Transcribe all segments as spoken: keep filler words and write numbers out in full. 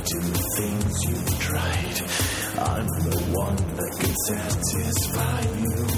do things you've tried. I'm the one that can satisfy you.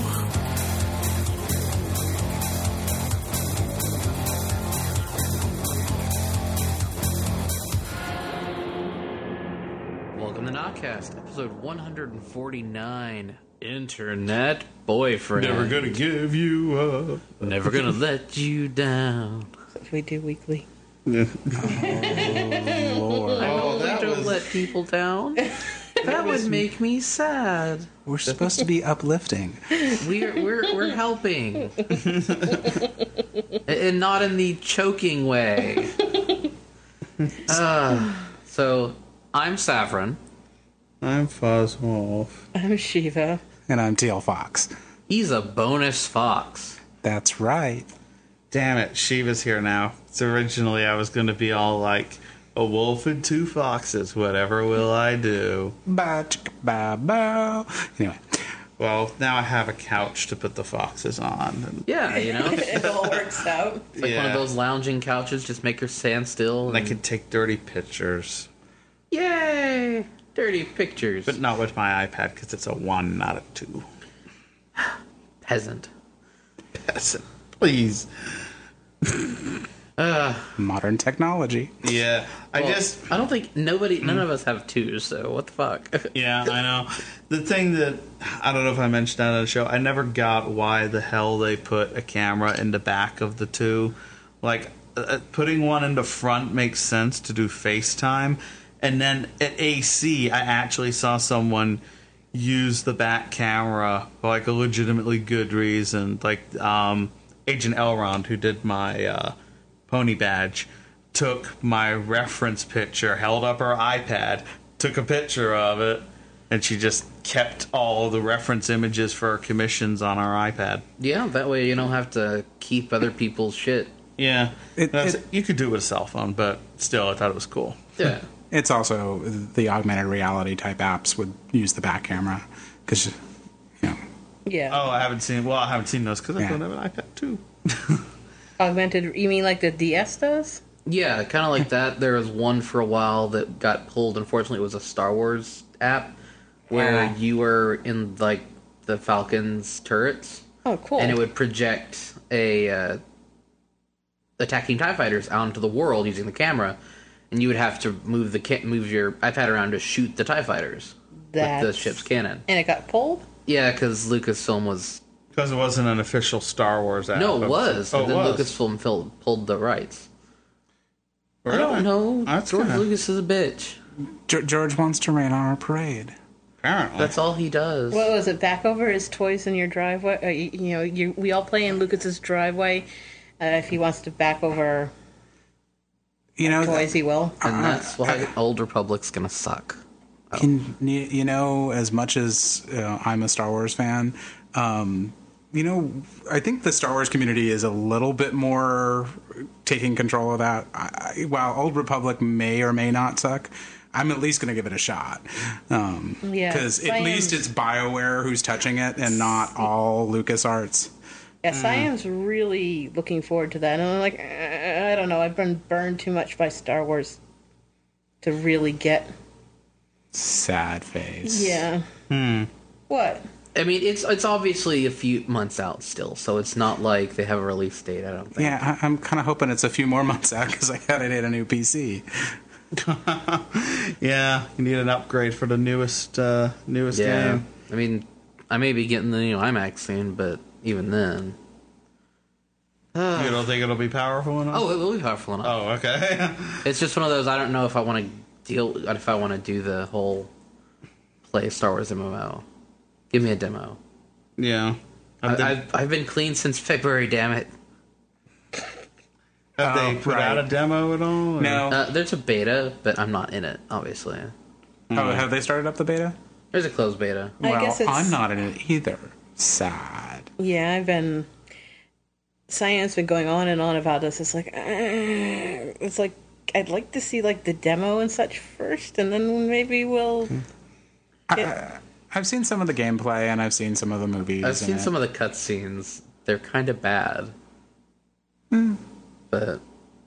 Welcome to Notcast, episode one forty-nine. Internet boyfriend. Never gonna give you up. Never gonna let you down. That's what we do weekly. Yeah. Oh, Lord. I Oh, that don't was- let people down. That would make me sad. We're supposed to be uplifting. We're we're we're helping, and not in the choking way. Uh, so I'm Saffron. I'm Foswolf. I'm Shiva. And I'm Teal Fox. He's a bonus fox. That's right. Damn it, Shiva's here now. So originally I was gonna be all like, a wolf and two foxes, whatever will I do? Ba chicka ba bow. Anyway, Well, now I have a couch to put the foxes on. And, Yeah, you know, it's It all works out. like one of those lounging couches. Just make her stand still. and I And, can take dirty pictures. yay, dirty pictures. But not with my iPad, because it's a one, not a two. Peasant. Peasant, please. modern technology. Yeah, I Well, just... I don't think nobody, none of us have twos. So what the fuck? Yeah, I know. The thing that, I don't know if I mentioned that on the show, I never got why the hell they put a camera in the back of the two. Like, uh, putting one in the front makes sense to do FaceTime. And then at A C, I actually saw someone use the back camera for, like, a legitimately good reason. Like, um, Agent Elrond, who did my uh, pony badge, took my reference picture, held up her iPad, took a picture of it, and she just kept all the reference images for her commissions on our iPad. Yeah, that way you don't have to keep other people's shit. Yeah. It- That's- it- you could do it with a cell phone, but still, I thought it was cool. Yeah. It's also the augmented reality type apps would use the back camera because, you know, Yeah. Oh, I haven't seen, well, I haven't seen those because I Yeah. don't have an iPad too. Augmented, you mean like the D S does? Yeah, kind of like that. There was one for a while that got pulled. Unfortunately, it was a Star Wars app where Oh. you were in like the Falcon's turrets, Oh, cool. and it would project a uh, attacking TIE fighters out into the world using the camera, and you would have to move the ca- move your iPad around to shoot the TIE fighters with the That's- ship's cannon. And it got pulled? Yeah, because Lucasfilm was Because it wasn't an official Star Wars app. no, it was. Oh, and it then was. Lucasfilm filled, pulled the rights. I Really? don't know. That's George kinda- Lucas is a bitch. G- George wants to rain on our parade. Apparently. That's all he does. What was it? Back over his toys in your driveway? Uh, you, you know, you, we all play in Lucas's driveway. Uh, if he wants to back over You know, toys, he will. And that's why Old Republic's gonna suck. can, you you know, as much as uh, I'm a Star Wars fan, um, you know, I think the Star Wars community is a little bit more taking control of that. I, I, while Old Republic may or may not suck, I'm at least going to give it a shot. Um, Yeah, because at Siam's- least it's BioWare who's touching it and not all LucasArts. Yeah, Siam's really looking forward to that. And I'm like, eh, I don't know. I've been burned too much by Star Wars to really get. Sad face. Yeah. Hmm. What? I mean, it's it's obviously a few months out still, so it's not like they have a release date. I don't think. Yeah, I, I'm kind of hoping it's a few more months out because I gotta need a new P C. Yeah, you need an upgrade for the newest uh, newest Yeah. game. I mean, I may be getting the new iMac soon, but even then, You don't think it'll be powerful enough? oh, it will be powerful enough. Oh, okay. It's just one of those. I don't know if I want to deal. If I want to do the whole play Star Wars M M O. Give me a demo. yeah. I, Have they, I've I've been clean since February. Damn it. have they Oh, put out a right. demo at all? or- No. Uh, there's a beta, but I'm not in it. Obviously, Oh, have they started up the beta? there's a closed beta. I well, guess it's- I'm not in it either. Sad. Yeah, I've been. Science been going on and on about this. It's like, eh, it's like I'd like to see like the demo and such first, and then maybe we'll. Get, I, I've seen some of the gameplay and I've seen some of the movies. I've seen and some of the cutscenes. They're kind of bad. Hmm. But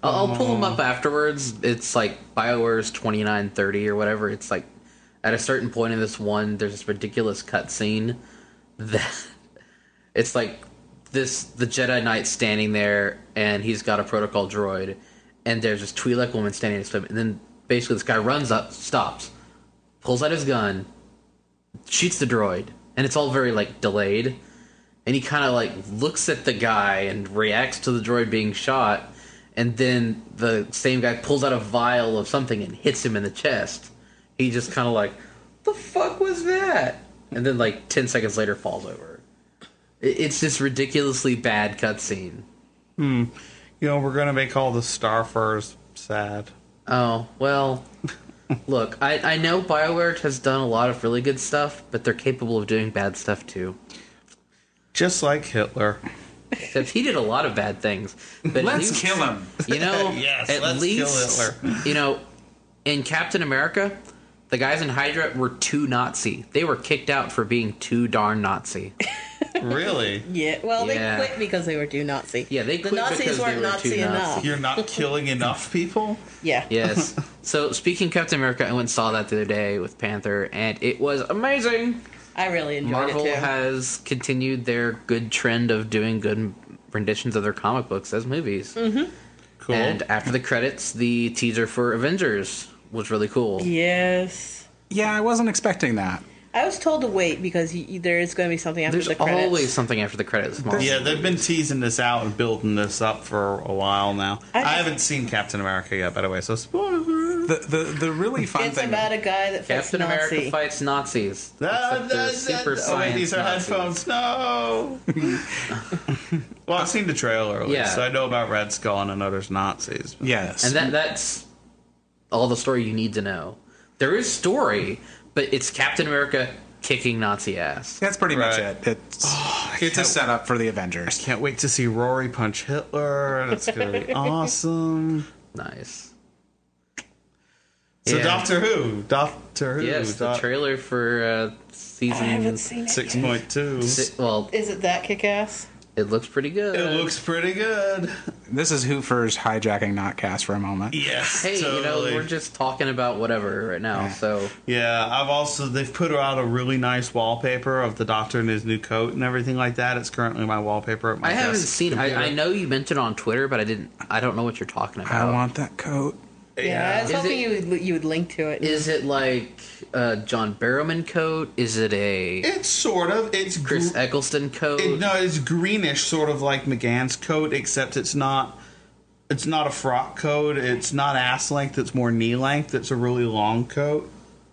I'll, I'll pull them up afterwards. It's like BioWare's twenty-nine thirty or whatever. It's like at a certain point in this one, there's this ridiculous cutscene that it's like this the Jedi Knight standing there, and he's got a protocol droid, and there's this Twi'lek woman standing next to him, and then basically this guy runs up, stops, pulls out his gun, shoots the droid, and it's all very like delayed, and he kind of like looks at the guy and reacts to the droid being shot, and then the same guy pulls out a vial of something and hits him in the chest. He just kind of like, the fuck was that? And then like ten seconds later falls over. It's this ridiculously bad cutscene. Hmm. You know, we're going to make all the Starfurs sad. Oh, well, look, I, I know BioWare has done a lot of really good stuff, but they're capable of doing bad stuff too. Just like Hitler. Except he did a lot of bad things. But at Let's least, kill him. You know, Yes, at let's least, kill Hitler. you know, in Captain America, the guys in Hydra were too Nazi. They were kicked out for being too darn Nazi. Really? Yeah, well, Yeah. they quit because they were too Nazi. Yeah, they the quit Nazis because they weren't were Nazi too enough. Nazi. You're not killing enough people? Yeah. Yes. So, speaking of Captain America, I went and saw that the other day with Panther, and it was amazing. I really enjoyed Marvel it too. has continued their good trend of doing good renditions of their comic books as movies. Mm-hmm. Cool. And after the credits, the teaser for Avengers was really cool. Yes. Yeah, I wasn't expecting that. I was told to wait because y- there is going to be something after There's the credits. always something after the credits. Yeah, they've been teasing this out and building this up for a while now. I I, just- haven't seen Captain America yet, by the way, so spoiler. The the, the really fun It's thing. about a guy that fights Captain Nazi. America fights Nazis. Ah, Except they're ah, super ah, oh, wait, science these are Nazis. headphones. No. Well, I've seen the trailer at least, Yeah. so I know about Red Skull and I know there's Nazis. Yes. And that that's all the story you need to know. There is story, but it's Captain America kicking Nazi ass. That's pretty much Right. it. It's it's a can't- setup for the Avengers. Can't wait to see Rory punch Hitler. That's going to be awesome. Nice. So Yeah. Doctor Who. Doctor Who. Yes, the Doc- trailer for uh, I season haven't seen it six yet. point two. si- well, Is it that kick-ass? it looks pretty good. It looks pretty good. This is Hoofer's hijacking Notcast for a moment. Yes. Hey, you know, totally. we're just talking about whatever right now, so Yeah, I've also they've put out a really nice wallpaper of the Doctor in his new coat and everything like that. It's currently my wallpaper at my I haven't desk seen. I, computer. I know you mentioned it on Twitter, but I didn't. I don't know what you're talking about. I want that coat. Yeah, I was Is hoping it- you would you would link to it. Is it like a John Barrowman coat? Is it a It's sort of it's Chris gr- Eccleston coat? it, no, it's greenish, sort of like McGann's coat, except it's not. It's not a frock coat. It's not ass length. It's more knee length. It's a really long coat,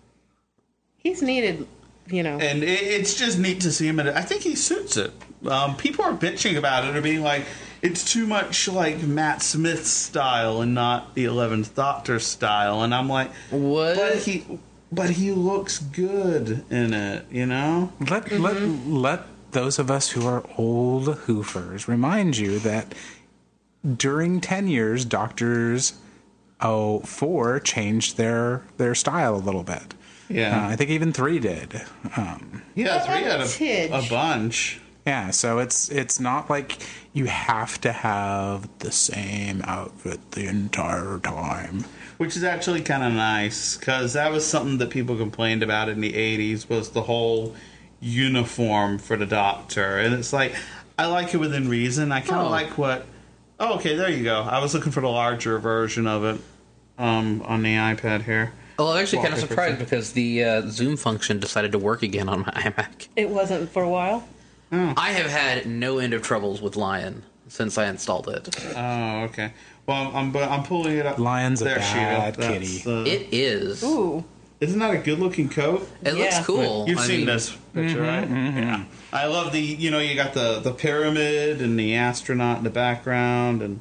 He's needed, you know. and it, it's just neat to see him. In it. I think he suits it. Um, people are bitching about it or being like, it's too much like Matt Smith style and not the eleventh Doctor style. And I'm like, What? But he, but he looks good in it. You know. Let let let those of us who are old Hoofers remind you that during ten years, Doctors oh four changed their their style a little bit. Yeah. Uh, I think even three did. Um, Yeah, three had Tidge. a, a bunch. yeah, so it's it's not like you have to have the same outfit the entire time. Which is actually kind of nice, because that was something that people complained about in the eighties, was the whole uniform for the Doctor. And it's like, I like it within reason. I kind of Oh. like what... Oh, okay, there you go. I was looking for the larger version of it um, on the iPad here. Well, I'm actually kind of Wallpaper surprised thing. because the uh, Zoom function decided to work again on my iMac. It wasn't for a while. I have had no end of troubles with Lion since I installed it. Oh, okay. Well, I'm but I'm pulling it up. Lion's a there, bad Sheila. kitty. That's the- It is. Ooh. Isn't that a good-looking coat? It looks Yeah. cool. You've I seen mean, this picture, right? Yeah. I love the, you know, you got the, the pyramid and the astronaut in the background, and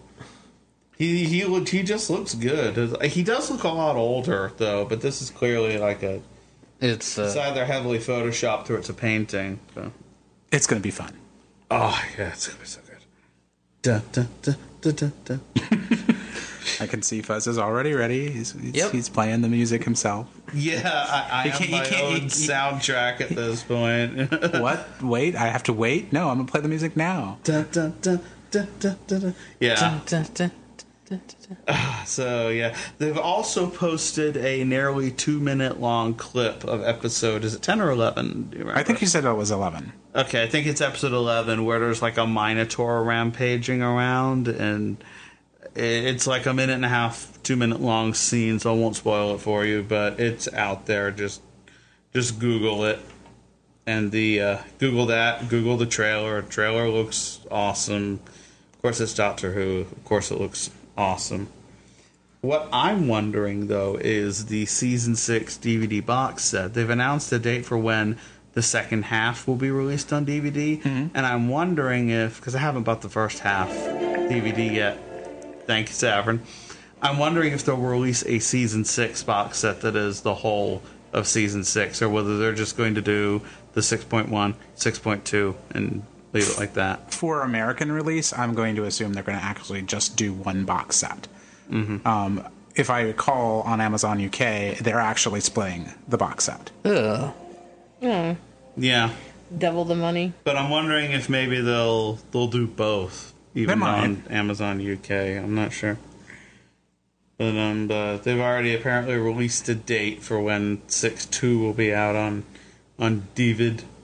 he he looked, he just looks good. He does look a lot older though, but this is clearly like a It's it's uh, either heavily photoshopped or it's a painting. So. It's going to be fun. Oh yeah, it's gonna be so good. Dun, dun, dun, dun, dun, dun. I can see Fuzz is already ready. He's he's, Yep. he's playing the music himself. Yeah, I, I You have can't- you my can't- own you- you- soundtrack at this point. What? Wait, I have to wait? No, I'm going to play the music now. Dun, dun, dun, dun, dun, dun, dun. Yeah. dun, dun, dun, So yeah, they've also posted a nearly two minute long clip of episode. Is it ten or eleven? Do you remember? I think you said it was eleven. Okay, I think it's episode eleven where there's like a Minotaur rampaging around, and it's like a minute and a half, two minute long scene. So I won't spoil it for you, but it's out there. Just just Google it, and the uh, Google that. Google the trailer. The trailer looks awesome. Of course, it's Doctor Who. Of course, it looks awesome. What I'm wondering, though, is the Season six D V D box set. They've announced a date for when the second half will be released on D V D, mm-hmm. and I'm wondering if, because I haven't bought the first half D V D yet, thank you, Savern, I'm wondering if they'll release a Season six box set that is the whole of Season six, or whether they're just going to do the six point one, six point two, and leave it like that. For American release, I'm going to assume they're going to actually just do one box set. Mm-hmm. Um, if I recall, on Amazon U K, they're actually splitting the box set. Ugh. Yeah. Yeah. Double the money. But I'm wondering if maybe they'll they'll do both, even They might. on Amazon U K. I'm not sure. But um, uh, they've already apparently released a date for when six two will be out on on D V D.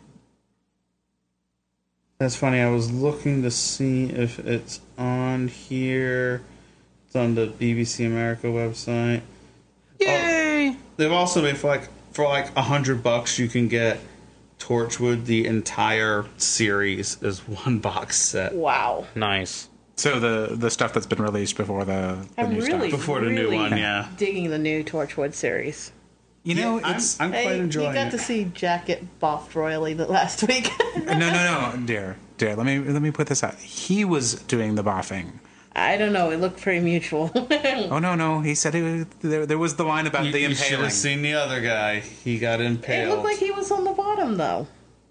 That's funny. I was looking to see if it's on here. It's on the B B C America website. Yay! Oh, they've also made for like for like a hundred bucks you can get Torchwood the entire series as one box set. Wow. Nice. So the the stuff that's been released before the, the I'm new really, stuff. Before the new really one, yeah. digging the new Torchwood series. You know, Yeah, I'm- it's I'm, quite Hey, enjoying you got it. to see Jack get boffed royally the last week. no, no, no, dear, dear. Let me let me put this out. He was doing the boffing. I don't know. It looked pretty mutual. Oh no, no. He said it, there, there was the line about You, the you should impaling. have seen the other guy. He got It impaled. looked like he was on the bottom, though.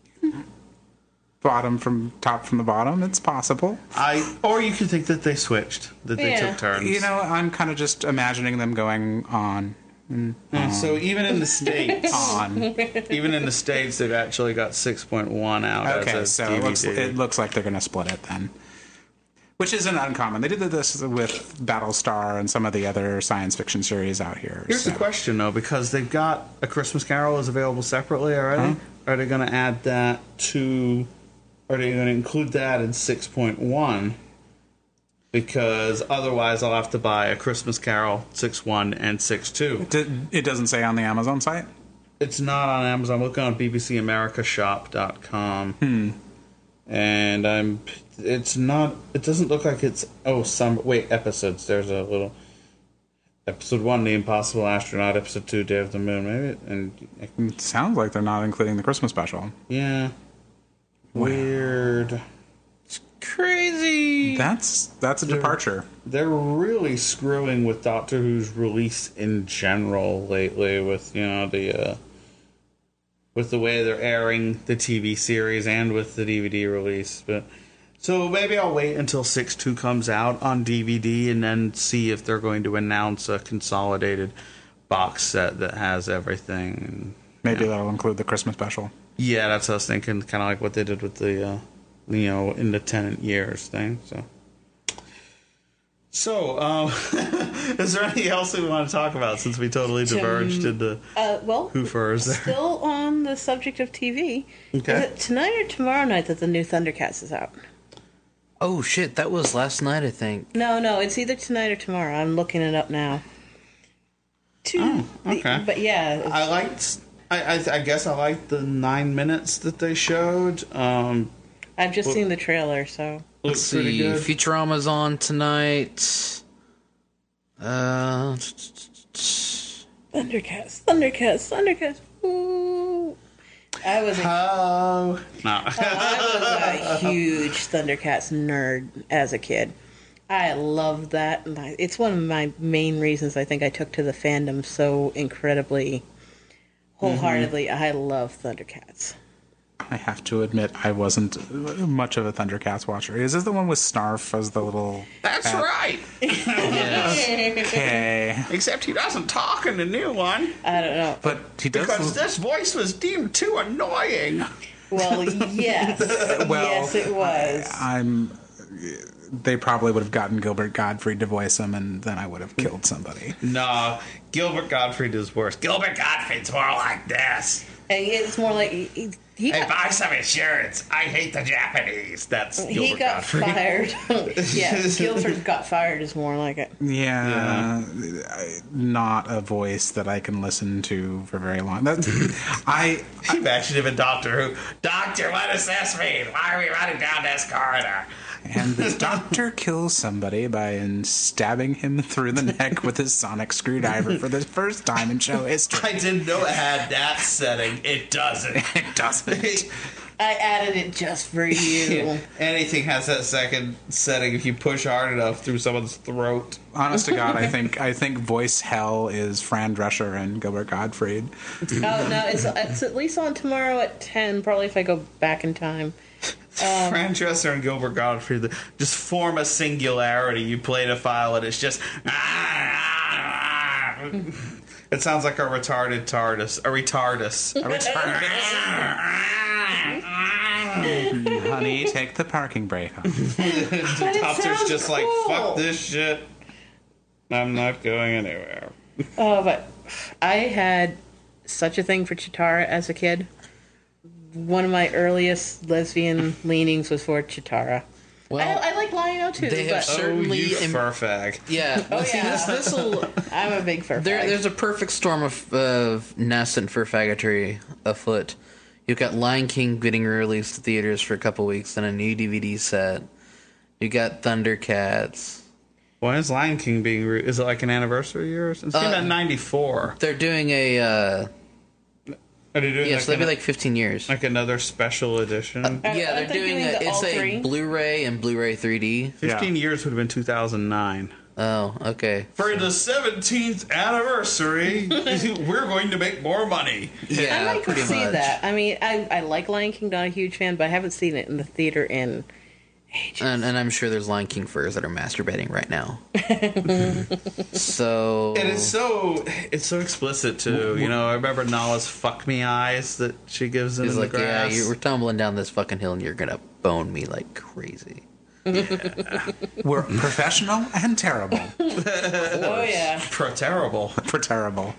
Bottom from top from the bottom. It's possible. I, or you could think that they switched, that they Yeah. took turns. You know, I'm kind of just imagining them going on, Yeah, so even in the states, on. even in the states, they've actually got six point one out as Okay, a so D V D. it looks, it looks like they're going to split it then. Which isn't uncommon. They did this with Battlestar and some of the other science fiction series out here. Here's so. the question, though, because they've got A Christmas Carol is available separately already. Huh? Are they going to add that to? Are they going to include that in six point one? Because otherwise, I'll have to buy A Christmas Carol six point one and six point two. Did- It doesn't say on the Amazon site? It's not on Amazon. I'm looking on B B C America Shop dot com. Hmm. And I'm. It's not. It doesn't look like it's. Oh, some. Wait, episodes. There's a little. Episode one, The Impossible Astronaut. Episode two, Day of the Moon. Maybe. And. It sounds like they're not including the Christmas special. Yeah. Weird. Crazy. That's that's a departure. They're really screwing with Doctor Who's release in general lately with, you know, the uh, with the way they're airing the T V series and with the D V D release. But so maybe I'll wait until six two comes out on D V D and then see if they're going to announce a consolidated box set that has everything. Maybe that'll include the Christmas special. Yeah, that's what I was thinking, kind of like what they did with the uh, you know, in the tenant years thing. So, so um, is there anything else we want to talk about since we totally diverged into Uh, well, Who Furs there? still on the subject of T V. Okay. Is it tonight or tomorrow night that the new Thundercats is out? Oh shit, that was last night, I think. No, no, it's either tonight or tomorrow. I'm looking it up now. Two, Oh, okay. But yeah, it's- I liked. I, I, I guess I liked the nine minutes that they showed. Um, I've just seen the trailer, so looks Let's pretty see. good. Futurama's on tonight. Uh, Thundercats, Thundercats, Thundercats. Ooh. I was a, Oh no! I was a huge Thundercats nerd as a kid. I loved that. and I- It's one of my main reasons I think I took to the fandom so incredibly wholeheartedly. I love Thundercats. I have to admit, I wasn't much of a Thundercats watcher. Is this the one with Snarf as the little? That's cat? right. Okay, Except he doesn't talk in the new one I don't know. but he does. because this voice was deemed too annoying. Well, yes. Well, yes, it was. I'm they probably would have gotten Gilbert Gottfried to voice him, and then I would have killed somebody. No, Gilbert Gottfried is worse. Gilbert Gottfried's more like this. And it's more like he, he, he Hey, got, buy some insurance. I hate the Japanese. That's Gilbert he got Gottfried. fired. Yeah, Gilbert got fired is more like it. Yeah, I- not a voice that I can listen to for very long. That, I Can you imagine if a doctor who, Doctor, what does this mean? Why are we running down this corridor? and the doctor kills somebody by stabbing him through the neck with his sonic screwdriver for the first time in show history. I didn't know it had that setting. It doesn't. It doesn't. I added it just for you. Anything has that second setting if you push hard enough through someone's throat. Honest to God, I think I think voice hell is Fran Drescher and Gilbert Gottfried. Oh no, it's it's at least on tomorrow at ten. Probably if I go back in time. Fran Drescher and Gilbert Gottfried just form a singularity. You play the file and it's just. It sounds like a retarded TARDIS. A retardus. A retarded. Honey, take the parking brake off. The doctor's sounds just like, cool. fuck this shit. I'm not going anywhere. Oh, but I had such a thing for Chitara as a kid. One of my earliest lesbian leanings was for Chitara. Well, I, I like Lion-O too, they have but cer- Certainly oh, you im- fur fag. yeah. Well, see, yeah. this this will. I'm a big fur There, fag. there's a perfect storm of, of nascent fur faggotry afoot. You've got Lion King getting released to theaters for a couple weeks, and a new D V D set. You got Thundercats. Why is Lion King being... Re- is it like an anniversary year or something? It's Uh, about ninety-four. They're doing a. Uh, Are they doing yeah, like, so that'd be an- like fifteen years. like another special edition? Are- yeah, aren't they're they doing doing a. the It's all a three? Blu-ray and Blu-ray three D. fifteen years would have been two thousand nine. Oh, okay. For the seventeenth anniversary, we're going to make more money. Yeah, I might go pretty see much. that. I mean, I, I like Lion King, not a huge fan, but I haven't seen it in the theater in ages. And, and I'm sure there's Lion King furs that are masturbating right now. So And it's so it's so explicit too. You know, I remember Nala's "fuck me" eyes that she gives him he's in like, the yeah, grass. you we're tumbling down this fucking hill and you're gonna bone me like crazy. We're professional and terrible. Oh, yeah. Pro terrible, We're terrible.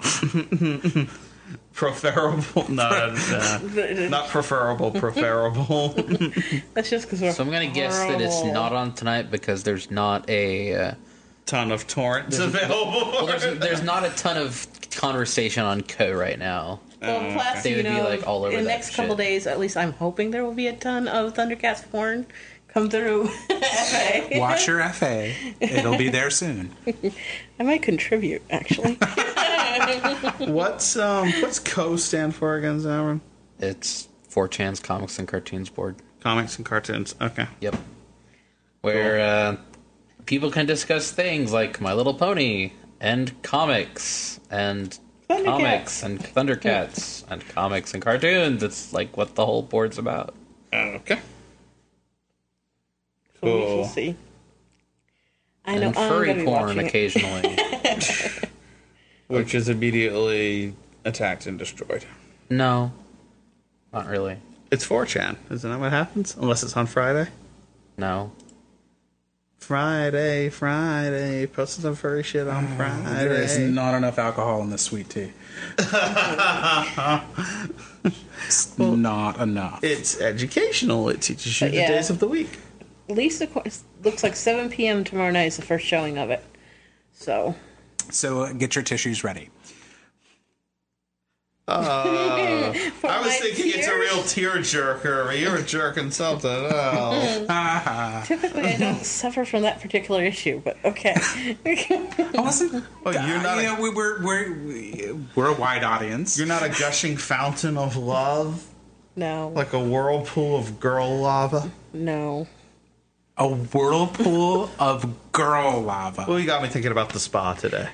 preferable. No, uh, not preferable. Preferable. That's just because we're So I'm gonna guess that it's horrible. not on tonight because there's not a. Uh, Ton of torrents available. well, there's, there's not a ton of conversation on Co right now. Well, plus, They you would be, know, like, all over in the that next couple shit. days, at least I'm hoping there will be a ton of Thundercats porn come through. Watch your F A. It'll be there soon. I might contribute, actually. What's um what's Co stand for again, Zaron? It's four chan's Comics and Cartoons board. Comics and cartoons. Okay. Yep. Where uh, people can discuss things like My Little Pony and comics and Thundercats. comics and Thundercats and comics and cartoons. It's like what the whole board's about. Okay. So we Cool. shall see. I know And I'm furry gonna be porn watching it. occasionally. Which is immediately attacked and destroyed. No, not really. It's four chan, isn't that what happens? Unless it's on Friday. No. Friday, Friday, posting some furry shit on There is Friday. not enough alcohol in this sweet tea. It's not enough. It's educational. It teaches you But the yeah. days of the week. At least it looks like seven p.m. tomorrow night is the first showing of it. So, So uh, get your tissues ready. I was my thinking it's a tears. real tear jerker. But you're jerking something. Oh. typically I don't suffer from that particular issue, but okay. I wasn't. Oh, you're not You a- know, we, we're we're we're a wide audience. You're not a gushing fountain of love, No, like a whirlpool of girl lava. no. A whirlpool of girl lava. Well, you got me thinking about the spa today.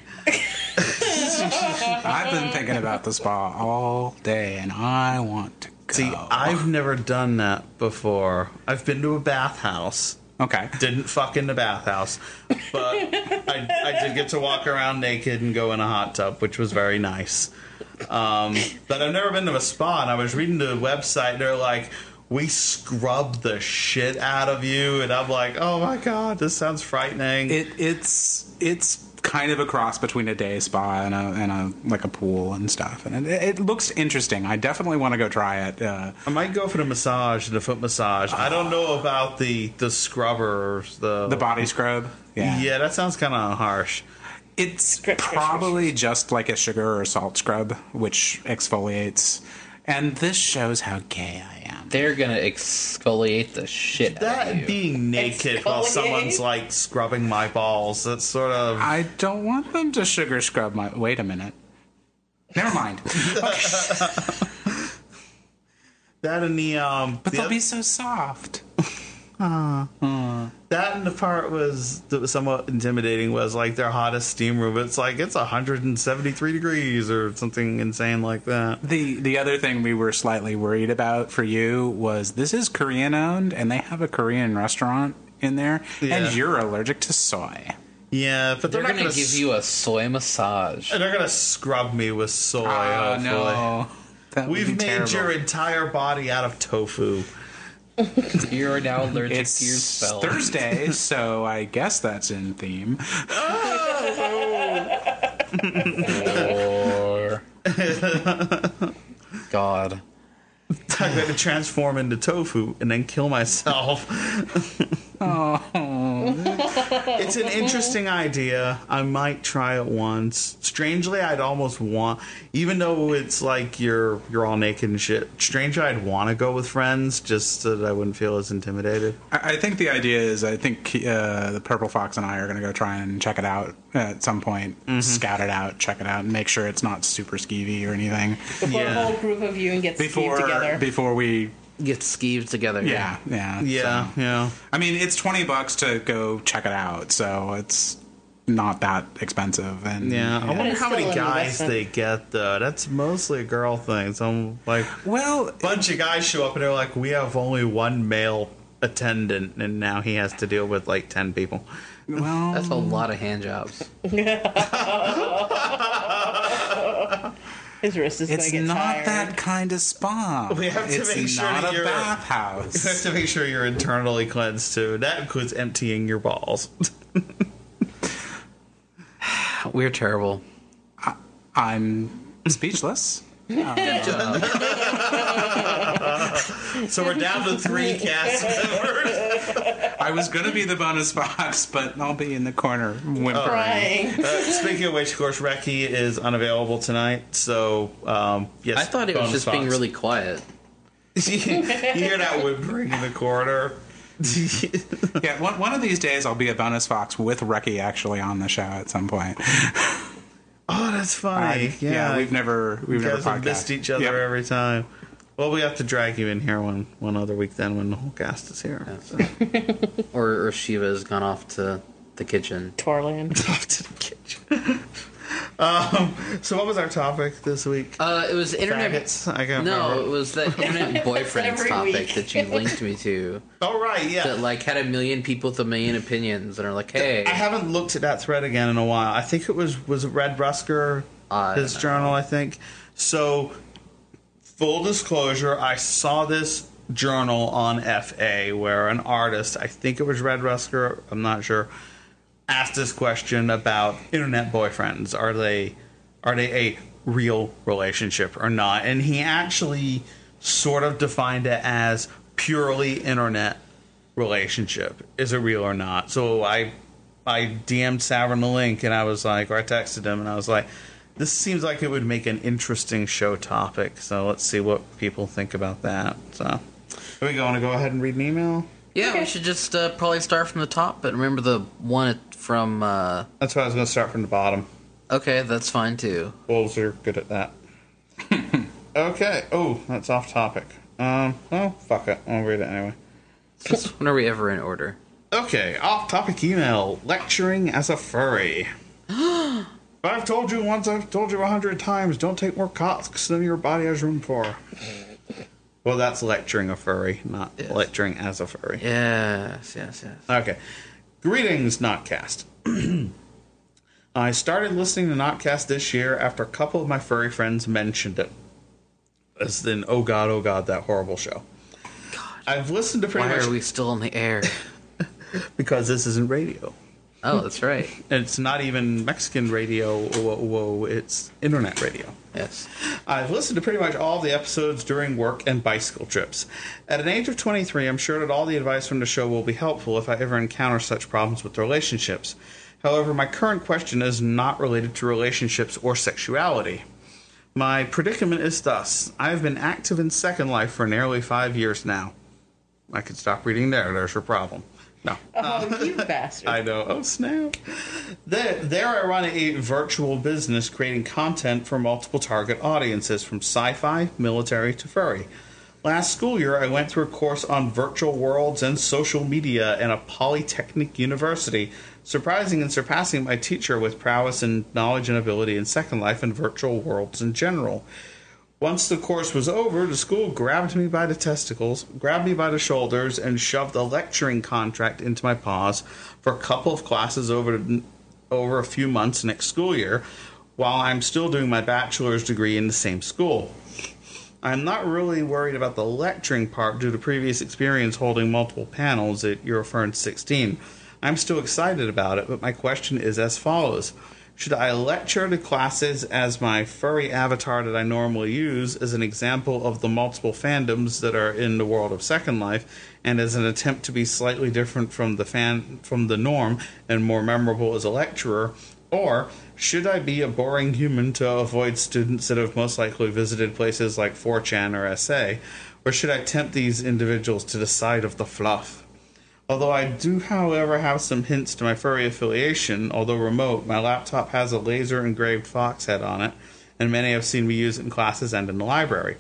I've been thinking about the spa all day, and I want to go. See, I've never done that before. I've been to a bathhouse. okay. Didn't fuck in the bathhouse, but I, I did get to walk around naked and go in a hot tub, which was very nice. Um, but I've never been to a spa, and I was reading the website. They're like, we scrub the shit out of you, and I'm like, oh my god, this sounds frightening. It it's it's kind of a cross between a day spa and a and a like a pool and stuff, and it, it looks interesting. I definitely want to go try it. Uh, I might go for the massage, the foot massage. I don't know about the the scrubbers, the the body scrub. Yeah, Yeah, that sounds kind of harsh. It's Scrub, scrub, probably just like a sugar or salt scrub, which exfoliates. And this shows how gay I am. They're gonna exfoliate the shit out of That you. being naked while Exfoliate? someone's like scrubbing my balls, that's sort of. I don't want them to sugar scrub my. Wait a minute. Never mind. That and the um. But the they'll oth- be so soft. that and the part was that was somewhat intimidating was like their hottest steam room. It's like it's one hundred seventy-three degrees or something insane like that. The the other thing we were slightly worried about for you was this is Korean owned, and they have a Korean restaurant in there, Yeah. and you're allergic to soy. Yeah, but they're, They're not gonna gonna give s- you a soy massage. They're gonna scrub me with soy. Oh, hopefully. no. That would We've be made terrible. your entire body out of tofu. You're now allergic It's to your spell. Thursday, so I guess that's in theme. Or... God. I'm going to transform into tofu and then kill myself. Oh, It's an interesting idea. I might try it once. Strangely, I'd almost want, even though it's like you're you're all naked and shit. Strangely, I'd want to go with friends just so that I wouldn't feel as intimidated. I I think the idea is I think uh, the Purple Fox and I are going to go try and check it out at some point, scout it out, check it out, and make sure it's not super skeevy or anything Before Yeah. a whole group of you and get before skied together. before we. Get skeeved together. Yeah, yeah, Yeah, so. yeah. I mean, it's twenty bucks to go check it out, so it's not that expensive. And Yeah, I wonder it's how many still an guys investment. they get though. That's mostly a girl thing. So I'm like, Well, a bunch of guys show up and they're like, we have only one male attendant, and now he has to deal with like ten people. well, That's a lot of hand jobs. His wrist is going to it's get not tired. that kind of spa. We have to it's make sure not that a you're- You have bathhouse. to make sure you're internally cleansed too. That includes emptying your balls. We're terrible. I'm speechless. So we're down to three cast members. I was going to be the bonus box, but I'll be in the corner whimpering. Crying. Uh, speaking of which, of course, Reki is unavailable tonight. So um, yes, I thought it was bonus just being box. really quiet. you hear that whimpering in the corner. Yeah, one, one of these days I'll be a bonus fox with Reki actually on the show at some point. Oh, that's funny. I- yeah, we've never we've you never guys have missed podcasted. each other Yep. every time. Well, we have to drag you in here one one other week then when the whole cast is here. So. Or, or Shiva's gone off to the kitchen. Torland. Off to the kitchen. um, so what was our topic this week? Uh, it was internet. Faggots? I can't No, remember. it was that internet boyfriends every topic week. that you linked me to. Oh, right, yeah. That like had a million people with a million opinions and are like, hey, I haven't looked at that thread again in a while. I think it was was it Red Rusker, I his don't know. journal, I think. So, full disclosure, I saw this journal on F A where an artist, I think it was Red Rusker, I'm not sure, asked this question about internet boyfriends. Are they are they a real relationship or not? And he actually sort of defined it as purely internet relationship. Is it real or not? So I I D M'd Savern the link and I was like, or I texted him and I was like, this seems like it would make an interesting show topic. So let's see what people think about that. So here we go. Want to go ahead and read an email? yeah, Okay. we should just uh, probably start from the top. But remember the one from. Uh, That's why I was going to start from the bottom. okay, that's fine too. Wolves are good at that. Okay. Oh, that's off topic. Um. Oh, fuck it. I'll read it anyway. Just when are we ever in order? Okay, off-topic email. Lecturing as a furry. I've told you once, I've told you a hundred times, don't take more cocks than your body has room for. Well, that's lecturing a furry, not Yes. lecturing as a furry. Yes, yes, yes. Okay. Greetings, Notcast. I started listening to Notcast this year after a couple of my furry friends mentioned it. As in, oh god, oh god, that horrible show. I've listened to pretty Why much are we still on the air? because this isn't radio. Oh, that's right. It's not even Mexican radio. Whoa, whoa, it's internet radio. Yes. I've listened to pretty much all the episodes during work and bicycle trips. At an age of twenty-three, I'm sure that all the advice from the show will be helpful if I ever encounter such problems with relationships. However, my current question is not related to relationships or sexuality. My predicament is thus. I have been active in Second Life for nearly five years now. I could stop reading there. There's your problem. No. Oh, you bastard. I know. Oh, snap. There, there I run a virtual business creating content for multiple target audiences, from sci-fi, military, to furry. Last school year, I went through a course on virtual worlds and social media in a polytechnic university, surprising and surpassing my teacher with prowess and knowledge and ability in Second Life and virtual worlds in general. Once the course was over, the school grabbed me by the testicles, grabbed me by the shoulders, and shoved a lecturing contract into my paws for a couple of classes over over a few months next school year, while I'm still doing my bachelor's degree in the same school. I'm not really worried about the lecturing part due to previous experience holding multiple panels at Eurofern sixteen. I'm still excited about it, but my question is as follows. Should I lecture the classes as my furry avatar that I normally use as an example of the multiple fandoms that are in the world of Second Life, and as an attempt to be slightly different from the fan from the norm and more memorable as a lecturer? Or should I be a boring human to avoid students that have most likely visited places like four chan or S A? Or should I tempt these individuals to the side of the fluff? Although I do, however, have some hints to my furry affiliation, although remote, my laptop has a laser-engraved fox head on it, and many have seen me use it in classes and in the library.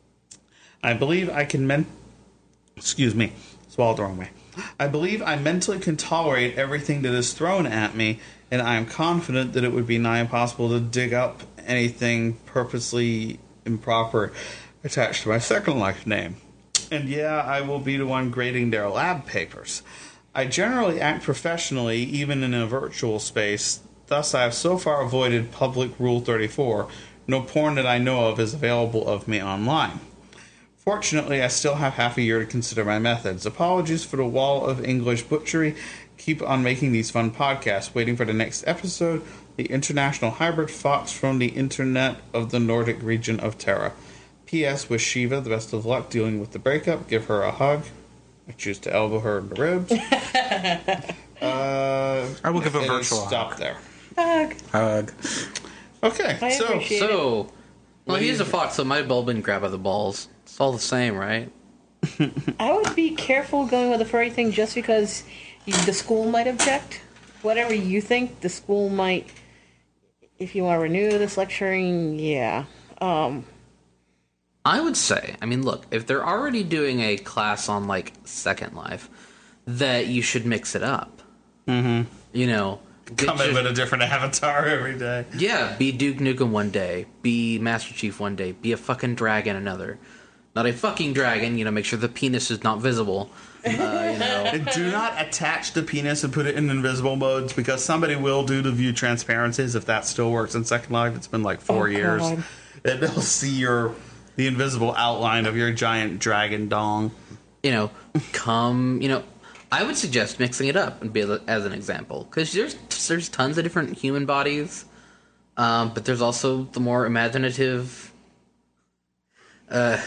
I believe I can men- Excuse me, swallowed the wrong way. I believe I mentally can tolerate everything that is thrown at me, and I am confident that it would be nigh impossible to dig up anything purposely improper attached to my Second Life name. And yeah, I will be the one grading their lab papers. I generally act professionally, even in a virtual space. Thus, I have so far avoided public Rule thirty-four. No porn that I know of is available of me online. Fortunately, I still have half a year to consider my methods. Apologies for the wall of English butchery. Keep on making these fun podcasts. Waiting for the next episode, the International Hybrid Fox from the Internet of the Nordic region of Terra. P S. Wish Shiva the best of luck dealing with the breakup. Give her a hug. I choose to elbow her in the ribs. uh, I will give a and virtual Stop hug. there. Hug. Hug. Okay, I so appreciate- So, well, What do he's you a fox, so might have well been grab by the balls. It's all the same, right? I would be careful going with the furry thing just because you, the school might object. Whatever you think, the school might. If you want to renew this lecturing, yeah. Um, I would say, I mean, look, if they're already doing a class on, like, Second Life, that you should mix it up. Mm-hmm. You know, get come in your- with a different avatar every day. yeah, be Duke Nukem one day, be Master Chief one day, be a fucking dragon another. Not a fucking dragon, you know, make sure the penis is not visible. Uh, you know. And do not attach the penis and put it in invisible modes, because somebody will do the view transparencies if that still works in Second Life. It's been like four Oh, years. God. And they'll see your the invisible outline of your giant dragon dong. You know, come, you know, I would suggest mixing it up and be as an example, because there's there's tons of different human bodies, um, but there's also the more imaginative. Uh,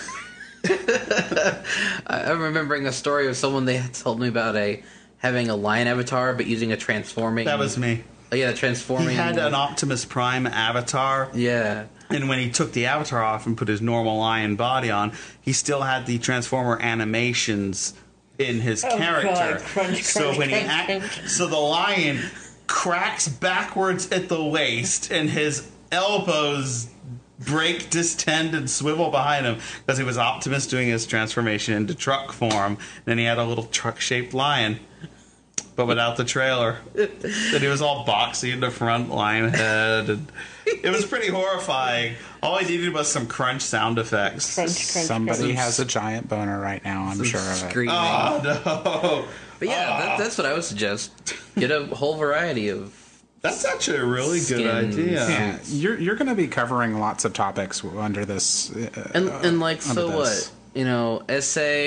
I'm remembering a story of someone they had told me about a having a lion avatar, but using a transforming. That was me. Oh, yeah, the transforming. He had an Optimus Prime avatar. Yeah. And when he took the avatar off and put his normal lion body on, he still had the Transformer animations in his Oh, character. God. Crunch, so crunch, when he crunch, act, crunch. so the lion cracks backwards at the waist, and his elbows break, distend, and swivel behind him because he was Optimus doing his transformation into truck form. Then he had a little truck-shaped lion, but without the trailer. Then he was all boxy in the front, lion head, and it was pretty horrifying. All I needed was some crunch sound effects. crunch, crunch, Somebody crunch. has a giant boner right now, I'm sure of it. Screaming. Oh no! But yeah, that, that's what I would suggest. Get a whole variety of. That's actually a really good Skins. idea. Yeah, you're you're going to be covering lots of topics under this. Uh, And, and like, so under what? this. You know, essay,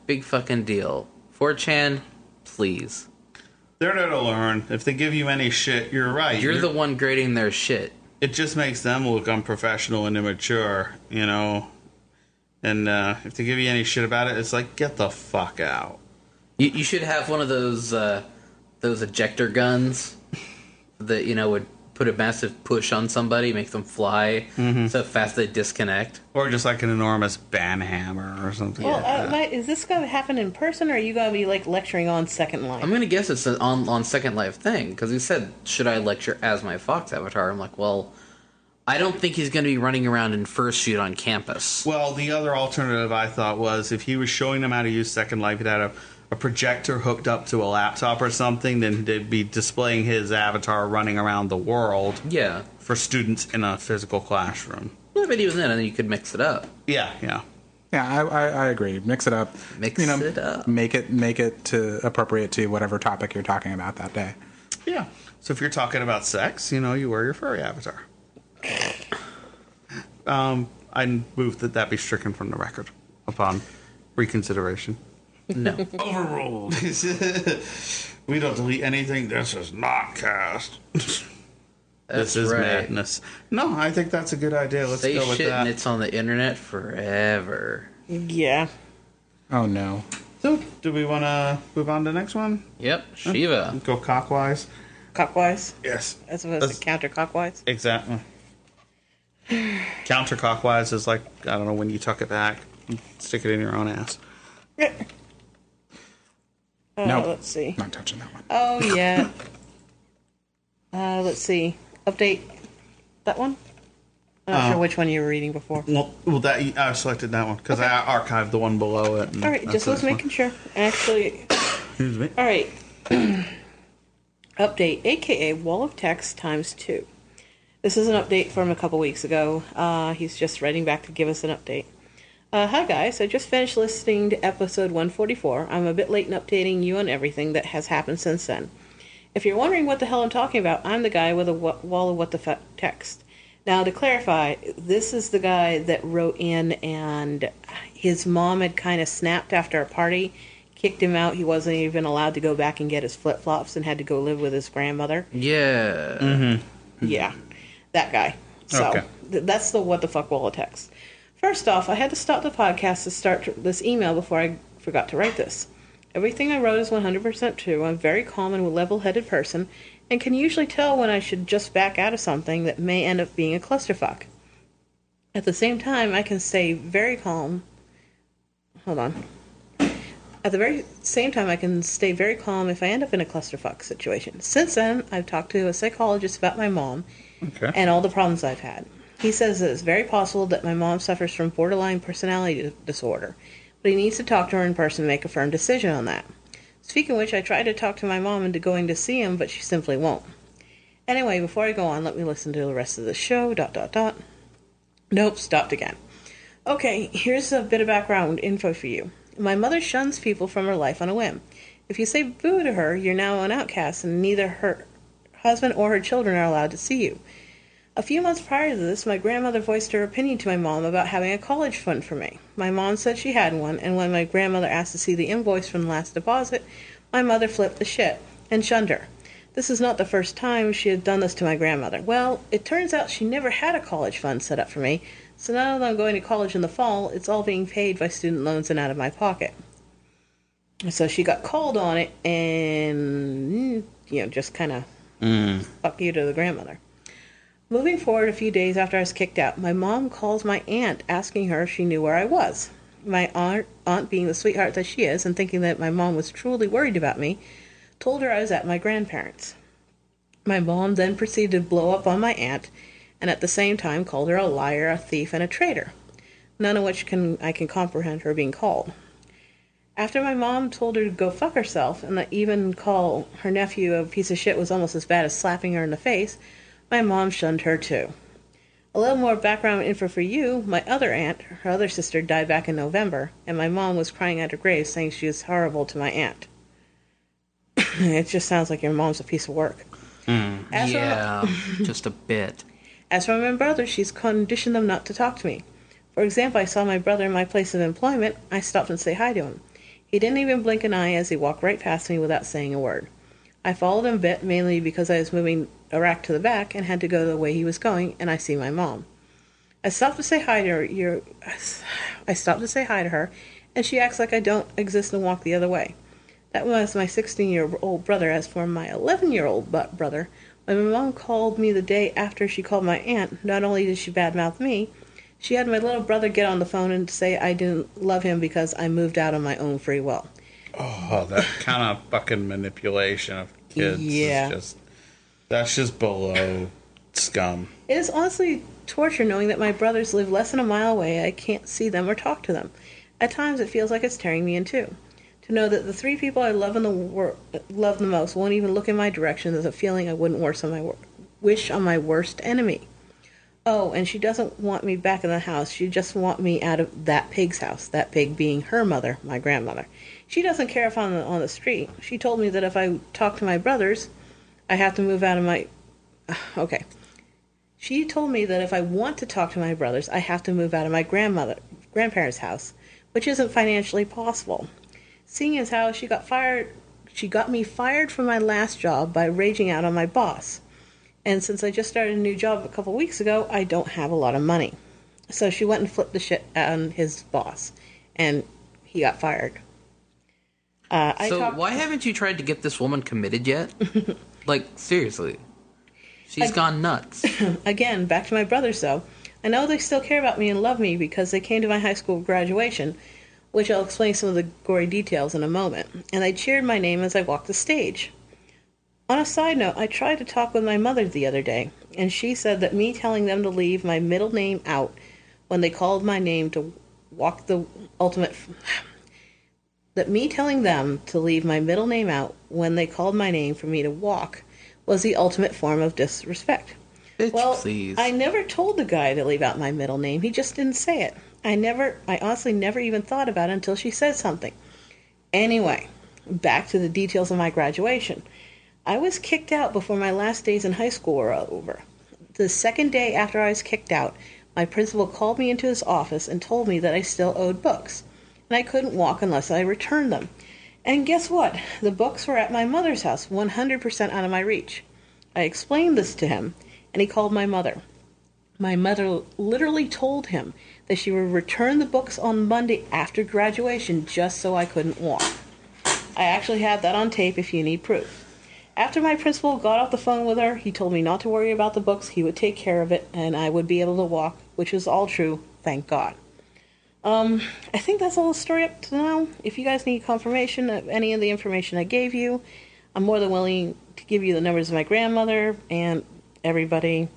big fucking deal. four chan, please. They're there to learn. If they give you any shit, you're right. You're, you're the one grading their shit. It just makes them look unprofessional and immature, you know. And uh, if they give you any shit about it, it's like, get the fuck out. You, you should have one of those uh, those ejector guns that, you know, would put a massive push on somebody, make them fly mm-hmm. so fast they disconnect. Or just like an enormous ban hammer or something. Well, like uh, Mike, is this going to happen in person, or are you going to be like lecturing on Second Life? I'm going to guess it's an on, on Second Life thing, because he said, should I lecture as my Fox avatar? I'm like, well, I don't think he's going to be running around in fursuit on campus. Well, the other alternative I thought was if he was showing them how to use Second Life, he'd had a, a projector hooked up to a laptop or something, then they'd be displaying his avatar running around the world. Yeah. For students in a physical classroom. Well, but even then, and then you could mix it up. Yeah, yeah. Yeah, I, I, I agree. Mix it up. Mix you know, it up. Make it make it to appropriate to whatever topic you're talking about that day. Yeah. So if you're talking about sex, you know, you wear your furry avatar. Um, I move that that be stricken from the record upon reconsideration. No. Overruled. We don't delete anything. This is not cast. That's This is right. madness. No, I think that's a good idea. Let's Say go with shit that. and it's on the internet forever. Yeah. Oh no. So, do we want to move on to the next one? Yep, Shiva. Go cockwise. Cockwise? Yes. As opposed That's- to counterclockwise? Exactly. Counterclockwise is like, I don't know, when you tuck it back, stick it in your own ass. Yeah. Uh, No. Let's see. Not touching that one. Oh, yeah. uh, let's see. Update. That one? I'm not Uh, sure which one you were reading before. Well, well, that I selected that one because I archived the one below it. and All right, that's just was this one. making sure. Actually, Excuse me. all right. Update, aka Wall of Text times two. This is an update from a couple weeks ago. Uh, he's just writing back to give us an update. Uh, hi guys, I just finished listening to episode one forty-four. I'm a bit late in updating you on everything that has happened since then. If you're wondering what the hell I'm talking about, I'm the guy with a wa- wall of what the fuck text. Now, to clarify, this is the guy that wrote in and his mom had kind of snapped after a party, kicked him out. He wasn't even allowed to go back and get his flip-flops and had to go live with his grandmother. Yeah. Mm-hmm. Yeah, that guy. So, Okay. th- that's the what the fuck wall of text. First off, I had to stop the podcast to start this email before I forgot to write this. Everything I wrote is one hundred percent true. I'm a very calm and level-headed person, and can usually tell when I should just back out of something that may end up being a clusterfuck. At the same time, I can stay very calm. Hold on. At the very same time, I can stay very calm if I end up in a clusterfuck situation. Since then, I've talked to a psychologist about my mom Okay. and all the problems I've had. He says that it's very possible that my mom suffers from borderline personality disorder, but he needs to talk to her in person to make a firm decision on that. Speaking of which, I tried to talk to my mom into going to see him, but she simply won't. Anyway, before I go on, let me listen to the rest of the show, dot, dot, dot. Nope, stopped again. Okay, here's a bit of background info for you. My mother shuns people from her life on a whim. If you say boo to her, you're now an outcast, and neither her husband or her children are allowed to see you. A few months prior to this, my grandmother voiced her opinion to my mom about having a college fund for me. My mom said she had one, and when my grandmother asked to see the invoice from the last deposit, my mother flipped the shit and shunned her. This is not the first time she had done this to my grandmother. Well, it turns out she never had a college fund set up for me, so now that I'm going to college in the fall, it's all being paid by student loans and out of my pocket. So she got called on it and, you know, just kind of Mm. fuck you to the grandmother. Moving forward a few days after I was kicked out, my mom calls my aunt asking her if she knew where I was. My aunt, aunt, being the sweetheart that she is and thinking that my mom was truly worried about me, told her I was at my grandparents'. My mom then proceeded to blow up on my aunt and at the same time called her a liar, a thief, and a traitor, none of which can I can comprehend her being called. After my mom told her to go fuck herself and that even call her nephew a piece of shit was almost as bad as slapping her in the face, my mom shunned her too. A little more background info for you, my other aunt, her other sister, died back in November, and my mom was crying at her grave saying she was horrible to my aunt. It just sounds like your mom's a piece of work. As for- Yeah, just a bit. As for my brother, she's conditioned them not to talk to me. For example, I saw my brother in my place of employment. I stopped and say hi to him. He didn't even blink an eye as he walked right past me without saying a word. I followed him a bit, mainly because I was moving a rack to the back and had to go the way he was going, and I see my mom. I stopped to say hi to her. You're, I stopped to say hi to her, and she acts like I don't exist and walk the other way. That was my sixteen-year-old brother. As for my eleven-year-old brother, when my mom called me the day after she called my aunt, not only did she badmouth me, she had my little brother get on the phone and say I didn't love him because I moved out on my own free will. Oh, that kind of fucking manipulation of kids Yeah. is just, that's just below scum. It is honestly torture knowing that my brothers live less than a mile away. I can't see them or talk to them. At times it feels like it's tearing me in two. To know that the three people I love in the wor- love the most won't even look in my direction is a feeling I wouldn't wish on my wor- wish on my worst enemy. Oh, and she doesn't want me back in the house. She just wants me out of that pig's house. That pig being her mother, my grandmother. She doesn't care if I'm on the street. She told me that if I talk to my brothers, I have to move out of my... Okay. She told me that if I want to talk to my brothers, I have to move out of my grandmother, grandparents' house, which isn't financially possible. Seeing as how she got fired, she got me fired from my last job by raging out on my boss. And since I just started a new job a couple weeks ago, I don't have a lot of money. So she went and flipped the shit on his boss, and he got fired. Uh, I So talked- why haven't you tried to get this woman committed yet? Like, seriously. She's I- gone nuts. Again, back to my brothers, though. I know they still care about me and love me because they came to my high school graduation, which I'll explain some of the gory details in a moment, and they cheered my name as I walked the stage. On a side note, I tried to talk with my mother the other day, and she said that me telling them to leave my middle name out when they called my name to walk the ultimate... that me telling them to leave my middle name out when they called my name for me to walk was the ultimate form of disrespect. Bitch, Well, please. I never told the guy to leave out my middle name. He just didn't say it. I never, I honestly never even thought about it until she said something. Anyway, back to the details of my graduation. I was kicked out before my last days in high school were over. The second day after I was kicked out, my principal called me into his office and told me that I still owed books, and I couldn't walk unless I returned them. And guess what? The books were at my mother's house, one hundred percent out of my reach. I explained this to him, and he called my mother. My mother literally told him that she would return the books on Monday after graduation just so I couldn't walk. I actually have that on tape if you need proof. After my principal got off the phone with her, he told me not to worry about the books, he would take care of it, and I would be able to walk, which is all true, thank God. Um, I think that's all the story up to now. If you guys need confirmation of any of the information I gave you, I'm more than willing to give you the numbers of my grandmother and everybody,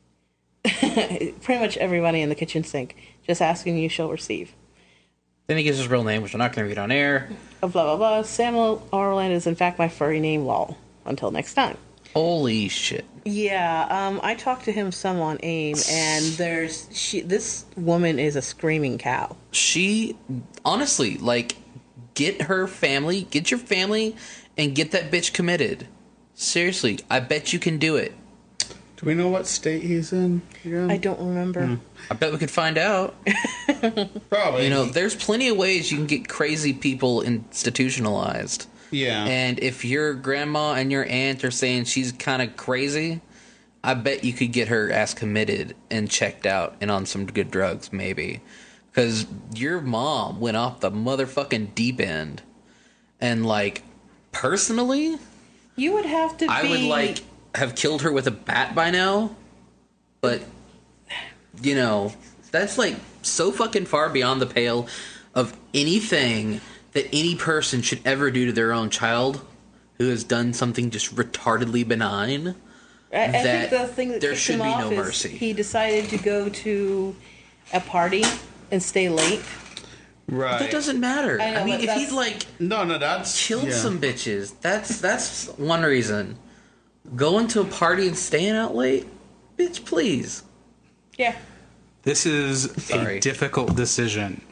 pretty much everybody in the kitchen sink. Just asking, you shall receive. Then he gives his real name, which I'm not going to read on air. Blah, blah, blah. Samuel Orland is in fact my furry name, lol. Until next time. Holy shit. Yeah, um, I talked to him some on AIM, and there's she. This woman is a screaming cow. She, honestly, like, get her family, get your family, and get that bitch committed. Seriously, I bet you can do it. Do we know what state he's in again? I don't remember. I bet we could find out. Probably. You know, there's plenty of ways you can get crazy people institutionalized. Yeah. And if your grandma and your aunt are saying she's kind of crazy, I bet you could get her ass committed and checked out and on some good drugs, maybe. Because your mom went off the motherfucking deep end. And, like, personally, You would have to be... I would, like, have killed her with a bat by now. But, you know, that's, like, so fucking far beyond the pale of anything that any person should ever do to their own child who has done something just retardedly benign. I, I that think the thing that there kicked should him be off no is mercy. he decided to go to a party and stay late. right. That doesn't matter. I know, I, mean, but if he'd, that's- like, No, no, that's killed yeah. some bitches, that's that's one reason. Going to a party and staying out late? Bitch, please. Yeah. This is Sorry. a difficult decision.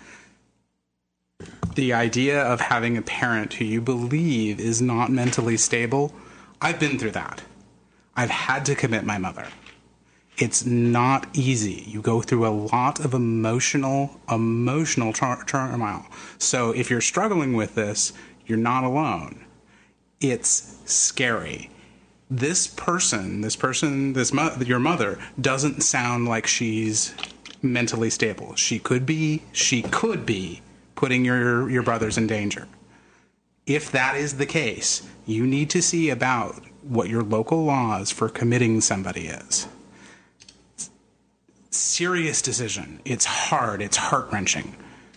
The idea of having a parent who you believe is not mentally stable, I've been through that. I've had to commit my mother. It's not easy. You go through a lot of emotional, emotional tur- turmoil. So if you're struggling with this, you're not alone. It's scary. This person, this person, this mo- your mother, doesn't sound like she's mentally stable. She could be, she could be putting your, your brothers in danger. If that is the case, you need to see about what your local laws for committing somebody is. Serious decision. It's hard. It's heart-wrenching.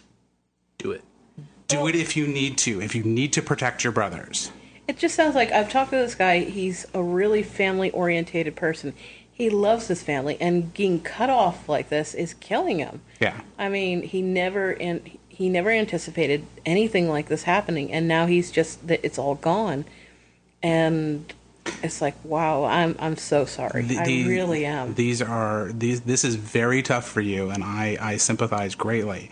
Do it. Do it if you need to, if you need to protect your brothers. It just sounds like I've talked to this guy. He's a really family-orientated person. He loves his family, and getting cut off like this is killing him. Yeah. I mean, he never and he never anticipated anything like this happening, and now he's just that it's all gone. And it's like, wow, I'm I'm so sorry. The- I the- really am. These are these. This is very tough for you, and I I sympathize greatly.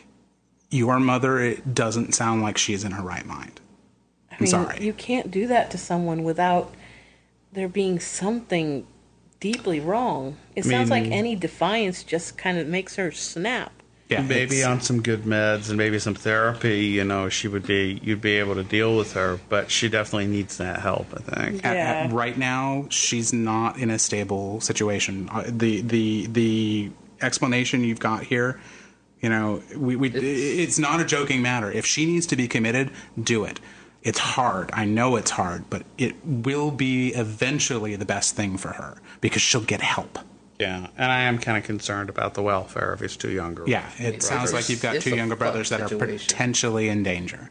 Your mother, it doesn't sound like she's in her right mind. I I'm mean, sorry. you can't do that to someone without there being something deeply wrong. It I sounds like mean- any defiance just kind of makes her snap. Yeah, Maybe it's- on some good meds and maybe some therapy, you know, she would be, you'd be able to deal with her, but she definitely needs that help, I think. At, Yeah. at- right now, she's not in a stable situation. Uh, the the the explanation you've got here, you know, we, we it's, it's not a joking matter. If she needs to be committed, do it. It's hard. I know it's hard, but it will be eventually the best thing for her because she'll get help. Yeah, and I am kind of concerned about the welfare of his two younger Yeah, it sounds like you've got It's two a younger fuck brothers that are situation. potentially in danger.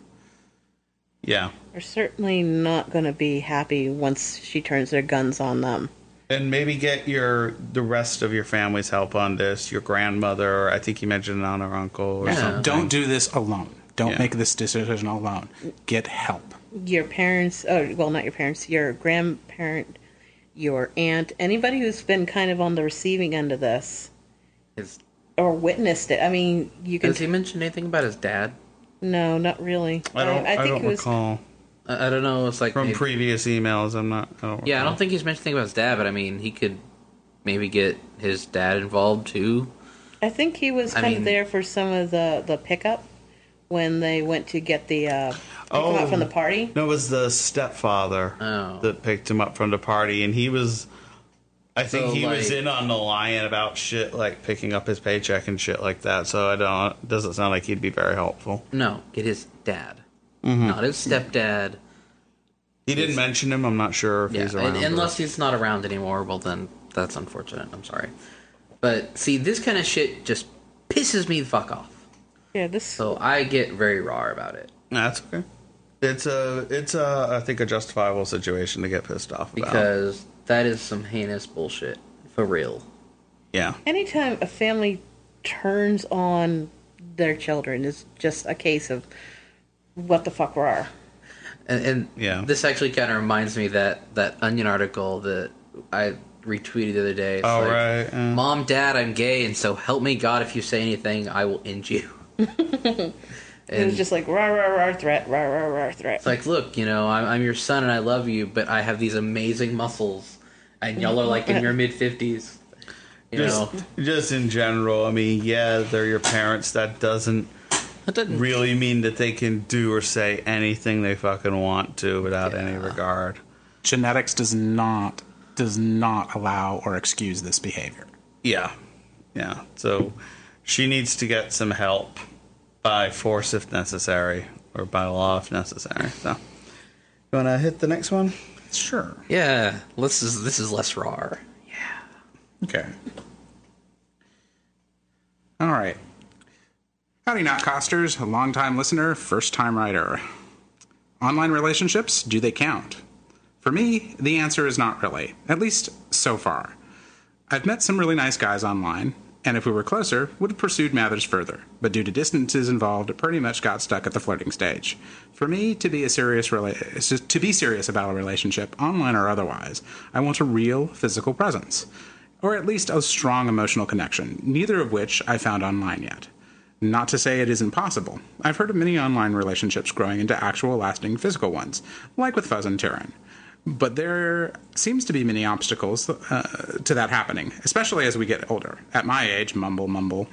Yeah. They're certainly not going to be happy once she turns their guns on them. And maybe get your the rest of your family's help on this. Your grandmother, I think you mentioned an aunt or uncle or Yeah. something. Don't do this alone. Don't Yeah. make this decision alone. Get help. Your parents, oh, well, not your parents, your grandparent, your aunt, anybody who's been kind of on the receiving end of this His, or witnessed it. I mean, you can. has he mentioned anything about his dad? No, not really. I don't. I, think don't it was. recall I, I don't know. It's like from maybe- previous emails. I'm not. I don't Yeah, I recall. don't think he's mentioned anything about his dad, but I mean, he could maybe get his dad involved too. I think he was I kind mean- of there for some of the the pickup when they went to get the uh, pick him Oh. up from the party. No, it was the stepfather Oh. that picked him up from the party, and he was. I think So, he was like- in on the lion about shit like picking up his paycheck and shit like that. So I don't. It doesn't sound like he'd be very helpful. No, get his dad, Mm-hmm. not his stepdad. He didn't mention him. I'm not sure if Yeah, he's around. and, or- unless he's not around anymore, well then that's unfortunate. I'm sorry, but see, this kind of shit just pisses me the fuck off. Yeah, this. So I get very raw about it That's okay. It's a. It's a. I think a justifiable situation to get pissed off about. because that is some heinous bullshit for real. Yeah. Anytime a family turns on their children is just a case of what the fuck are. And, and Yeah. this actually kind of reminds me that that Onion article that I retweeted the other day. It's Oh, like, right, yeah. Mom, Dad, I'm gay, and so help me God if you say anything, I will end you. It was just like rah rah rah threat, rah rah rah threat. It's like, look, you know, I'm, I'm your son and I love you, but I have these amazing muscles, and y'all are like in your mid fifties. You Just, know, just in general, I mean, yeah, they're your parents. That doesn't that doesn't really mean that they can do or say anything they fucking want to without any Yeah. regard. Genetics does not does not allow or excuse this behavior. Yeah. Yeah. So she needs to get some help by force if necessary, or by law if necessary. So, you want to hit the next one? Sure. Yeah, this is this is less raw. Okay. All right. Howdy, Notcosters, a long-time listener, first-time writer. Online relationships, do they count? For me, the answer is not really, at least so far. I've met some really nice guys online, and if we were closer, would have pursued matters further, but due to distances involved, it pretty much got stuck at the flirting stage. For me, to be a serious rela- to be serious about a relationship, online or otherwise, I want a real physical presence, or at least a strong emotional connection, neither of which I found online yet. Not to say it isn't possible. I've heard of many online relationships growing into actual lasting physical ones, like with Fuzz and Tyrion. But there seems to be many obstacles uh, to that happening, especially as we get older. At my age, mumble, mumble,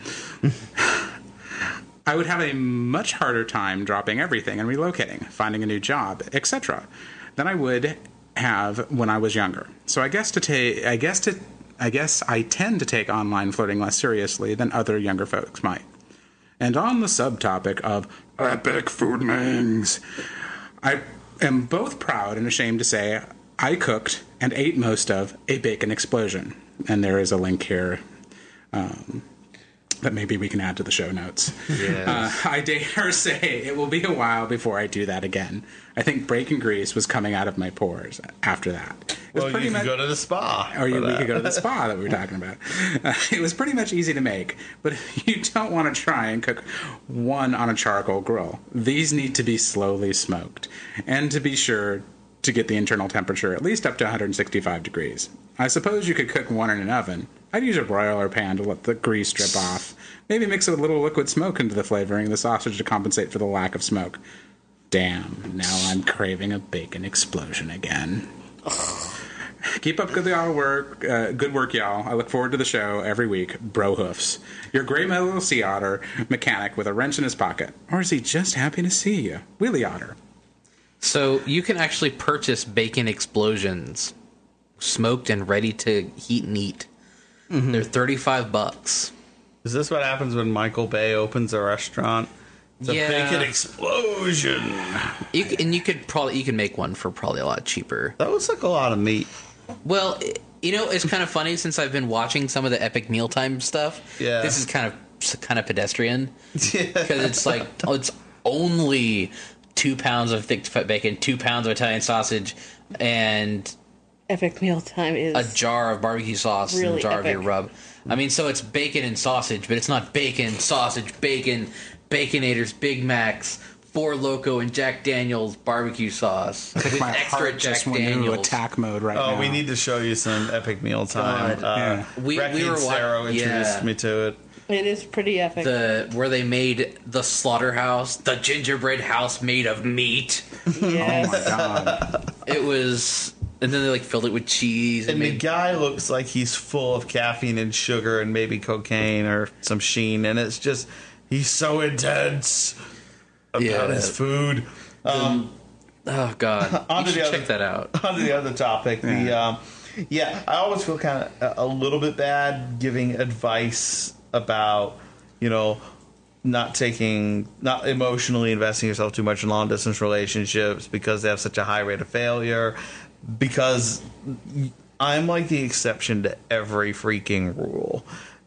I would have a much harder time dropping everything and relocating, finding a new job, et cetera, than I would have when I was younger. So I guess to take, I guess to, I guess I tend to take online flirting less seriously than other younger folks might. And on the subtopic of epic food mings, I am both proud and ashamed to say I cooked and ate most of a bacon explosion. And there is a link here um, that maybe we can add to the show notes. Yes. Uh, I dare say it will be a while before I do that again. I think bacon grease was coming out of my pores after that. It was Well, pretty you much, can go to the spa. or you, for we that. could go to the spa that we were talking about. Uh, it was pretty much easy to make, but you don't want to try and cook one on a charcoal grill. These need to be slowly smoked, and to be sure to get the internal temperature at least up to one hundred sixty-five degrees. I suppose you could cook one in an oven. I'd use a broiler pan to let the grease drip off. Maybe mix a little liquid smoke into the flavoring of the sausage to compensate for the lack of smoke. Damn, now I'm craving a bacon explosion again. Keep up good y'all work. Uh, good work, y'all. I look forward to the show every week. Bro Hoofs. Your gray metal sea otter mechanic with a wrench in his pocket. Or is he just happy to see you? Wheelie Otter. So you can actually purchase bacon explosions, smoked and ready to heat and eat. Mm-hmm. They're thirty-five bucks. Is this what happens when Michael Bay opens a restaurant? It's a Yeah. bacon explosion. You c- and you could probably you can make one for probably a lot cheaper. That looks like a lot of meat. Well, i- you know, it's kind of funny since I've been watching some of the Epic Mealtime stuff. Yeah. This is kind of kind of pedestrian Yeah. because it's like oh, it's only two pounds of thick fat bacon, two pounds of Italian sausage, and Epic mealtime is a jar of barbecue sauce and a Really jar of your epic. rub. I mean, so it's bacon and sausage, but it's not bacon, sausage, bacon, Baconators, Big Macs, Four Loco, and Jack Daniels barbecue sauce with My extra heart Jack just went into Daniels. attack mode right Oh, now. we need to show you some epic mealtime. God. Uh, Yeah. We- Becky we were and wa- Sarah introduced yeah. me to it. it is pretty epic. The where they made the slaughterhouse, the gingerbread house made of meat. yes. Oh my god. It was, and then they like filled it with cheese and, And the made. guy looks like he's full of caffeine and sugar and maybe cocaine or some sheen, and it's just he's so intense about Yeah. his food. Um, Oh god, you Onto should the other- check that out. on to the other topic, the um, yeah, I always feel kind of a, a little bit bad giving advice about you know not taking, not emotionally investing yourself too much in long distance relationships because they have such a high rate of failure. Because I'm like the exception to every freaking rule,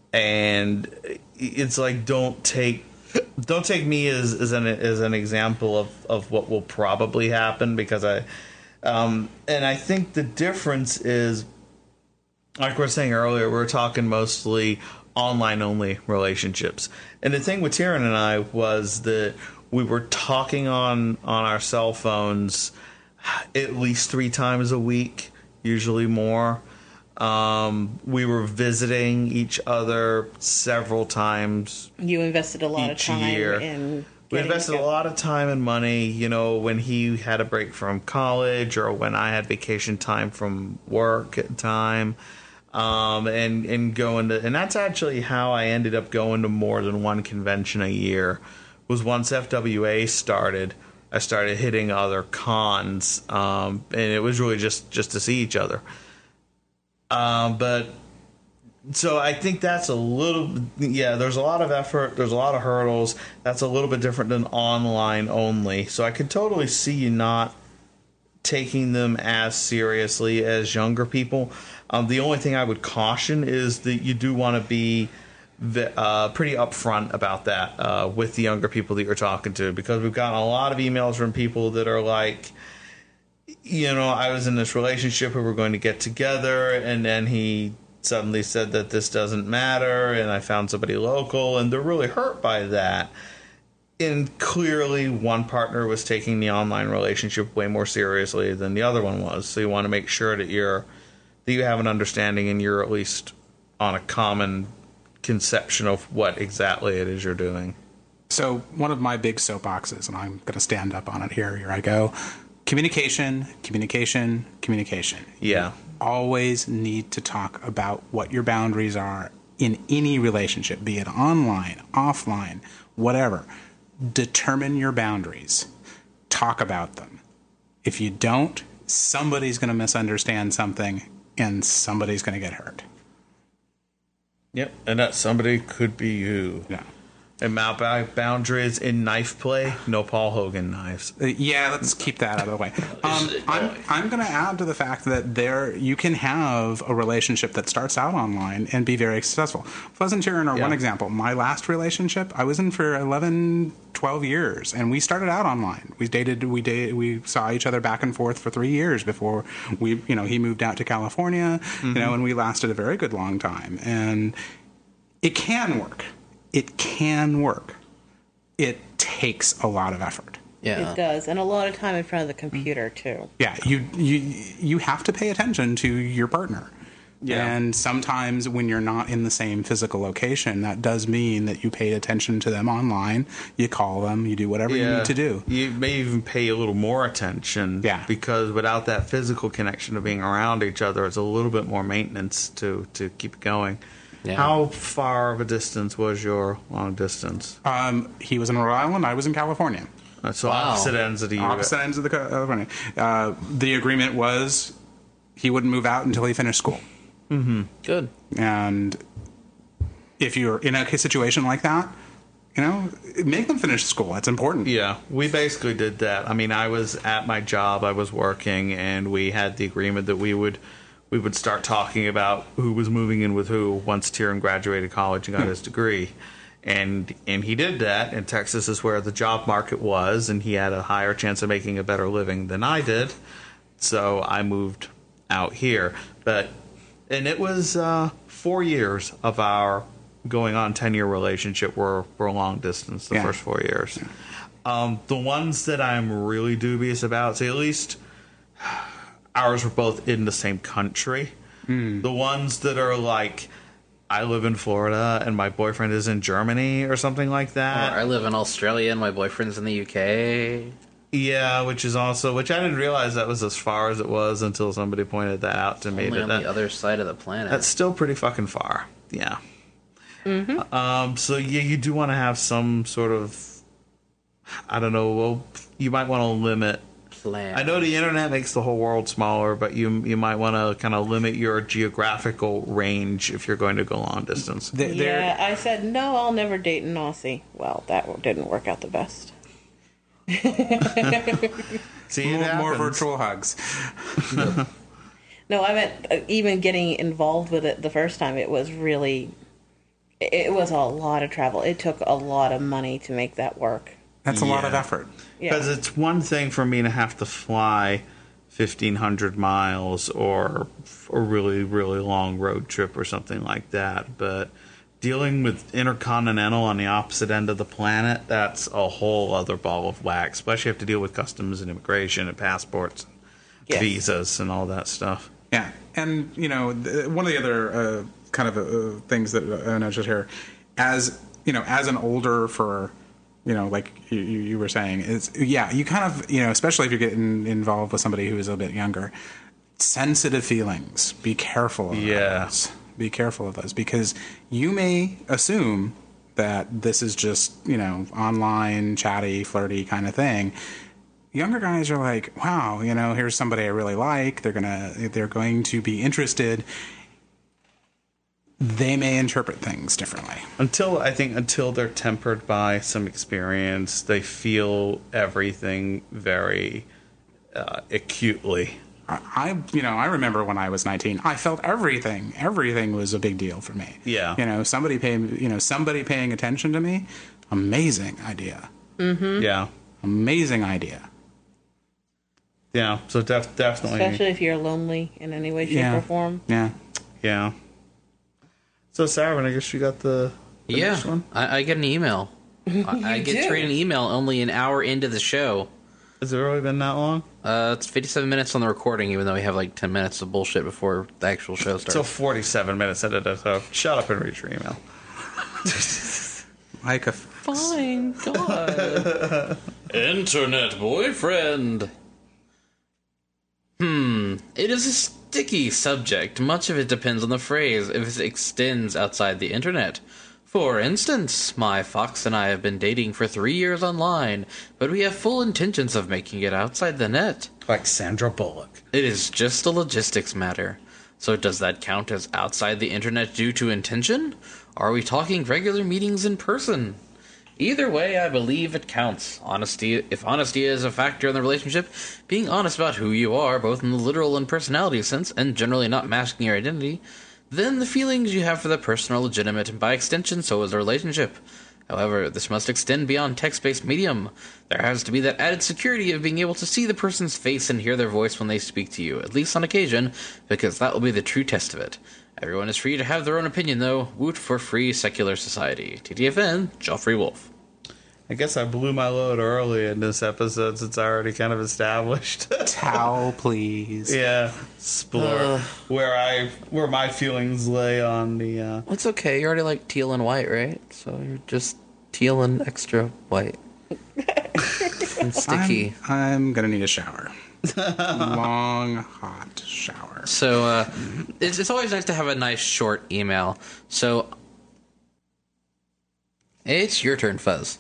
and it's like don't take. Don't take me as, as an as an example of, of what will probably happen because I, um, and I think the difference is, like we were saying earlier, we're talking mostly online only relationships, and the thing with Tyrion and I was that we were talking on on our cell phones at least three times a week, usually more. Um, we were visiting each other several times. You invested a lot of Each time year. in. We getting invested a together. lot of time and money, you know, when he had a break from college or when I had vacation time from work at the time. Um, and, and going to, and that's actually how I ended up going to more than one convention a year, was once F W A started, I started hitting other cons. Um, and it was really just, just to see each other. Um, but so I think that's a little, yeah, there's a lot of effort. There's a lot of hurdles. That's a little bit different than online only. So I can totally see you not taking them as seriously as younger people. Um, the only thing I would caution is that you do want to be the, uh, pretty upfront about that uh, with the younger people that you're talking to, because we've gotten a lot of emails from people that are like, you know, I was in this relationship, we were going to get together, and then he suddenly said that this doesn't matter, and I found somebody local, and they're really hurt by that. And clearly one partner was taking the online relationship way more seriously than the other one was. So you want to make sure that you're that you have an understanding and you're at least on a common conception of what exactly it is you're doing. So one of my big soapboxes, and I'm going to stand up on it here. Here I go. communication, communication, communication. Yeah. Always need to talk about what your boundaries are in any relationship, be it online, offline, whatever. Determine your boundaries. Talk about them. If you don't, somebody's going to misunderstand something and somebody's going to get hurt. Yep, and that somebody could be you. Yeah. And my ba- boundaries in knife play, no Paul Hogan knives. Uh, yeah, let's keep that out of the way. Um, I'm, I'm going to add to the fact that there you can have a relationship that starts out online and be very successful. Fuzz and Tyrion are Yeah. one example. My last relationship, I was in for eleven, twelve years, and we started out online. We dated, we dated, we saw each other back and forth for three years before we, you know, he moved out to California, mm-hmm. you know, and we lasted a very good long time. And it can work. It can work. It takes a lot of effort. Yeah. It does, and a lot of time in front of the computer too. Yeah, you you you have to pay attention to your partner. Yeah. And sometimes when you're not in the same physical location, that does mean that you pay attention to them online. You call them, you do whatever you need to do. You may even pay a little more attention. Yeah. Because without that physical connection of being around each other, it's a little bit more maintenance to, to keep it going. Yeah. How far of a distance was your long distance? Um, he was in Rhode Island, I was in California. Uh, So Wow. opposite ends of the U S. Opposite ends of the California. Uh, the agreement was he wouldn't move out until he finished school. Good. And if you're in a situation like that, you know, make them finish school. It's important. Yeah, we basically did that. I mean, I was at my job, I was working, and we had the agreement that we would we would start talking about who was moving in with who once Tyrion graduated college and got his degree. And and he did that, and Texas is where the job market was, and he had a higher chance of making a better living than I did. So I moved out here. But and it was uh, four years of our going on ten-year relationship were, were long distance, the Yeah. first four years. Um, the ones that I'm really dubious about, say at least ours were both in the same country. Mm. The ones that are like, I live in Florida and my boyfriend is in Germany or something like Or that. I live in Australia and my boyfriend's in the U K. Yeah, which is also, which I didn't realize that was as far as it was until somebody pointed that out to me. Only that on that- the other side of the planet. That's still pretty fucking far. Yeah. Mm-hmm. Um, so yeah, you do want to have some sort of, I don't know, well, you might want to limit. plan. I know the internet makes the whole world smaller, but you you might want to kind of limit your geographical range if you're going to go long distance. There- there- Yeah, I said no. I'll never date an Aussie. Well, that didn't work out the best. See, it more, more happens. virtual hugs. No, I meant uh, even getting involved with it the first time. It was really, it it was a lot of travel. It took a lot of money to make that work. That's a lot of Yeah. effort. Yeah. Because it's one thing for me to have to fly fifteen hundred miles or a really, really long road trip or something like that. But dealing with intercontinental on the opposite end of the planet, that's a whole other ball of wax. Especially have to deal with customs and immigration and passports, and Yes. visas, and all that stuff. Yeah, and you know, th- one of the other uh, kind of uh, things that I noticed here, as you know, as an older for, you know, like you, you you were saying, is yeah, you kind of, you know, especially if you're getting involved with somebody who is a bit younger, sensitive feelings. Be careful of Yeah. those. Be careful of those because you may assume that this is just, you know, online, chatty, flirty kind of thing. Younger guys are like, wow, you know, here's somebody I really like. They're gonna, they're going to be interested. They may interpret things differently. Until I think until they're tempered by some experience, they feel everything very uh, acutely. I, I, you know, I remember when I was nineteen, I felt everything. Everything was a big deal for me. Yeah. You know, somebody paying, you know, somebody paying attention to me. Amazing idea. Yeah, Amazing idea. yeah. So def- definitely, Especially if you're lonely in any way, shape, Yeah. or form. Yeah. yeah. So Sarah, I guess you got the, the Yeah, next one. I, I get an email. I, I get do? to read an email only an hour into the show. Has it really been that long? Uh, it's fifty-seven minutes on the recording, even though we have like ten minutes of bullshit before the actual show starts. So forty-seven minutes into it. So shut up and read your email. Like a. Fine, God. Internet boyfriend. It is a sticky subject. Much of it depends on the phrase, if it extends outside the internet. For instance, my fox and I have been dating for three years online, but we have full intentions of making it outside the net. Like Sandra Bullock. It is just a logistics matter. So does that count as outside the internet due to intention? Are we talking regular meetings in person? Either way, I believe it counts. Honesty, if honesty is a factor in the relationship, being honest about who you are, both in the literal and personality sense, and generally not masking your identity, then the feelings you have for that person are legitimate, and by extension, so is the relationship. However, this must extend beyond text-based medium. There has to be that added security of being able to see the person's face and hear their voice when they speak to you, at least on occasion, because that will be the true test of it. Everyone is free to have their own opinion, though. Woot for free secular society. T T F N, Joffrey Wolf. I guess I blew my load early in this episode since I already kind of established. Towel, please. Yeah, Splur. where I where my feelings lay on the. Uh, It's okay, you're already like teal and white, right? So you're just teal and extra white. And sticky. I'm, I'm gonna need a shower. Long, hot shower. So uh, it's, it's always nice to have a nice short email. So it's your turn, Fuzz.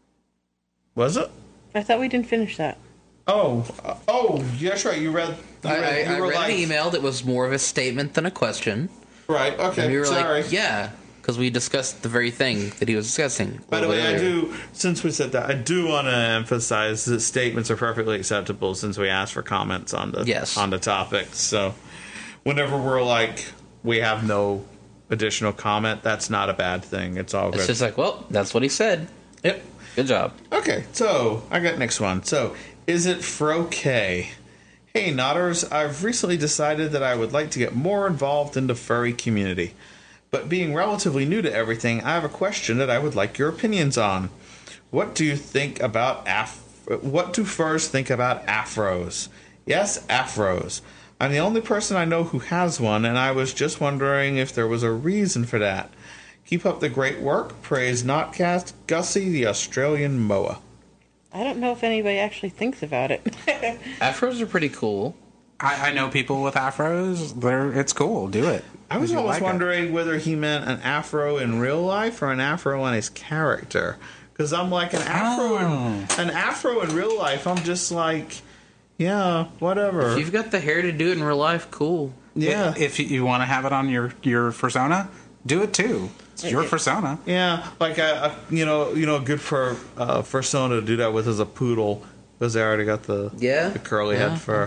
was it? I thought we didn't finish that. Oh, uh, oh, yeah, that's right. You read. You I, read, I, you I were read like, an email that was more of a statement than a question. Right. Okay. And we were sorry. like, yeah, because we discussed the very thing that he was discussing. a By the little way, bit I earlier. do. Since we said that, I do want to emphasize that statements are perfectly acceptable. Since we asked for comments on the Yes. on the topic, so whenever we're like, we have no additional comment, that's not a bad thing. It's all good. It's just like, well, that's what he said. Yep. Good job. Okay, so I got next one. So, is it Fro-K? Hey, Nodders, I've recently decided that I would like to get more involved in the furry community. But being relatively new to everything, I have a question that I would like your opinions on. What do you think about af- What do furs think about afros? Yes, afros. I'm the only person I know who has one, and I was just wondering if there was a reason for that. Keep up the great work. Praise Notcast, Gussie, the Australian Moa. I don't know if anybody actually thinks about it. Afros are pretty cool. I, I know people with afros. They're, it's cool. Do it. I was If you always like it. wondering whether he meant an afro in real life or an afro on his character. Because I'm like, an afro, in, an afro in real life, I'm just like, yeah, whatever. If you've got the hair to do it in real life, cool. Yeah, If you, you want to have it on your, your persona, do it too. It's your persona. yeah, like a, a you know, you know, good for uh, for someone to do that with is a poodle because they already got the Yeah, the curly yeah. head fur.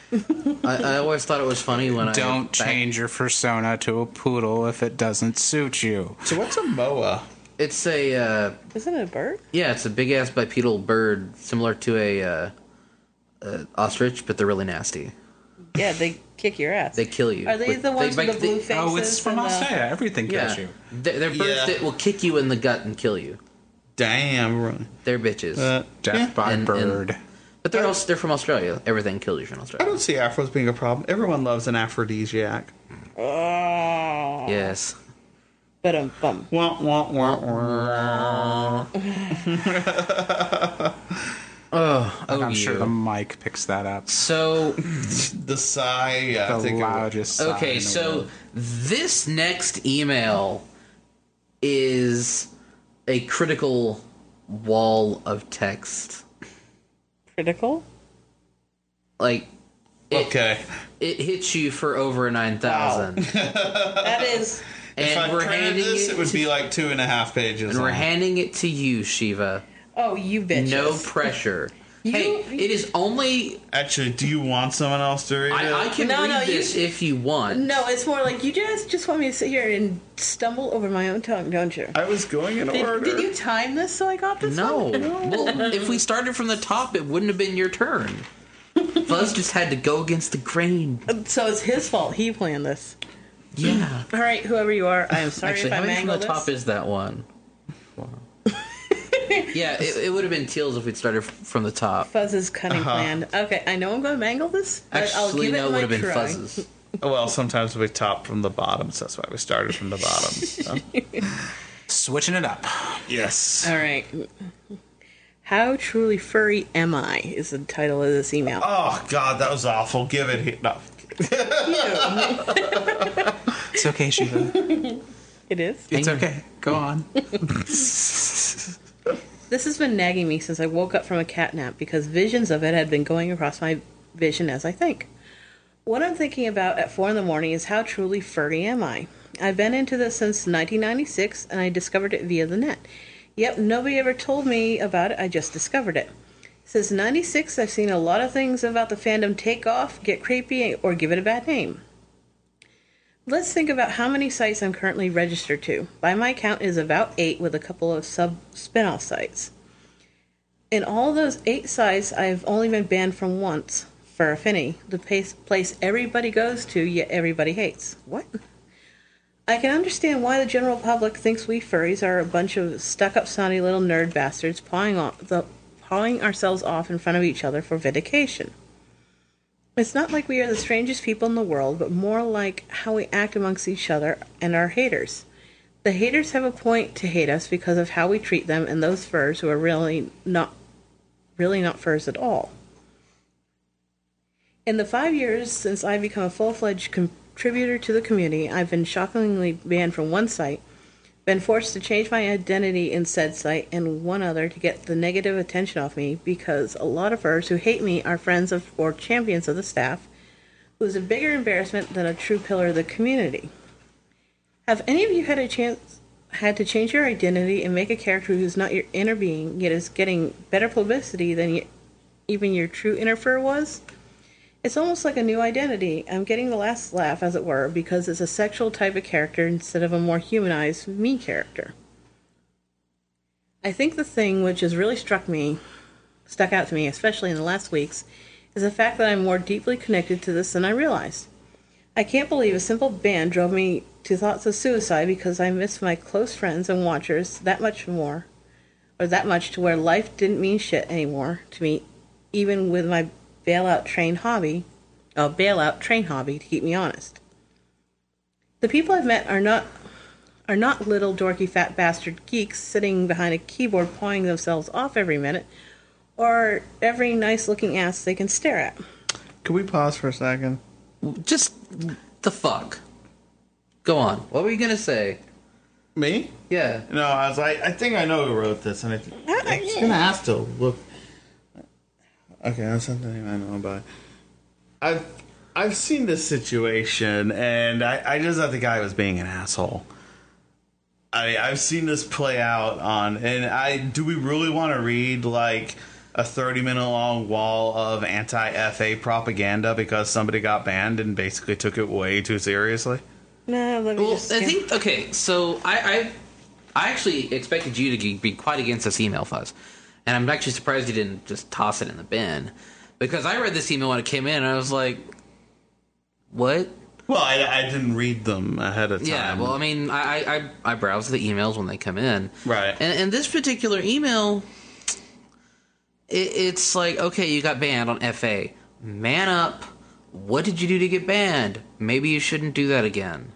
I, I always thought it was funny when I Don't back- change your persona to a poodle if it doesn't suit you. So what's a moa? It's a uh, Isn't it a bird? yeah, it's a big ass bipedal bird similar to a uh, uh, ostrich, but they're really nasty. Yeah, they kick your ass. They kill you. Are they With- the ones they- with the blue they- faces? Oh, it's from and the- Australia. Everything Yeah, kills you. they're, they're birds Yeah. that will kick you in the gut and kill you. Damn. Really. They're bitches. Uh, Death yeah. by And- bird. But they're also, they're from Australia. Everything kills you from I Australia. don't see afros being a problem. Everyone loves an aphrodisiac. Oh. Yes. But um, bum. Wah, wah, wah, wah. Oh, And oh I'm sure you. the mic picks that up. So The sigh. Yeah, I The think it would. loudest sigh in okay, the so world. this next email is a critical wall of text. Critical? Like it, Okay. it hits you for over nine thousand, That is. and if I we're printed handing this, it. it would to, be like two and a half pages. and we're long. handing it to you, Shiva. Oh, you bitches. No pressure. You- hey, it is only. Actually, do you want someone else to read it? I, I can No, read no, you- this if you want. No, it's more like you just just want me to sit here and stumble over my own tongue, don't you? I was going in order. Did, did you time this so I got this No. one? Well, if we started from the top, it wouldn't have been your turn. Fuzz just had to go against the grain. So it's his fault. He planned this. Yeah. All right, whoever you are, I am sorry Actually, if I how many from mangled the top this. is that one? Yeah, it, it would have been Teals if we'd started f- from the top. Fuzz's cunning plan. Okay, I know I'm going to mangle this, but I'll Actually, give no, it it my would have been try. Fuzz's. Well, sometimes we top from the bottom, so that's why we started from the bottom. so. Switching it up. Yes. All right. How truly furry am I? Is the title of this email. Oh God, that was awful. Give it here. No. It's okay, Shiva. It is. It's okay. Go on. This has been nagging me since I woke up from a cat nap because visions of it had been going across my vision as I think. What I'm thinking about at four in the morning is how truly furry am I? I've been into this since nineteen ninety-six and I discovered it via the net. Yep, nobody ever told me about it, I just discovered it. Since ninety-six, I've seen a lot of things about the fandom take off, get creepy, or give it a bad name. Let's think about how many sites I'm currently registered to. By my count, it is about eight with a couple of sub-spin-off sites. In all those eight sites, I've only been banned from once, for Affinity, the place everybody goes to, yet everybody hates. What? I can understand why the general public thinks we furries are a bunch of stuck-up, snotty little nerd bastards pawing, off the, pawing ourselves off in front of each other for vindication. It's not like we are the strangest people in the world, but more like how we act amongst each other and our haters. The haters have a point to hate us because of how we treat them and those furs who are really not, really not furs at all. In the five years since I've become a full-fledged contributor to the community, I've been shockingly banned from one site, been forced to change my identity in said site and one other to get the negative attention off me because a lot of furs who hate me are friends of or champions of the staff, who is a bigger embarrassment than a true pillar of the community. Have any of you had a chance had to change your identity and make a character who's not your inner being, yet is getting better publicity than you, even your true inner fur was? It's almost like a new identity. I'm getting the last laugh, as it were, because it's a sexual type of character instead of a more humanized me character. I think the thing which has really struck me, stuck out to me, especially in the last weeks, is the fact that I'm more deeply connected to this than I realized. I can't believe a simple ban drove me to thoughts of suicide because I missed my close friends and watchers that much more, or that much to where life didn't mean shit anymore to me, even with my bailout train hobby, a bailout train hobby to keep me honest. The people I've met are not are not little dorky fat bastard geeks sitting behind a keyboard pawing themselves off every minute, or every nice looking ass they can stare at. Can we pause for a second? Just the fuck. Go on. What were you gonna say? Me? Yeah. No, I was like, I think I know who wrote this, and I th- I'm just gonna have to look. Okay, that's something I know about. I've I've seen this situation, and I, I just thought the guy was being an asshole. I I've seen this play out on, and I do we really want to read like a thirty minute long wall of anti-F A propaganda because somebody got banned and basically took it way too seriously? No, let me Well, just... I think okay. So I, I I actually expected you to be quite against this email, Fuzz. And I'm actually surprised you didn't just toss it in the bin. Because I read this email when it came in, and I was like, what? Well, I, I didn't read them ahead of time. Yeah, well, I mean, I, I, I browse the emails when they come in. Right. And, and this particular email, it, it's like, okay, you got banned on F A. Man up. What did you do to get banned? Maybe you shouldn't do that again.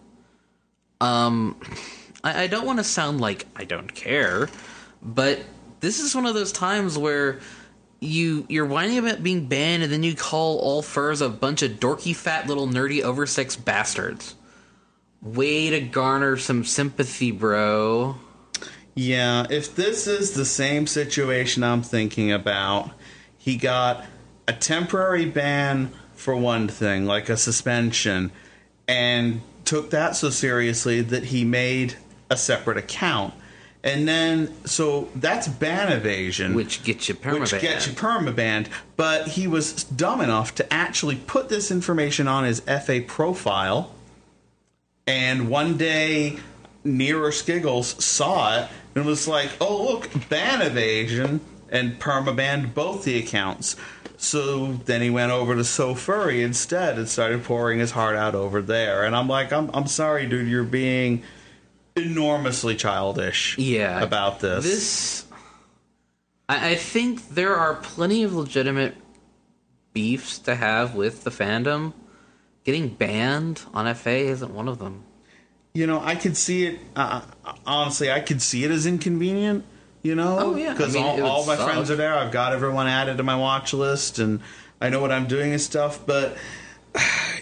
Um, I, I don't want to sound like I don't care, but... this is one of those times where you, you're whining about being banned and then you call all furs a bunch of dorky, fat, little, nerdy, oversexed bastards. Way to garner some sympathy, bro. Yeah, if this is the same situation I'm thinking about, he got a temporary ban for one thing, like a suspension, and took that so seriously that he made a separate account. And then, so that's ban evasion. Which gets you permabanned. Which gets you permabanned. But he was dumb enough to actually put this information on his F A profile. And one day, Near or Skiggles saw it and was like, oh, look, ban evasion, and permabanned both the accounts. So then he went over to So Furry instead and started pouring his heart out over there. And I'm like, I'm, I'm sorry, dude, you're being... enormously childish yeah, about this. This, I, I think there are plenty of legitimate beefs to have with the fandom. Getting banned on F A isn't one of them. You know, I could see it. Uh, honestly, I could see it as inconvenient. You know, oh yeah, because I mean, all, all my suck. friends are there. I've got everyone added to my watch list, and I know what I'm doing and stuff. But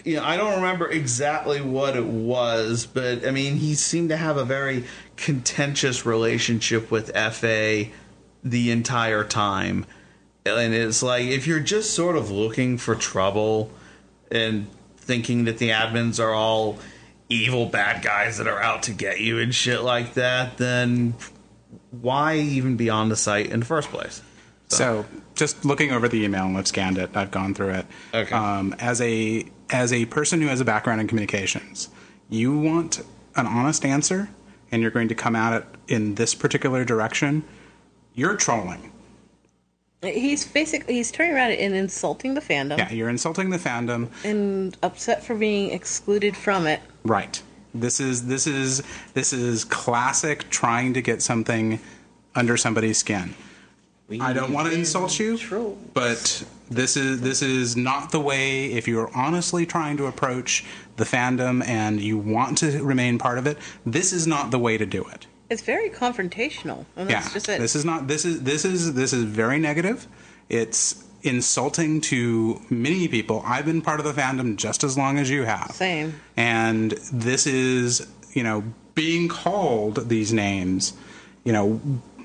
you know, I don't remember exactly what it was, but I mean, he seemed to have a very contentious relationship with F A the entire time. And it's like, if you're just sort of looking for trouble and thinking that the admins are all evil bad guys that are out to get you and shit like that, then why even be on the site in the first place? So, So, just looking over the email, and I've scanned it, I've gone through it. Okay. Um, as a as a person who has a background in communications, you want an honest answer, and you're going to come at it in this particular direction. You're trolling. He's basically he's turning around and insulting the fandom Yeah, you're insulting the fandom. and upset for being excluded from it. Right. This is this is this is classic trying to get something under somebody's skin. I don't want to insult you, but this is this is not the way. If you're honestly trying to approach the fandom and you want to remain part of it, this is not the way to do it. It's very confrontational, and that's Yeah, just it. this is not. This is this is this is very negative. It's insulting to many people. I've been part of the fandom just as long as you have. Same. And this is, you know, being called these names, you know,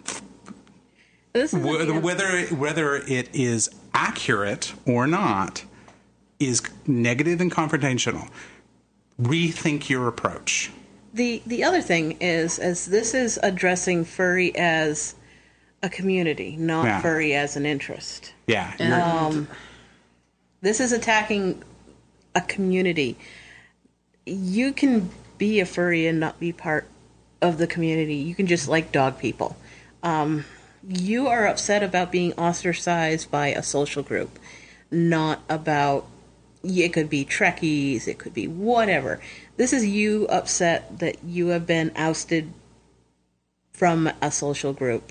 This is whether the- whether whether it is accurate or not is negative and confrontational. Rethink your approach. The the other thing is, as this is addressing furry as a community, not Yeah. furry as an interest. Yeah. And you're- Um, This is attacking a community. You can be a furry and not be part of the community. You can just like dog people. Um, you are upset about being ostracized by a social group, not about. It could be Trekkies, it could be whatever. This is you upset that you have been ousted from a social group.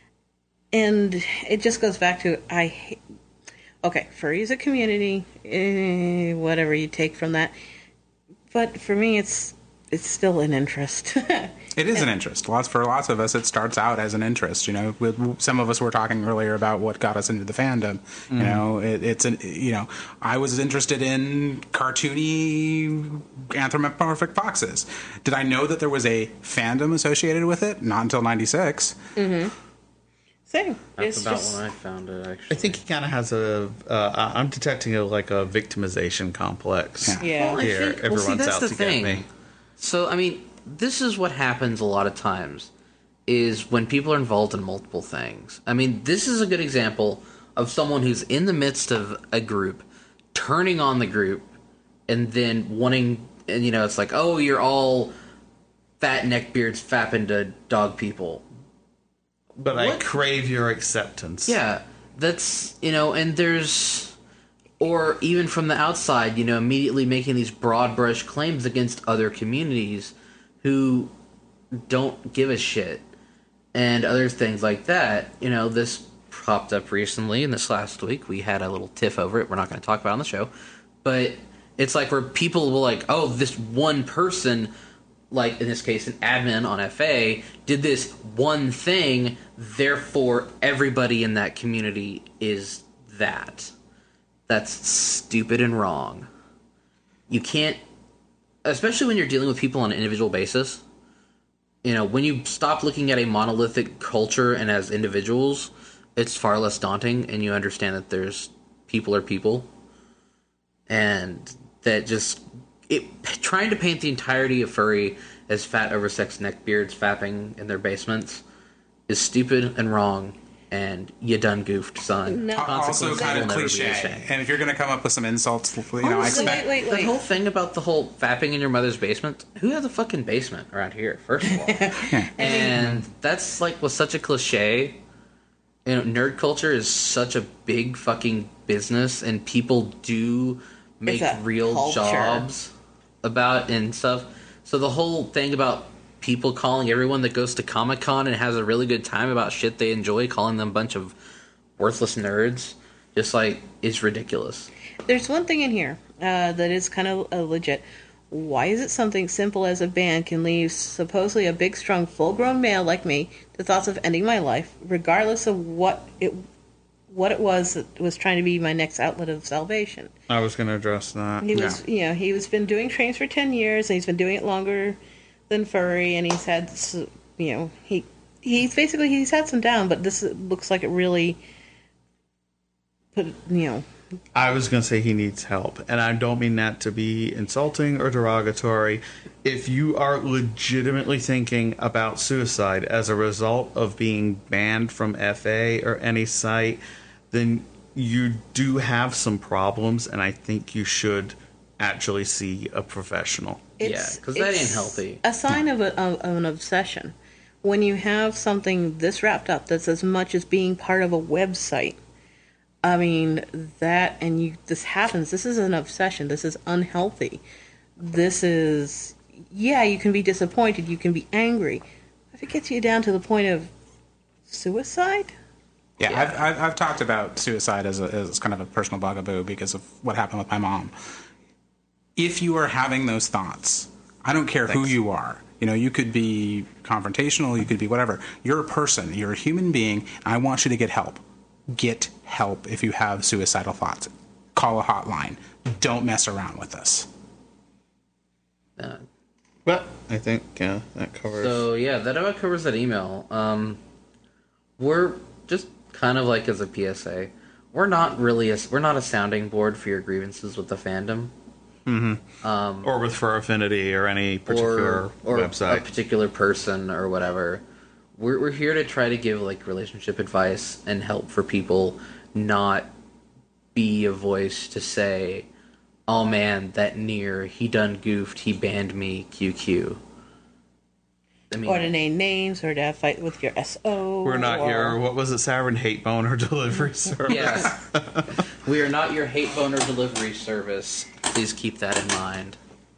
And it just goes back to, I hate, okay, furry is a community, eh, whatever you take from that. But for me, it's it's still an interest. It is an interest. Lots for lots of us, it starts out as an interest. You know, with some of us were talking earlier about what got us into the fandom. Mm-hmm. You know, it, it's an you know, I was interested in cartoony anthropomorphic foxes. Did I know that there was a fandom associated with it? Not until ninety-six. Same. That's It's about just, when I found it, actually. I think he kind of has a. Uh, I'm detecting a, like a victimization complex. Yeah. yeah. Well, I Here, think, well, see, everyone's that's out the to thing. get me. So, I mean, this is what happens a lot of times, is when people are involved in multiple things. I mean, this is a good example of someone who's in the midst of a group, turning on the group, and then wanting, and you know, it's like, oh, you're all fat neckbeards fapping to dog people. But I What? crave your acceptance. Yeah, that's, you know, and there's, or even from the outside, you know, immediately making these broad brush claims against other communities who don't give a shit, and other things like that. You know, this popped up recently, in this last week, we had a little tiff over it, we're not going to talk about it on the show, but it's like where people will like, oh, this one person, like in this case an admin on F A, did this one thing, therefore everybody in that community is that. That's stupid and wrong. You can't, especially when you're dealing with people on an individual basis, you know, when you stop looking at a monolithic culture and as individuals, it's far less daunting, and you understand that there's people are people, and that just it trying to paint the entirety of furry as fat, oversexed neckbeards fapping in their basements is stupid and wrong, and you done goofed, son. No. Also Consequences kind will of never be cliche. ashamed. And if you're going to come up with some insults, you know, I Honestly, expect. wait, wait, The wait. whole thing about the whole fapping in your mother's basement. Who has a fucking basement around here? First of all, and that's like was such a cliche. You know, nerd culture is such a big fucking business, and people do make It's a real culture. jobs about and stuff. So the whole thing about people calling everyone that goes to Comic-Con and has a really good time about shit they enjoy, calling them a bunch of worthless nerds, just like, is ridiculous. There's one thing in here uh, that is kind of uh, legit. Why is it something simple as a band can leave supposedly a big, strong, full-grown male like me to thoughts of ending my life, regardless of what it what it was that was trying to be my next outlet of salvation. I was going to address that. He was, you know, he was been doing trains for ten years, and he's been doing it longer than Furry, and he's had, s- you know, he he's basically he's had some down, but this looks like it really put, you know. I was going to say he needs help, and I don't mean that to be insulting or derogatory. If you are legitimately thinking about suicide as a result of being banned from F A or any site, then you do have some problems, and I think you should actually see a professional. It's, Yeah, 'cause that ain't it's healthy. A sign of, a, of, of an obsession. When you have something this wrapped up that's as much as being part of a website, I mean, that, and you, this happens. This is an obsession. This is unhealthy. This is, yeah, you can be disappointed. You can be angry. If it gets you down to the point of suicide, Yeah, Yeah. I've, I've, I've talked about suicide as, a, as kind of a personal bugaboo because of what happened with my mom. If you are having those thoughts, I don't care who Thanks. you are. You know, you could be confrontational, you could be whatever. You're a person, you're a human being, and I want you to get help. Get help if you have suicidal thoughts. Call a hotline. Don't mess around with this. Uh, But I think, yeah, that covers... So yeah, that about covers that email. Um, we're just kind of like as a P S A, we're not really a we're not a sounding board for your grievances with the fandom or with Fur Affinity or any particular or or a website. particular person or whatever. We're we're here to try to give like relationship advice and help for people, not be a voice to say, "Oh man, that Nier, he done goofed, he banned me, Q Q." I mean, or to name names, or to have fight with your S O. We're not or, your, what was it, Saturn hate boner delivery service. yes, we are not your hate boner delivery service. Please keep that in mind.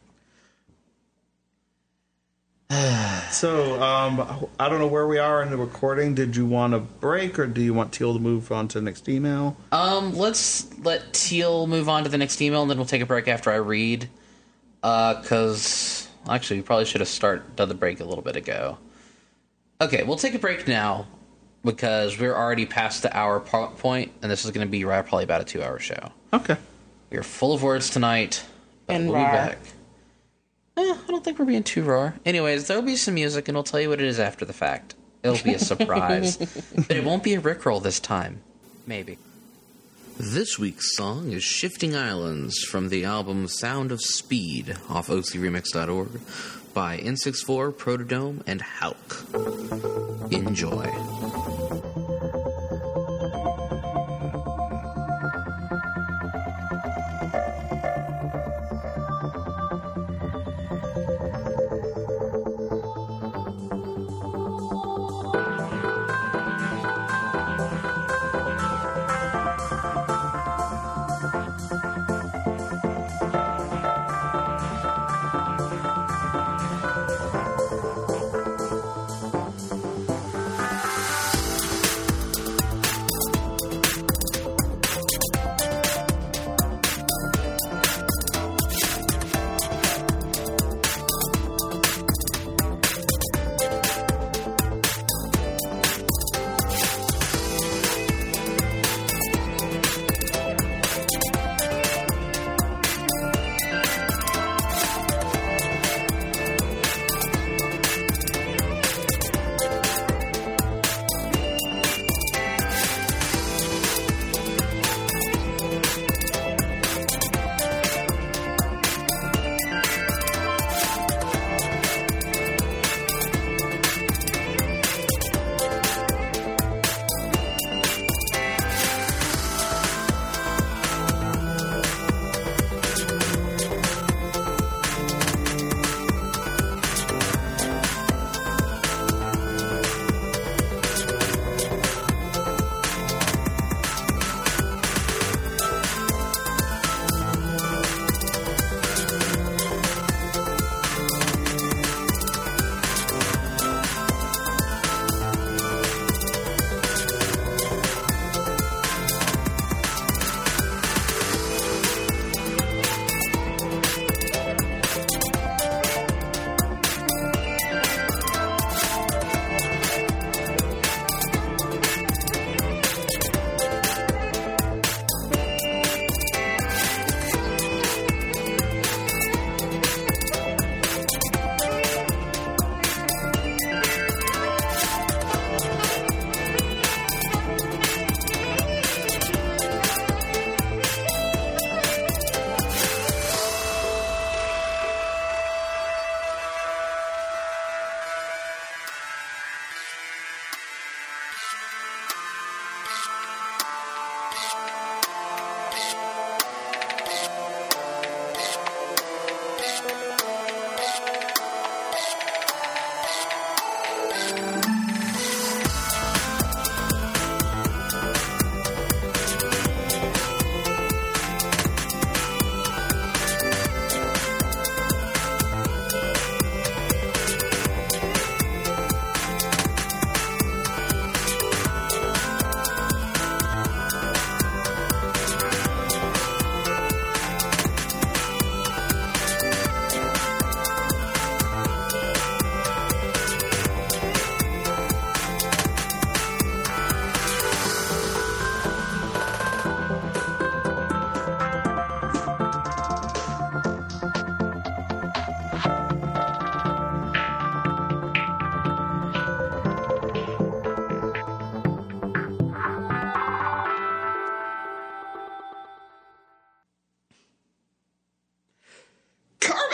So, um, I don't know where we are in the recording. Did you want a break, or do you want Teal to move on to the next email? Um, let's let Teal move on to the next email, and then we'll take a break after I read. Uh, cause actually, we probably should have started done the break a little bit ago. Okay, we'll take a break now because we're already past the hour po- point, and this is going to be right, probably about a two-hour show. Okay. We're full of words tonight, but And we'll be rar. back. Eh, I don't think we're being too raw. Anyways, there'll be some music, and we'll tell you what it is after the fact. It'll be a surprise, but it won't be a Rickroll this time. Maybe. This week's song is Shifting Islands from the album Sound of Speed off O C remix dot org by N sixty-four, Protodome, and Hulk. Enjoy.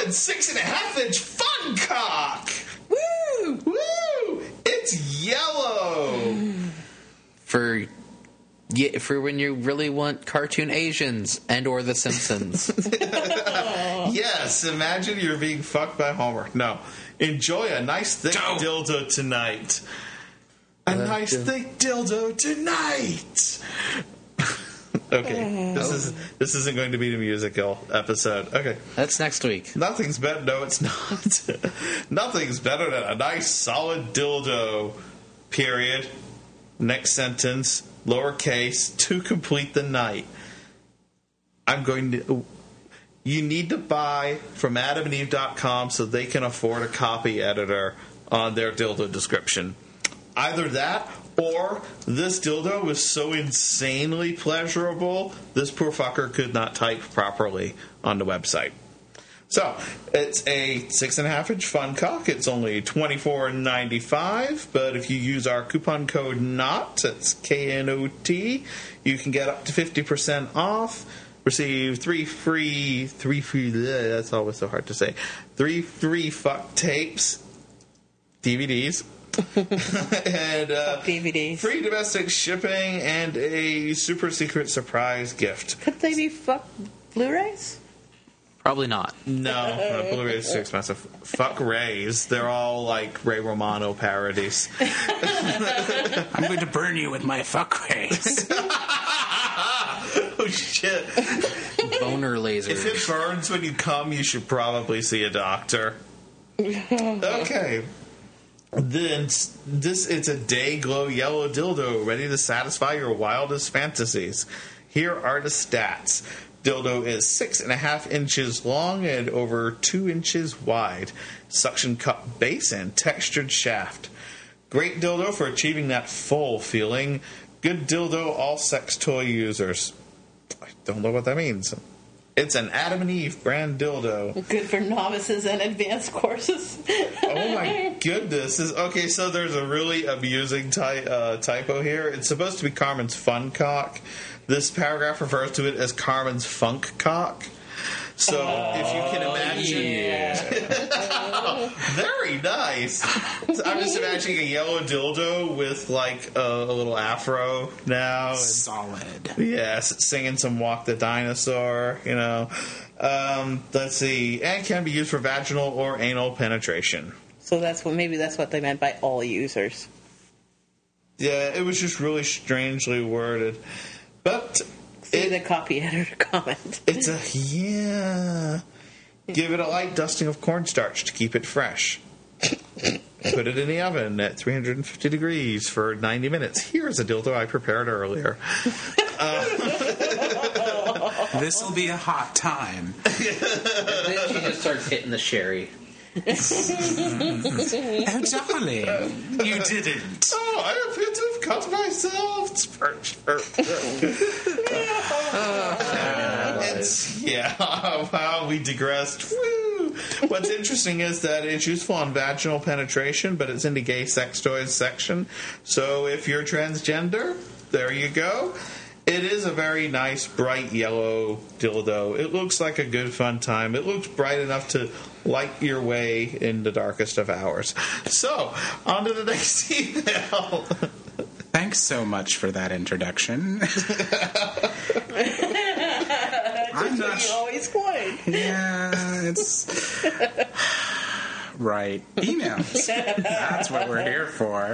Carmen's six and a half inch fun cock. Woo! Woo! It's yellow. For yeah, for when you really want cartoon Asians and or The Simpsons. Yes, imagine you're being fucked by Homer. No. Enjoy a nice thick Dope. dildo tonight. A Uh, nice yeah. thick dildo tonight. Okay, this is this isn't going to be the musical episode. Okay, That's next week. nothing's better. No, it's not. Nothing's better than a nice solid dildo. Period. Next sentence, lowercase, to complete the night. I'm going to. You need to buy from adam and eve dot com so they can afford a copy editor on their dildo description. Either that, or this dildo was so insanely pleasurable, this poor fucker could not type properly on the website. So, it's a six and a half inch fun cock. It's only twenty-four ninety-five, but if you use our coupon code KNOT, that's K N O T, you can get up to fifty percent off. Receive three free, three free, bleh, that's always so hard to say, three free fuck tapes, D V Ds, and uh, D V Ds. free domestic shipping, and a super secret surprise gift. Could they be fuck Blu-rays? Probably not. No, no Blu-ray is too expensive. Fuck Rays. They're all like Ray Romano parodies. I'm going to burn you with my fuck rays. Oh, shit. Boner If it lasers. burns when you come, you should probably see a doctor. Okay. Then s- this it's a day glow yellow dildo ready to satisfy your wildest fantasies. Here are the stats. Dildo is six and a half inches long and over two inches wide. Suction cup base and textured shaft. Great dildo for achieving that full feeling. Good dildo, all sex toy users. I don't know what that means. It's an Adam and Eve brand dildo. Good for novices and advanced courses. Oh my goodness! This, okay, so there's a really amusing ty- uh, typo here. It's supposed to be Carmen's fun cock. This paragraph refers to it as Carmen's funk cock. So if you can imagine, very nice. So I'm just imagining a yellow dildo with like a, a little afro now. And, Solid. yes, singing some "Walk the Dinosaur," you know. Um, let's see, and can be used for vaginal or anal penetration. So that's what maybe that's what they meant by all users. Yeah, it was just really strangely worded, but See it, the copy editor comment. it's a yeah. Give it a light dusting of cornstarch to keep it fresh. Put it in the oven at three hundred fifty degrees for ninety minutes. Here's a dildo I prepared earlier. This will be a hot time. Then she just starts hitting the sherry. Oh, darling, you didn't. Oh, I appear to have cut myself. Spurt, spurt, spurt. It's, yeah, wow, we digressed. Woo. What's interesting is that it's useful on vaginal penetration, but it's in the gay sex toys section. So if you're transgender, there you go. It is a very nice, bright yellow dildo. It looks like a good, fun time. It looks bright enough to light your way in the darkest of hours. So, on to the next email. Thanks so much for that introduction. I'm not. You always wanted. Yeah, it's right. Emails. That's what we're here for.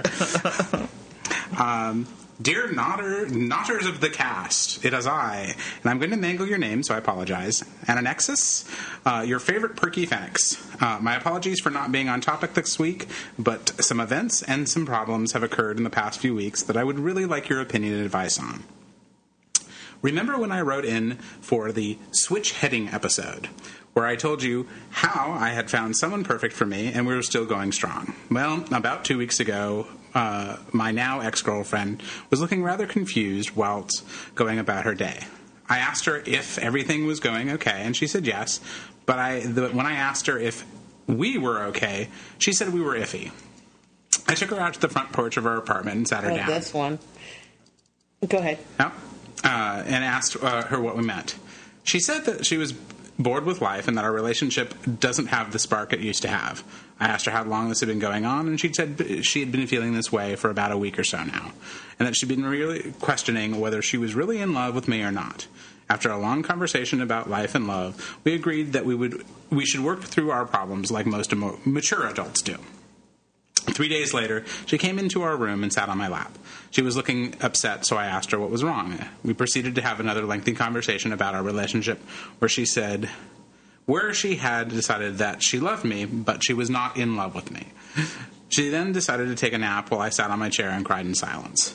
Um, dear Notter, Notters of the cast, it is I, and I'm going to mangle your name, so I apologize. Ananexus, uh, your favorite perky Fenix. Uh, my apologies for not being on topic this week, but some events and some problems have occurred in the past few weeks that I would really like your opinion and advice on. Remember when I wrote in for the switch heading episode, where I told you how I had found someone perfect for me and we were still going strong? Well, about two weeks ago, uh, my now ex-girlfriend was looking rather confused whilst going about her day. I asked her if everything was going okay, and she said yes, but I, the, when I asked her if we were okay, she said we were iffy. I took her out to the front porch of our apartment and sat her Oh, down. this one. Go ahead. Yep. Uh, and asked uh, her what we meant. She said that she was bored with life and that our relationship doesn't have the spark it used to have. I asked her how long this had been going on, and she said she had been feeling this way for about a week or so now, and that she'd been really questioning whether she was really in love with me or not. After a long conversation about life and love, we agreed that we would we should work through our problems like most emo- mature adults do. Three days later, she came into our room and sat on my lap. She was looking upset, so I asked her what was wrong. We proceeded to have another lengthy conversation about our relationship, where she said, where she had decided that she loved me, but she was not in love with me. She then decided to take a nap while I sat on my chair and cried in silence.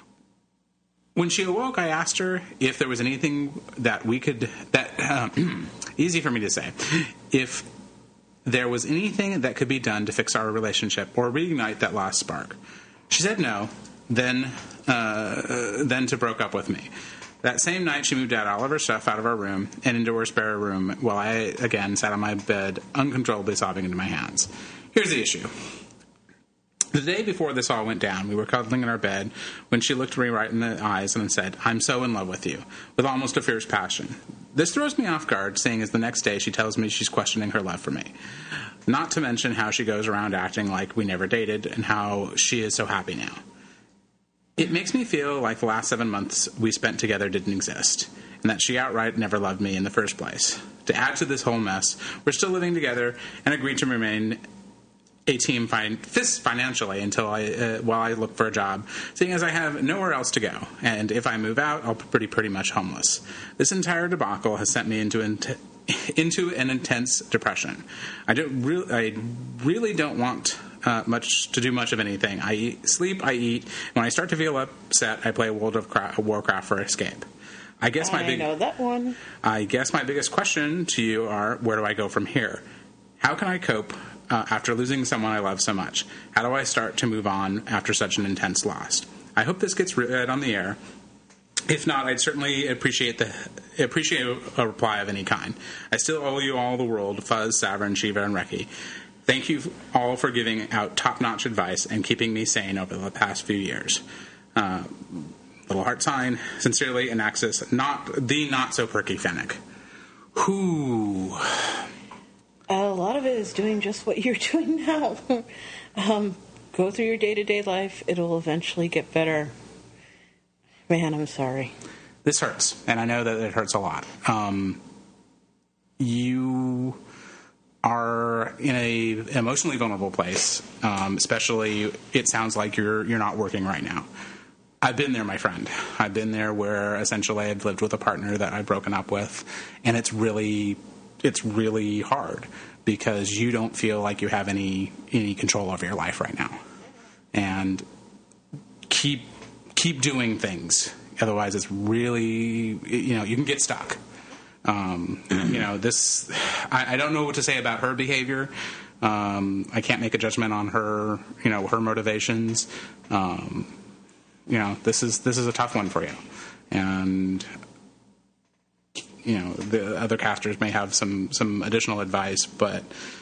When she awoke, I asked her if there was anything that we could, that, um, easy for me to say, if there was anything that could be done to fix our relationship or reignite that lost spark. She said no, then, uh, then to broke up with me. That same night, she moved out all of her stuff out of our room and into her spare room while I, again, sat on my bed, uncontrollably sobbing into my hands. Here's the issue. The day before this all went down, we were cuddling in our bed when she looked me right in the eyes and said, I'm so in love with you, with almost a fierce passion. This throws me off guard, seeing as the next day she tells me she's questioning her love for me. Not to mention how she goes around acting like we never dated and how she is so happy now. It makes me feel like the last seven months we spent together didn't exist, and that she outright never loved me in the first place. To add to this whole mess, we're still living together and agreed to remain a team fin- financially until I uh, while I look for a job, seeing as I have nowhere else to go, and if I move out, I'll be pretty pretty much homeless. This entire debacle has sent me into int- into an intense depression. I don't re- I really don't want uh, much to do much of anything. I eat, sleep, I eat. When I start to feel upset, I play World of Cra- Warcraft for escape. I guess my I big know that one. I guess my biggest question to you are, where do I go from here? How can I cope uh, after losing someone I love so much? How do I start to move on after such an intense loss? I hope this gets read on the air. If not, I'd certainly appreciate the appreciate a reply of any kind. I still owe you all the world, Fuzz, Savern, Shiva, and Reki. Thank you all for giving out top-notch advice and keeping me sane over the past few years. Uh, little heart sign. Sincerely, Anaxis, not the not-so-perky Fennec. Whoo. A lot of it is doing just what you're doing now. um, go through your day-to-day life. It'll eventually get better. Man, I'm sorry. This hurts, and I know that it hurts a lot. Um, you are in a emotionally vulnerable place, um, especially it sounds like you're you're not working right now. I've been there, my friend. I've been there where essentially I've lived with a partner that I've broken up with, and it's really it's really hard because you don't feel like you have any any control over your life right now. And keep keep doing things. Otherwise, it's really, you know, you can get stuck. Um, you know, this, I, I don't know what to say about her behavior. Um, I can't make a judgment on her, you know, her motivations. Um, you know, this is, this is a tough one for you. And, you know, the other casters may have some, some additional advice, but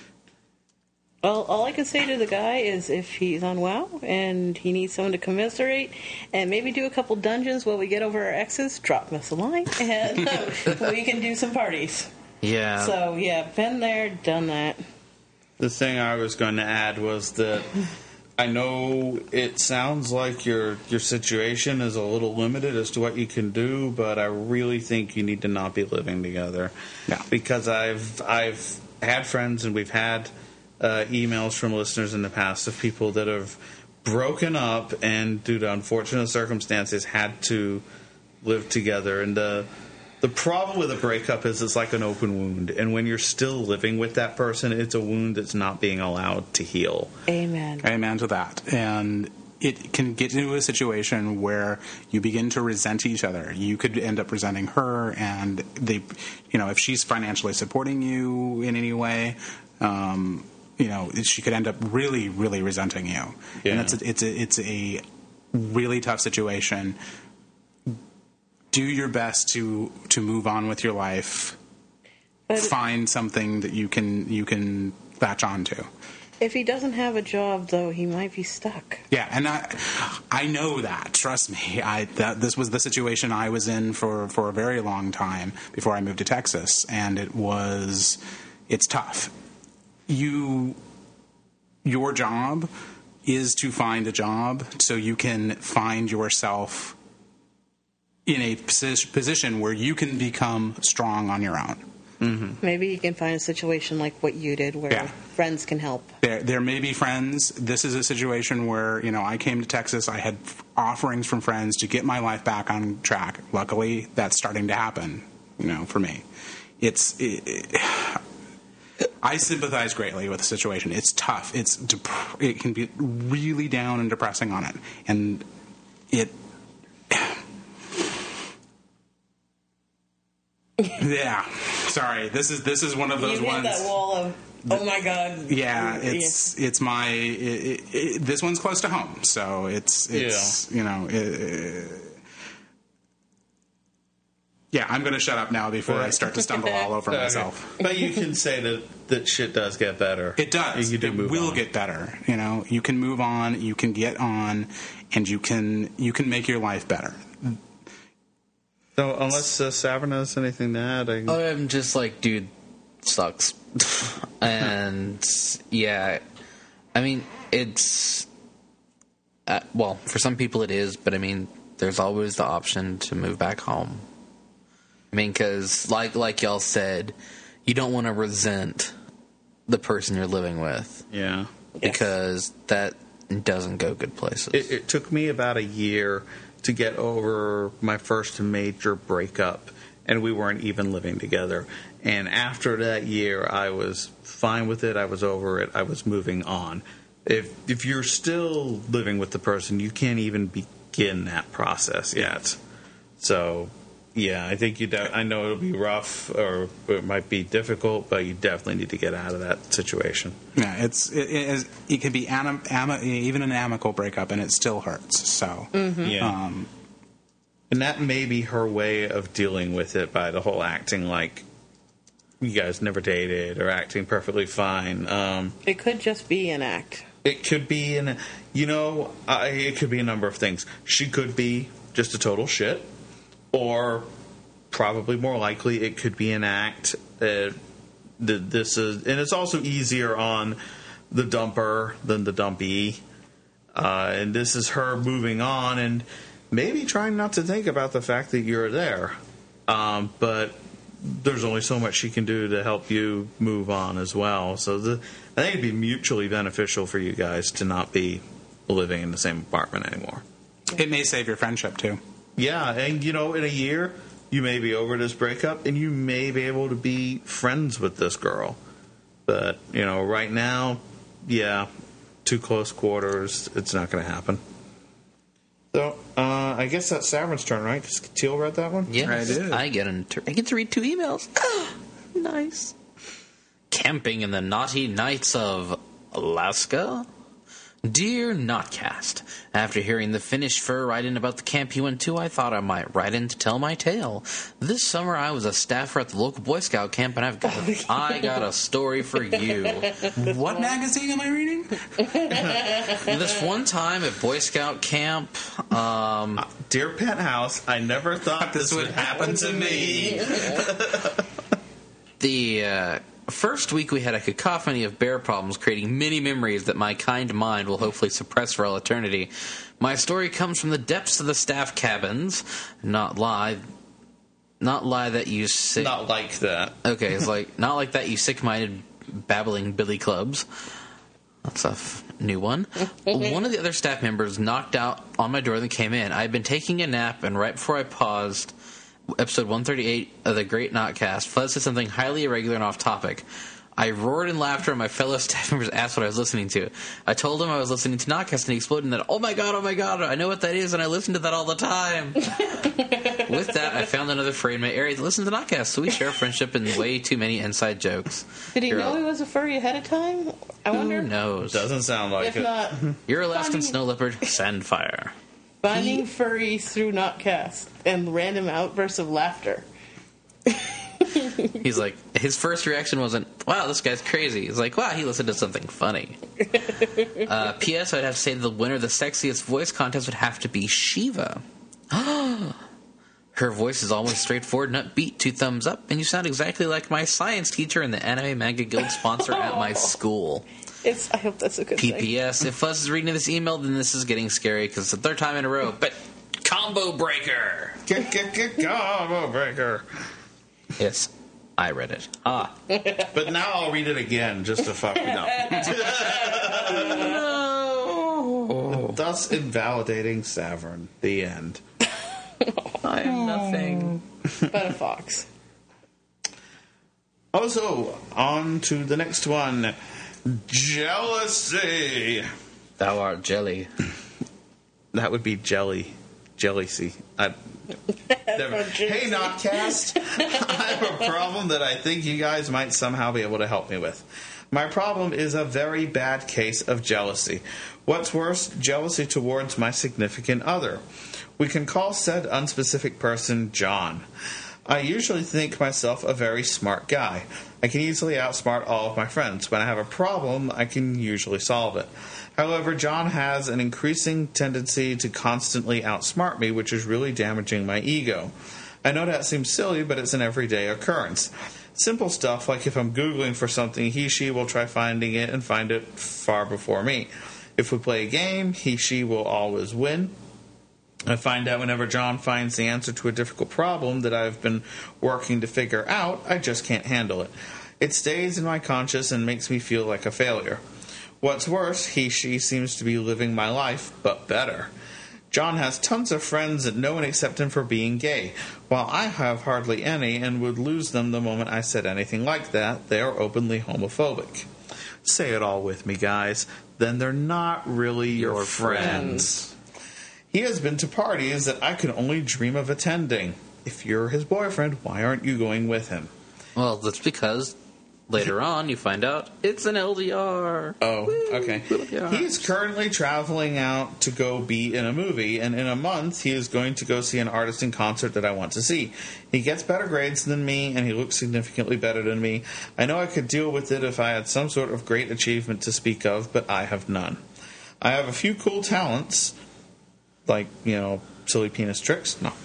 Well, all I can say to the guy is if he's on WoW and he needs someone to commiserate and maybe do a couple dungeons while we get over our exes, drop us a line and we can do some parties. Yeah. So, yeah, been there, done that. The thing I was going to add was that I know it sounds like your your situation is a little limited as to what you can do, but I really think you need to not be living together. Yeah. Because I've I've had friends and we've had uh, emails from listeners in the past of people that have broken up and due to unfortunate circumstances had to live together. And the the problem with a breakup is it's like an open wound, and when you're still living with that person, it's a wound that's not being allowed to heal. Amen. Amen to that. And it can get into a situation where you begin to resent each other. You could end up resenting her, and they, you know, if she's financially supporting you in any way, um, you know, she could end up really, really resenting you. Yeah. And it's a, it's a, it's a really tough situation. Do your best to to move on with your life. But Find something that you can you can latch onto. If he doesn't have a job, though, he might be stuck. Yeah, and I, I know that. Trust me. I that this was the situation I was in for, for a very long time before I moved to Texas, and it was, it's tough. You, your job is to find a job so you can find yourself in a posi- position where you can become strong on your own. Mm-hmm. Maybe you can find a situation like what you did where Yeah. friends can help. There, there may be friends. This is a situation where, you know, I came to Texas. I had offerings from friends to get my life back on track. Luckily, that's starting to happen, you know, for me. It's... It, it, I sympathize greatly with the situation. It's tough. It's dep- It can be really down and depressing on it. And it... Yeah. Sorry. This is this is one of those You hit ones... that wall of, oh my god. Yeah, it's it's my it, it, it, this one's close to home, so it's it's you know it, yeah. I'm going to shut up now before I start to stumble all over Okay. myself. But you can say that that shit does get better. It does. You do it move will on. get better. You know, you can move on, you can get on, and you can you can make your life better. So unless uh, Savern has anything to add, I... I'm just like, dude, sucks. And yeah, I mean, it's uh, well, for some people it is, but I mean, there's always the option to move back home. I mean, because like like y'all said, you don't want to resent the person you're living with yeah. because that doesn't go good places. It, it took me about a year to get over my first major breakup, and we weren't even living together. And after that year, I was fine with it. I was over it. I was moving on. If if you're still living with the person, you can't even begin that process yet. So, yeah, I think you. De- I know it'll be rough, or it might be difficult, but you definitely need to get out of that situation. Yeah, it's it, it, is, it can be anim, am, even an amicable breakup, and it still hurts. So, Yeah. um, And that may be her way of dealing with it by the whole acting like you guys never dated or acting perfectly fine. Um, It could just be an act. it could be, in, you know, I, it could be a number of things. She could be just a total shit, or probably more likely it could be an act. Uh, that this is, and it's also easier on the dumper than the dumpy. Uh, and this is her moving on and maybe trying not to think about the fact that you're there. Um, but there's only so much she can do to help you move on as well. So the, I think it'd be mutually beneficial for you guys to not be living in the same apartment anymore. it may save your friendship too. Yeah, and you know, in a year, you may be over this breakup and you may be able to be friends with this girl. But, you know, right now, yeah, too close quarters, it's not going to happen. So, uh, I guess that's Savern's turn, right? Because Teal read that one? Yes, I did. I get an, I get to read two emails. Nice. Camping in the naughty nights of Alaska. Dear Notcast, after hearing the Finnish fur write-in about the camp you went to, I thought I might write in to tell my tale. This summer I was a staffer at the local Boy Scout camp, and I've got a, I got a story for you. What magazine am I reading? This one time at Boy Scout camp, um, Dear Penthouse, I never thought this would happen to me. the uh, first week we had a cacophony of bear problems, creating many memories that my kind mind will hopefully suppress for all eternity. My story comes from the depths of the staff cabins. Not lie, not lie that you sick. Not like that. Okay, it's like not like that you sick-minded babbling billy clubs. That's a f- new one. One of the other staff members knocked out on my door and came in. I had been taking a nap, and right before I paused, episode one thirty-eight of the Great Notcast, Fuzz said something highly irregular and off topic. I roared in laughter, and my fellow staff members asked what I was listening to. I told him I was listening to Notcast, and he exploded in that, oh my god, oh my god, I know what that is, and I listen to that all the time. With that, I found another furry in my area that listens to Notcast, so we share a friendship and way too many inside jokes. Did he You're know a- he was a furry ahead of time? I wonder. Who knows? Doesn't sound like If it. not, You're Alaskan Funny. snow leopard, Sandfire. finding furries through Notcast and random outbursts of laughter. He's like, his first reaction wasn't, wow, this guy's crazy. He's like, wow, he listened to something funny. uh, P S. I'd have to say the winner of the sexiest voice contest would have to be Shiva. Her voice is always straightforward and upbeat, two thumbs up, and you sound exactly like my science teacher and the Anime Manga Guild sponsor at my school. It's, I hope that's a good P thing. P S. If Fuzz is reading this email, then this is getting scary because it's the third time in a row. But combo breaker. Get, get, get, combo breaker. Yes, I read it. Ah. But now I'll read it again just to fuck me up. No. Thus invalidating Savern. The end. I am nothing. But a fox. Also, on to the next one. Jealousy. Thou art jelly. That would be jelly. Jealousy. I, never. Hey, Notcast. I have a problem that I think you guys might somehow be able to help me with. My problem is a very bad case of jealousy. What's worse, jealousy towards my significant other. We can call said unspecific person John. I usually think myself a very smart guy. I can easily outsmart all of my friends. When I have a problem, I can usually solve it. However, John has an increasing tendency to constantly outsmart me, which is really damaging my ego. I know that seems silly, but it's an everyday occurrence. Simple stuff like if I'm Googling for something, he, she will try finding it and find it far before me. If we play a game, he, she will always win. I find out whenever John finds the answer to a difficult problem that I've been working to figure out, I just can't handle it. It stays in my conscience and makes me feel like a failure. What's worse, he, she seems to be living my life, but better. John has tons of friends that know and accept him for being gay, while I have hardly any and would lose them the moment I said anything like that. They are openly homophobic. Say it all with me, guys. Then they're not really your, Your friends. friends. He has been to parties that I could only dream of attending. If you're his boyfriend, why aren't you going with him? Well, that's because later on you find out it's an L D R. Oh, Woo, okay. L D R. He's currently traveling out to go be in a movie, and in a month he is going to go see an artist in concert that I want to see. He gets better grades than me, and he looks significantly better than me. I know I could deal with it if I had some sort of great achievement to speak of, but I have none. I have a few cool talents, like, you know, silly penis tricks. No.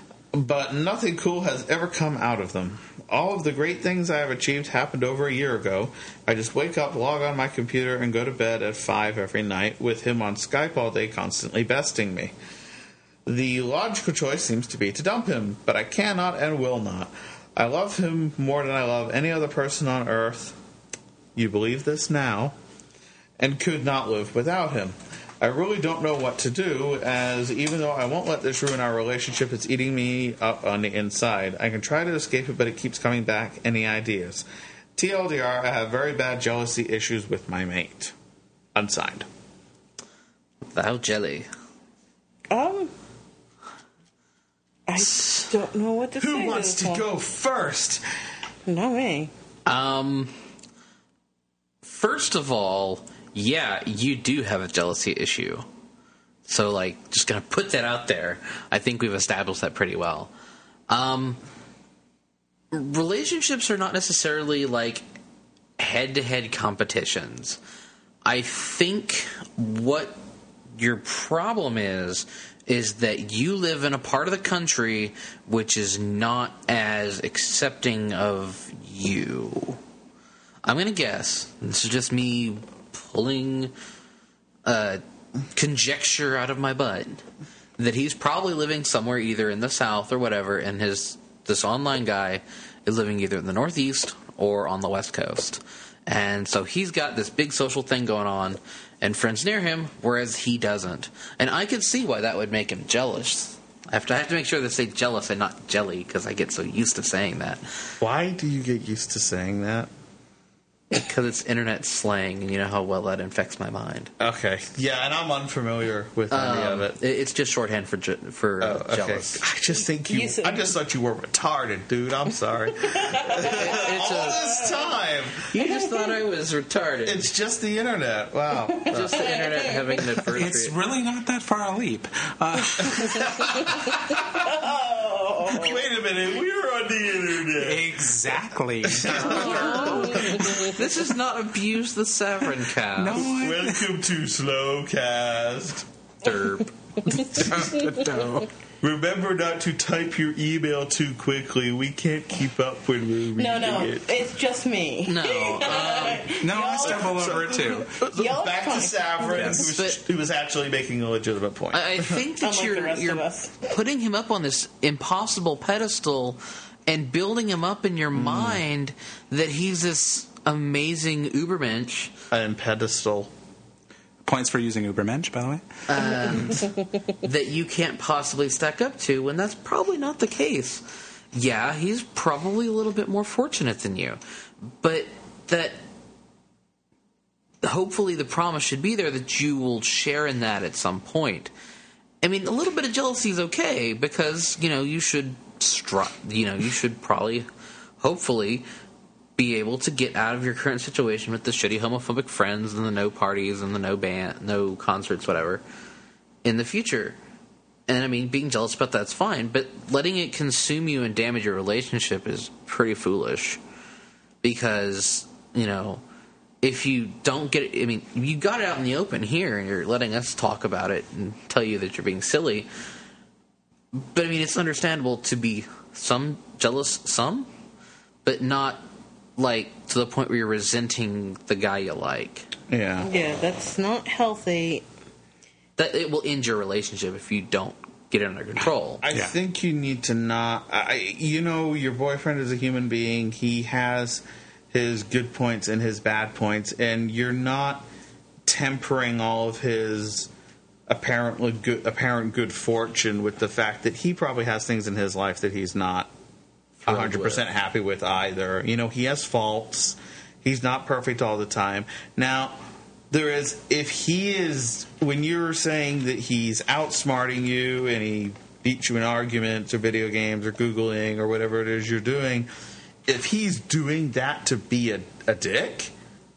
But nothing cool has ever come out of them. All of the great things I have achieved happened over a year ago. I just wake up, log on my computer, and go to bed at five every night with him on Skype all day constantly besting me. The logical choice seems to be to dump him, but I cannot and will not. I love him more than I love any other person on earth. You believe this now? And could not live without him. I really don't know what to do, as even though I won't let this ruin our relationship, it's eating me up on the inside. I can try to escape it, but it keeps coming back. Any ideas? T L D R, I have very bad jealousy issues with my mate. Unsigned. Thou jelly. Um, I don't know what to say. Who wants this to one. go first? Not me. Um, first of all, yeah, you do have a jealousy issue. So, like, just gonna put that out there. I think we've established that pretty well. Um, relationships are not necessarily, like, head-to-head competitions. I think what your problem is, is that you live in a part of the country which is not as accepting of you. I'm gonna guess, this is just me pulling uh, conjecture out of my butt, that he's probably living somewhere either in the South or whatever, and his this online guy is living either in the Northeast or on the West Coast. And so he's got this big social thing going on and friends near him, whereas he doesn't. And I could see why that would make him jealous. I have to, I have to make sure to say jealous and not jelly, because I get so used to saying that. Why do you get used to saying that? Because it's internet slang, and you know how well that infects my mind. Okay. Yeah, and I'm unfamiliar with any Um, of it. it- It's just shorthand for je- for Oh, okay. jealous. I just think you. You said- I just thought you were retarded, dude. I'm sorry. It's All a, this time, you just thought I was retarded. it's just the internet. Wow. just the internet having an adversary. It's really not that far a leap. Uh, Wait a minute. We were on the internet. Exactly. This is not Abuse the Severin cast. No, I Welcome to Slowcast. Derp. no. Remember not to type your email too quickly. We can't keep up when we're reading No, no, it. it's just me. No. Um, No, I stumble over it too. Y'all Back to fine. Saverin, Yes. who, was, who was actually making a legitimate point. I I think that Unlike the you're, rest you're of us. putting him up on this impossible pedestal and building him up in your mind that he's this amazing Ubermensch. and pedestal. Points for using Ubermensch, by the way. and that you can't possibly stack up to when that's probably not the case. Yeah, he's probably a little bit more fortunate than you, but that hopefully the promise should be there that you will share in that at some point. I mean, a little bit of jealousy is okay because, you know, you should stru- you know, you should probably hopefully be able to get out of your current situation with the shitty homophobic friends and the no parties and the no band, no concerts, whatever, in the future. And I mean, being jealous about that's fine, but letting it consume you and damage your relationship is pretty foolish. Because, you know, if you don't get it, I mean, you got it out in the open here and you're letting us talk about it and tell you that you're being silly. But I mean, it's understandable to be some jealous, some, but not like to the point where you're resenting the guy you like. Yeah. Yeah, that's not healthy. That it will end your relationship if you don't get it under control. I Yeah. think you need to not. I, you know, your boyfriend is a human being. He has his good points and his bad points, and you're not tempering all of his apparently good, apparent good fortune with the fact that he probably has things in his life that he's not one hundred percent happy with either. You know, he has faults. He's not perfect all the time. Now, there is, if he is, when you're saying that he's outsmarting you and he beats you in arguments or video games or Googling or whatever it is you're doing, if he's doing that to be a, a dick,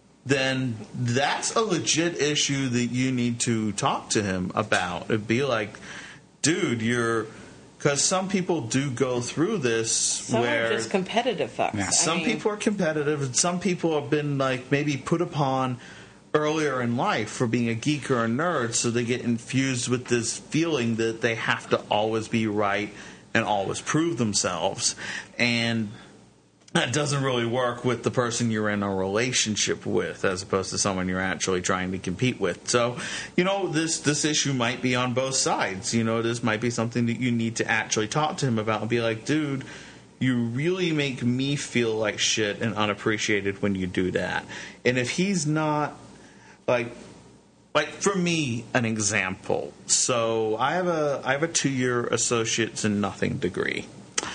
then that's a legit issue that you need to talk to him about. It'd be like, dude, you're... Because some people do go through this Some where... are just competitive fucks. Yeah. I Some mean, people are competitive, and some people have been like maybe put upon earlier in life for being a geek or a nerd, so they get infused with this feeling that they have to always be right and always prove themselves. And that doesn't really work with the person you're in a relationship with, as opposed to someone you're actually trying to compete with. So, you know, this this issue might be on both sides. You know, this might be something that you need to actually talk to him about and be like, dude, you really make me feel like shit and unappreciated when you do that. And if he's not, like, like for me, an example. So I have a I have a two-year associates in nothing degree.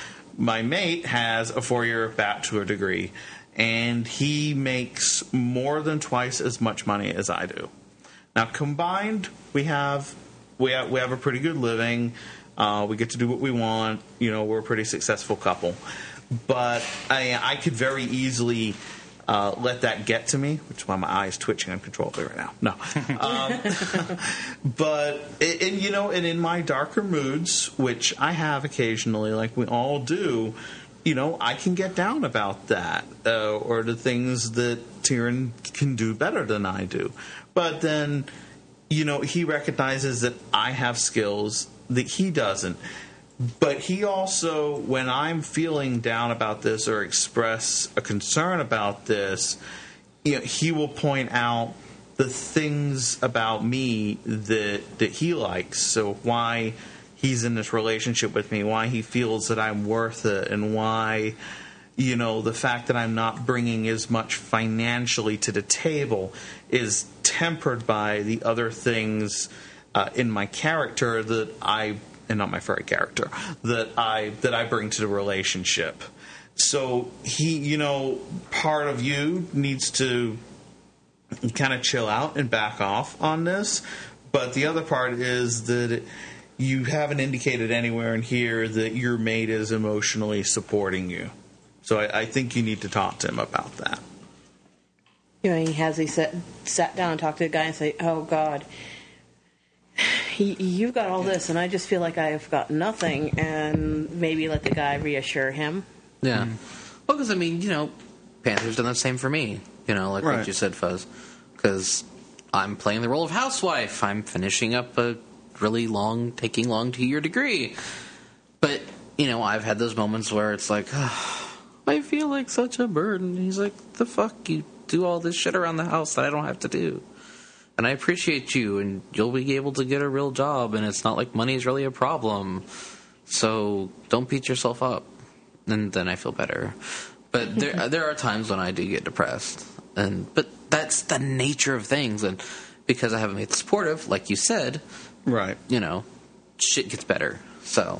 My mate has a four-year bachelor degree, and he makes more than twice as much money as I do. Now, combined, we have we have, we have a pretty good living. Uh, we get to do what we want. You know, we're a pretty successful couple. But I, I could very easily uh, let that get to me, which is why my eye is twitching uncontrollably right now. No. Um, but, and, you know, and in my darker moods, which I have occasionally, like we all do, you know, I can get down about that, uh, or the things that Tyrion can do better than I do. But then, you know, he recognizes that I have skills that he doesn't. But he also, when I'm feeling down about this or express a concern about this, you know, he will point out the things about me that that he likes. So why he's in this relationship with me, why he feels that I'm worth it, and why, you know, the fact that I'm not bringing as much financially to the table is tempered by the other things uh, in my character that I, and not my furry character, that I that I bring to the relationship. So he, you know, part of you needs to kind of chill out and back off on this, but the other part is that you haven't indicated anywhere in here that your mate is emotionally supporting you. So I, I think you need to talk to him about that. You know, he has he sat sat down and talked to the guy and say, "Oh God, he, you've got all this, and I just feel like I've got nothing." And maybe let the guy reassure him Yeah. Well, because, I mean, you know, Panther's done the same for me. You know, like Right. what you said, Fuzz. Because I'm playing the role of housewife. I'm finishing up a really long, taking long two-year degree. But, you know, I've had those moments where it's like, oh, I feel like such a burden. He's like, the fuck? You do all this shit around the house that I don't have to do. And I appreciate you, and you'll be able to get a real job, and it's not like money's really a problem. So don't beat yourself up. And then I feel better. But there there are times when I do get depressed. and But that's the nature of things. And because I haven't made supportive, like you said, Right. you know, shit gets better. So...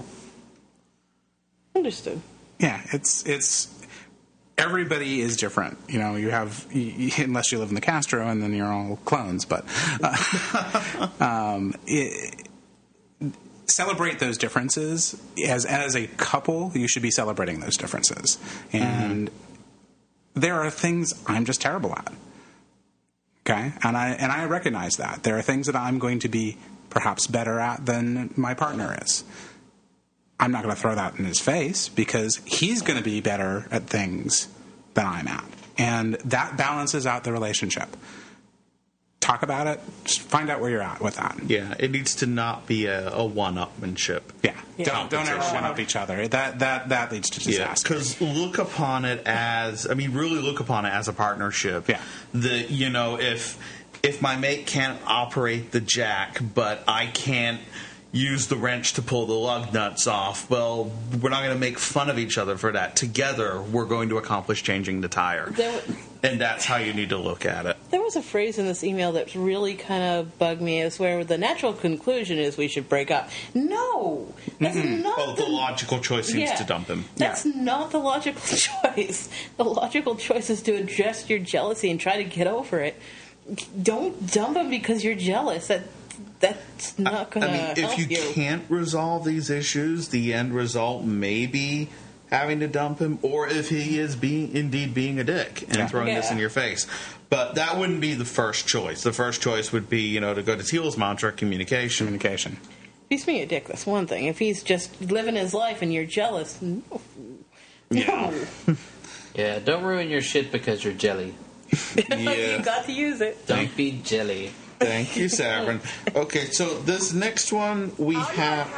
Understood. Yeah, it's it's everybody is different. You know, you have you, you- unless you live in the Castro, and then you're all clones. But uh, um, it, celebrate those differences as as a couple. You should be celebrating those differences, and there are things I'm just terrible at. Okay, and I and I recognize that there are things that I'm going to be perhaps better at than my partner is. I'm not going to throw that in his face because he's going to be better at things than I'm at. And that balances out the relationship. Talk about it. Just find out where you're at with that. Yeah, it needs to not be a, a one-upmanship. Yeah. Yeah. Don't, don't ever one up each other. That, that, that leads to Yeah, disaster. because look upon it as, I mean, really look upon it as a partnership. Yeah. The, you know, if if my mate can't operate the jack, but I can't use the wrench to pull the lug nuts off, well, we're not going to make fun of each other for that. Together, we're going to accomplish changing the tire. There, And that's how you need to look at it. there was a phrase in this email that really kind of bugged me, is where the natural conclusion is we should break up. No! That's not Oh, the logical choice seems Yeah. to dump him. That's not the logical choice. The logical choice is to address your jealousy and try to get over it. Don't dump him because you're jealous. That that's not going to I mean, if help you, you. can't resolve these issues, the end result may be having to dump him, or if he is being indeed being a dick and Yeah. throwing this Yeah. in your face. But that wouldn't be the first choice. The first choice would be, you know, to go to Teal's mantra, communication. Communication. If he's being a dick, that's one thing. If he's just living his life and you're jealous, no. Yeah. No. Yeah, don't ruin your shit because you're jelly. You got to use it. Don't be jelly. Thank you, Savin. Okay, so this next one we have.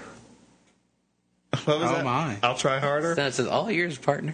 What was Oh, that? my. I'll try harder. Then it says, all yours, partner.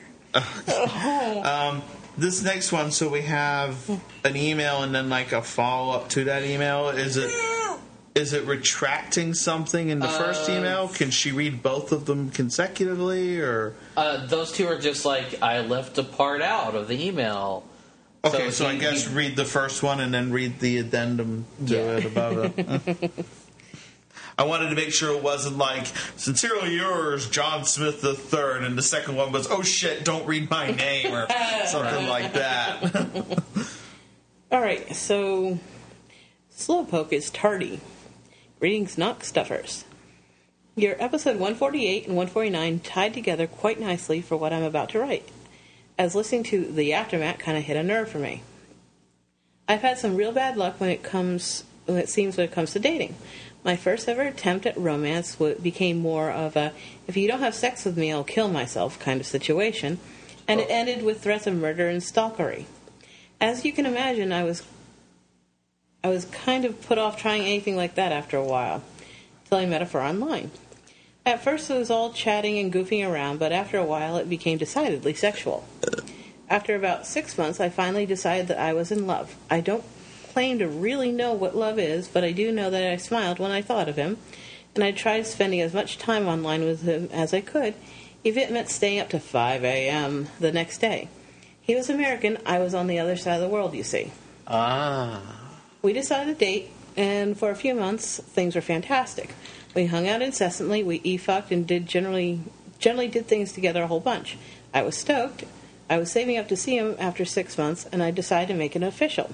This next one, so we have an email and then like a follow up to that email. Is it is it retracting something in the first email? Can she read both of them consecutively, or Uh, those two are just like, I left a part out of the email. okay? So, I he- guess he- read the first one and then read the addendum to Yeah. it above it. I wanted to make sure it wasn't like sincerely yours, John Smith the Third, and the second one was, oh shit, don't read my name or something like that. All right, so Slowpoke is tardy. Greetings, knock stuffers. Your episode one forty-eight and one forty-nine tied together quite nicely for what I'm about to write, as listening to the aftermath kind of hit a nerve for me. I've had some real bad luck when it comes, when it seems when it comes to dating. My first ever attempt at romance w- became more of a, if you don't have sex with me, I'll kill myself kind of situation, and it ended with threats of murder and stalkery. As you can imagine, I was I was kind of put off trying anything like that after a while, till I met her online. At first it was all chatting and goofing around, but after a while it became decidedly sexual. After about six months, I finally decided that I was in love. I don't claim to really know what love is, but I do know that I smiled when I thought of him, and I tried spending as much time online with him as I could, if it meant staying up to five a.m. the next day. He was American, I was on the other side of the world, you see. Ah. We decided to date, and for a few months, things were fantastic. We hung out incessantly, we e-fucked, and did generally generally did things together a whole bunch. I was stoked. I was saving up to see him after six months, and I decided to make it official.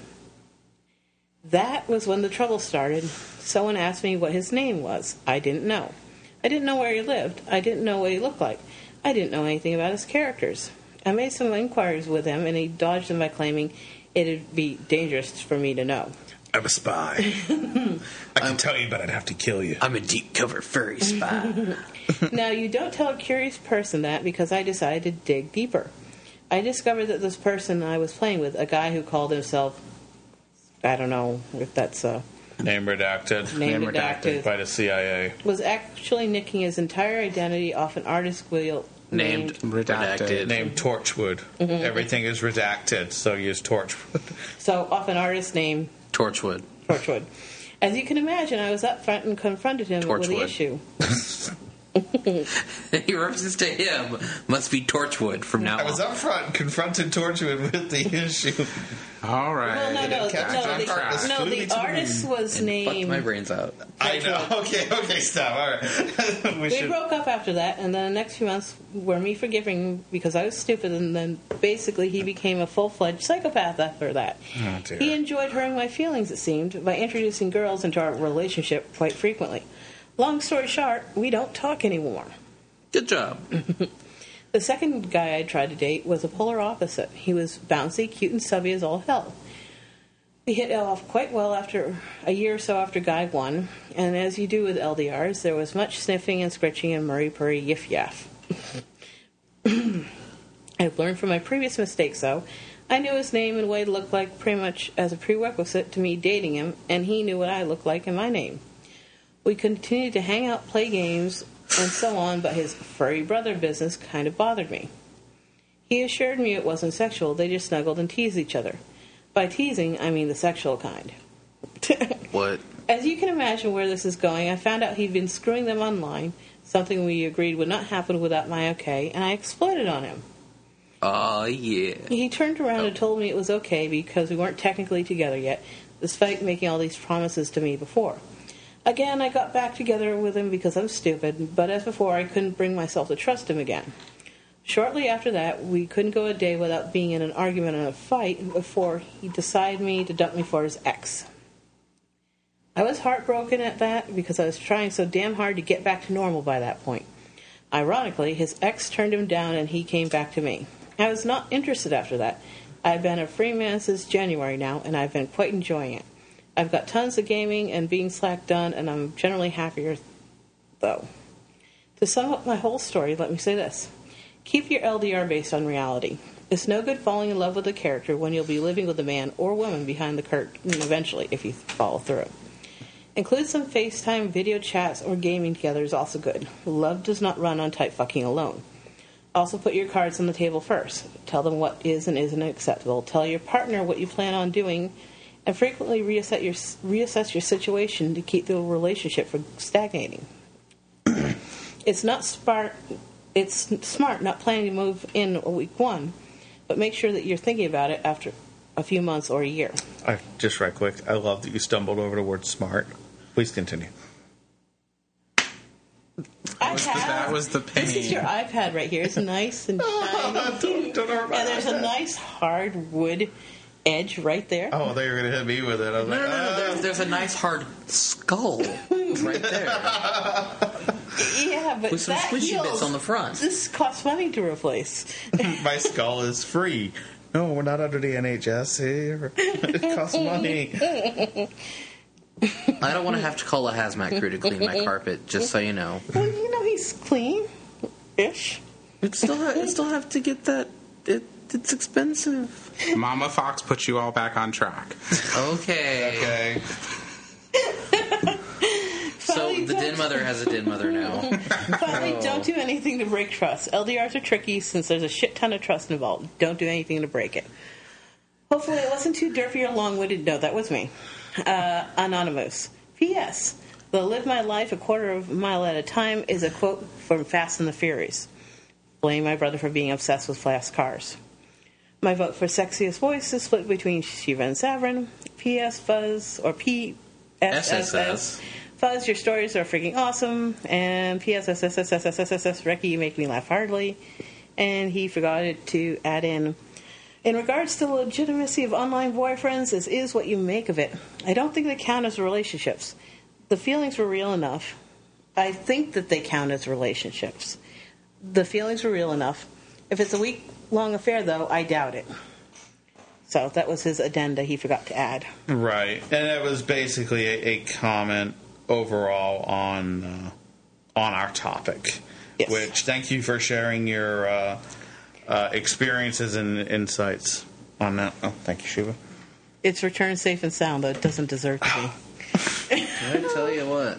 That was when the trouble started. Someone asked me what his name was. I didn't know. I didn't know where he lived. I didn't know what he looked like. I didn't know anything about his characters. I made some inquiries with him, and he dodged them by claiming it'd be dangerous for me to know. I'm a spy. I can tell you, but I'd have to kill you. I'm a deep cover furry spy. Now, you don't tell a curious person that because I decided to dig deeper. I discovered that this person I was playing with, a guy who called himself, I don't know if that's a Name redacted. name redacted, By the C I A. was actually nicking his entire identity off an artist wheel Named Redacted. redacted. Named Torchwood. Everything is redacted, so use Torchwood. So, off an artist named Torchwood. Torchwood. As you can imagine, I was up front and confronted him with the Torchwood. issue. He refers to him. Must be Torchwood from now I was on. up front and confronted Torchwood with the issue. All right. Well, no, no, Captain no, John the, Carter's no, flew me the to the artist was Fucked named... my brains out. I know. Okay, okay, stop. All right. we We should. broke up after that, and then the next few months were me forgiving because I was stupid, and then basically he became a full-fledged psychopath after that. Oh, dear. He enjoyed hurting my feelings, it seemed, by introducing girls into our relationship quite frequently. Long story short, we don't talk anymore. Good job. The second guy I tried to date was a polar opposite. He was bouncy, cute, and subby as all hell. We hit it off quite well after a year or so after guy one, and as you do with L D Rs, there was much sniffing and scritching and murray-purry yiff-yaff. I've learned from my previous mistakes, though. I knew his name and what he looked like pretty much as a prerequisite to me dating him, and he knew what I looked like in my name. We continued to hang out, play games, and so on, but his furry brother business kind of bothered me. He assured me it wasn't sexual, they just snuggled and teased each other. By teasing, I mean the sexual kind. What? As you can imagine where this is going, I found out he'd been screwing them online, something we agreed would not happen without my okay, and I exploded on him. Oh, yeah. He turned around and told me it was okay because we weren't technically together yet, despite making all these promises to me before. Again, I got back together with him because I'm stupid, but as before, I couldn't bring myself to trust him again. Shortly after that, we couldn't go a day without being in an argument and a fight before he decided me to dump me for his ex. I was heartbroken at that because I was trying so damn hard to get back to normal by that point. Ironically, his ex turned him down and he came back to me. I was not interested after that. I've been a free man since January now, and I've been quite enjoying it. I've got tons of gaming and being Slack done, and I'm generally happier, though. To sum up my whole story, let me say this. Keep your L D R based on reality. It's no good falling in love with a character when you'll be living with a man or woman behind the curtain eventually, if you follow through. Include some FaceTime, video chats, or gaming together is also good. Love does not run on type fucking alone. Also put your cards on the table first. Tell them what is and isn't acceptable. Tell your partner what you plan on doing, and frequently reassess your reassess your situation to keep the relationship from stagnating. It's not smart. It's smart not planning to move in a week one, but make sure that you're thinking about it after a few months or a year. I, just right quick, I love that you stumbled over the word smart. Please continue. was the- that was the This is pain. your iPad right here. It's nice and shiny. Don't- don't hurt my and there's a iPad. nice hard wood edge right there. Oh, they were going to hit me with it. I was No, like, no, no, no. "Ah." There's, there's a nice hard skull right there Yeah, but with some that squishy heals. bits on the front. This costs money to replace. My skull is free. No, we're not under the N H S here. It costs money. I don't want to have to call a hazmat crew to clean my carpet, just so you know. Well, you know he's clean-ish. It still, ha- it still have to get that. It, it's expensive. Mama Fox put you all back on track. Okay. Okay. So Finally, the don't- den mother has a den mother now. Finally, don't do anything to break trust. L D Rs are tricky since there's a shit ton of trust involved. Don't do anything to break it. Hopefully it wasn't too derpy or long-winded. No, that was me. Uh, Anonymous. P S. The live my life a quarter of a mile at a time is a quote from Fast and the Furious. Blame my brother for being obsessed with fast cars. My vote for sexiest voice is split between Shiva and Savrin. P S. Fuzz, or P S S S. Fuzz, your stories are freaking awesome. And P S S S S S S S S S, Recky, you make me laugh heartily. And he forgot to add in, in regards to the legitimacy of online boyfriends, this is what you make of it. I don't think they count as relationships. The feelings were real enough. I think that they count as relationships. The feelings were real enough. If it's a week-long affair, though, I doubt it. So that was his addenda he forgot to add. Right, and it was basically a, a comment overall on uh, on our topic. Yes. Which, thank you for sharing your uh, uh, experiences and insights on that. Oh, thank you, Shiva. It's returned safe and sound, though it doesn't deserve to be. I tell you what.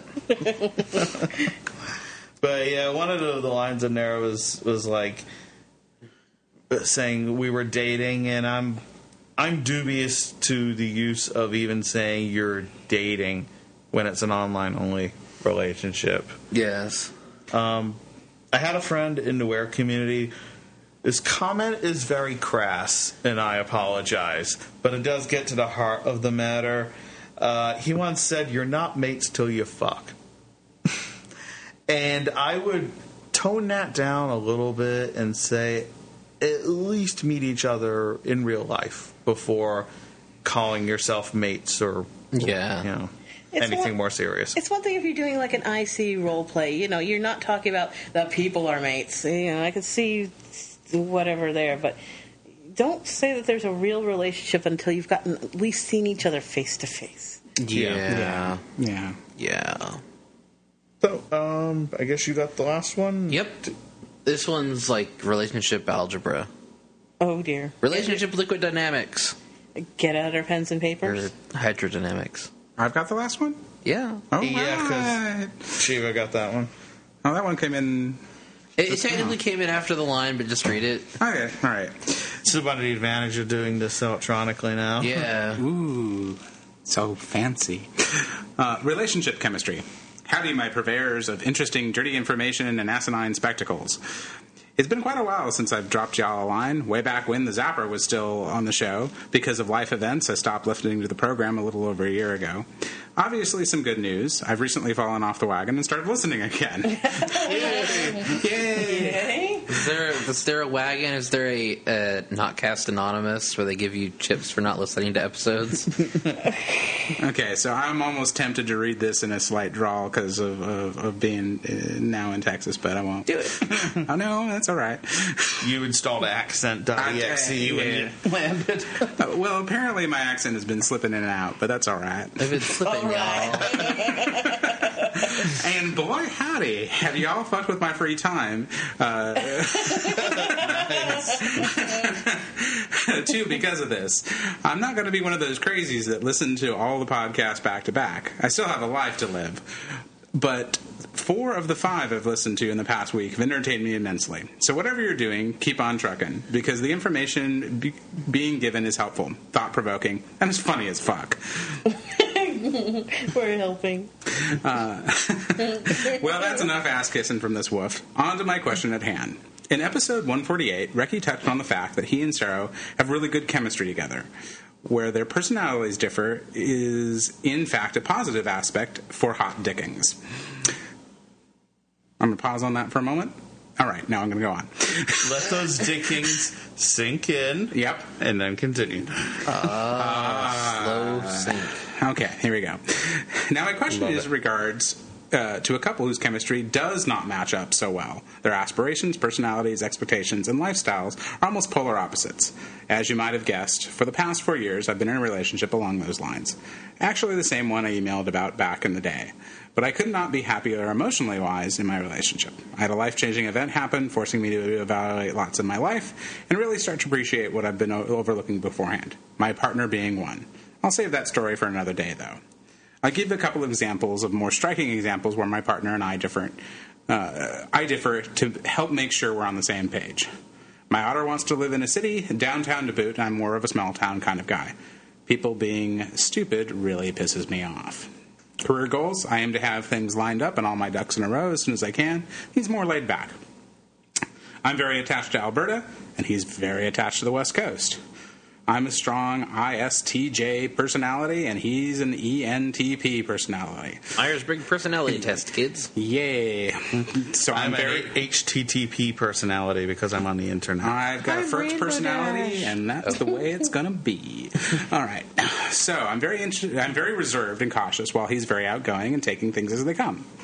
But yeah, one of the, the lines in there was was like saying we were dating, and I'm I'm dubious to the use of even saying you're dating when it's an online only relationship. Yes. Um, I had a friend in the Wear community. This comment is very crass, and I apologize, but it does get to the heart of the matter. Uh, he once said, "You're not mates till you fuck." And I would tone that down a little bit and say, at least meet each other in real life before calling yourself mates or, Yeah. you know, It's anything one- more serious. It's one thing if you're doing like an I C role play. You know, you're not talking about the people are mates. You know, I could see whatever there, but don't say that there's a real relationship until you've gotten at least seen each other face to face. Yeah. Yeah. Yeah. So, um, I guess you got the last one? Yep. This one's like relationship algebra. Oh dear. Relationship liquid dynamics. Get out our pens and Or papers. hydrodynamics. I've got the last one? Yeah. Oh, Yeah, 'cause- right. Shiva got that one. Oh, that one came in. It, it technically came in after the line, but just read it. Okay, all right. It's about the advantage of doing this electronically now. Yeah. Ooh, so fancy. Uh, relationship chemistry. Howdy, my purveyors of interesting, dirty information and asinine spectacles. It's been quite a while since I've dropped y'all a line. Way back when the Zapper was still on the show. Because of life events, I stopped listening to the program a little over a year ago. Obviously, some good news. I've recently fallen off the wagon and started listening again. Yay! Yay! Is there is there a wagon? Is there a uh, Not Cast Anonymous where they give you chips for not listening to episodes? Okay, so I'm almost tempted to read this in a slight drawl because of, of, of being uh, now in Texas, but I won't. Do it. Oh, no, that's all right. You installed accent dot E X E when Yeah. you landed. Uh, well, apparently my accent has been slipping in and out, but that's all right. I've been slipping, y'all. And boy, howdy, have y'all fucked with my free time? Uh, too, because of this. I'm not going to be one of those crazies that listen to all the podcasts back to back. I still have a life to live. But four of the five I've listened to in the past week have entertained me immensely. So whatever you're doing, keep on trucking, because the information be- being given is helpful, thought-provoking, and it's funny as fuck. We're helping. Well, that's enough ass-kissing from this woof. On to my question at hand. In episode one forty-eight, Reki touched on the fact that he and Sarah have really good chemistry together. Where their personalities differ is, in fact, a positive aspect for hot dickings. I'm going to pause on that for a moment. All right, now I'm going to go on. Let those dickings sink in. Yep. And then continue. Slow sink. Okay, here we go. Now, my question Love is it. regards uh, to a couple whose chemistry does not match up so well. Their aspirations, personalities, expectations, and lifestyles are almost polar opposites. As you might have guessed, for the past four years, I've been in a relationship along those lines. Actually, the same one I emailed about back in the day. But I could not be happier emotionally wise in my relationship. I had a life-changing event happen, forcing me to evaluate lots of my life and really start to appreciate what I've been o- overlooking beforehand, my partner being one. I'll save that story for another day, though. I'll give a couple of examples of more striking examples where my partner and I differ, uh, I differ to help make sure we're on the same page. My otter wants to live in a city, downtown to boot, and I'm more of a small town kind of guy. People being stupid really pisses me off. Career goals, I aim to have things lined up and all my ducks in a row as soon as I can. He's more laid back. I'm very attached to Alberta, and he's very attached to the West Coast. I'm a strong I S T J personality, and he's an E N T P personality. Myers-Briggs personality test, kids. Yay. So I'm, I'm very... an H T T P personality because I'm on the internet. I've got a Hi, first Rainbow personality, Dash. and that's the way it's gonna be. All right. So I'm very int- I'm very reserved and cautious, while he's very outgoing and taking things as they come.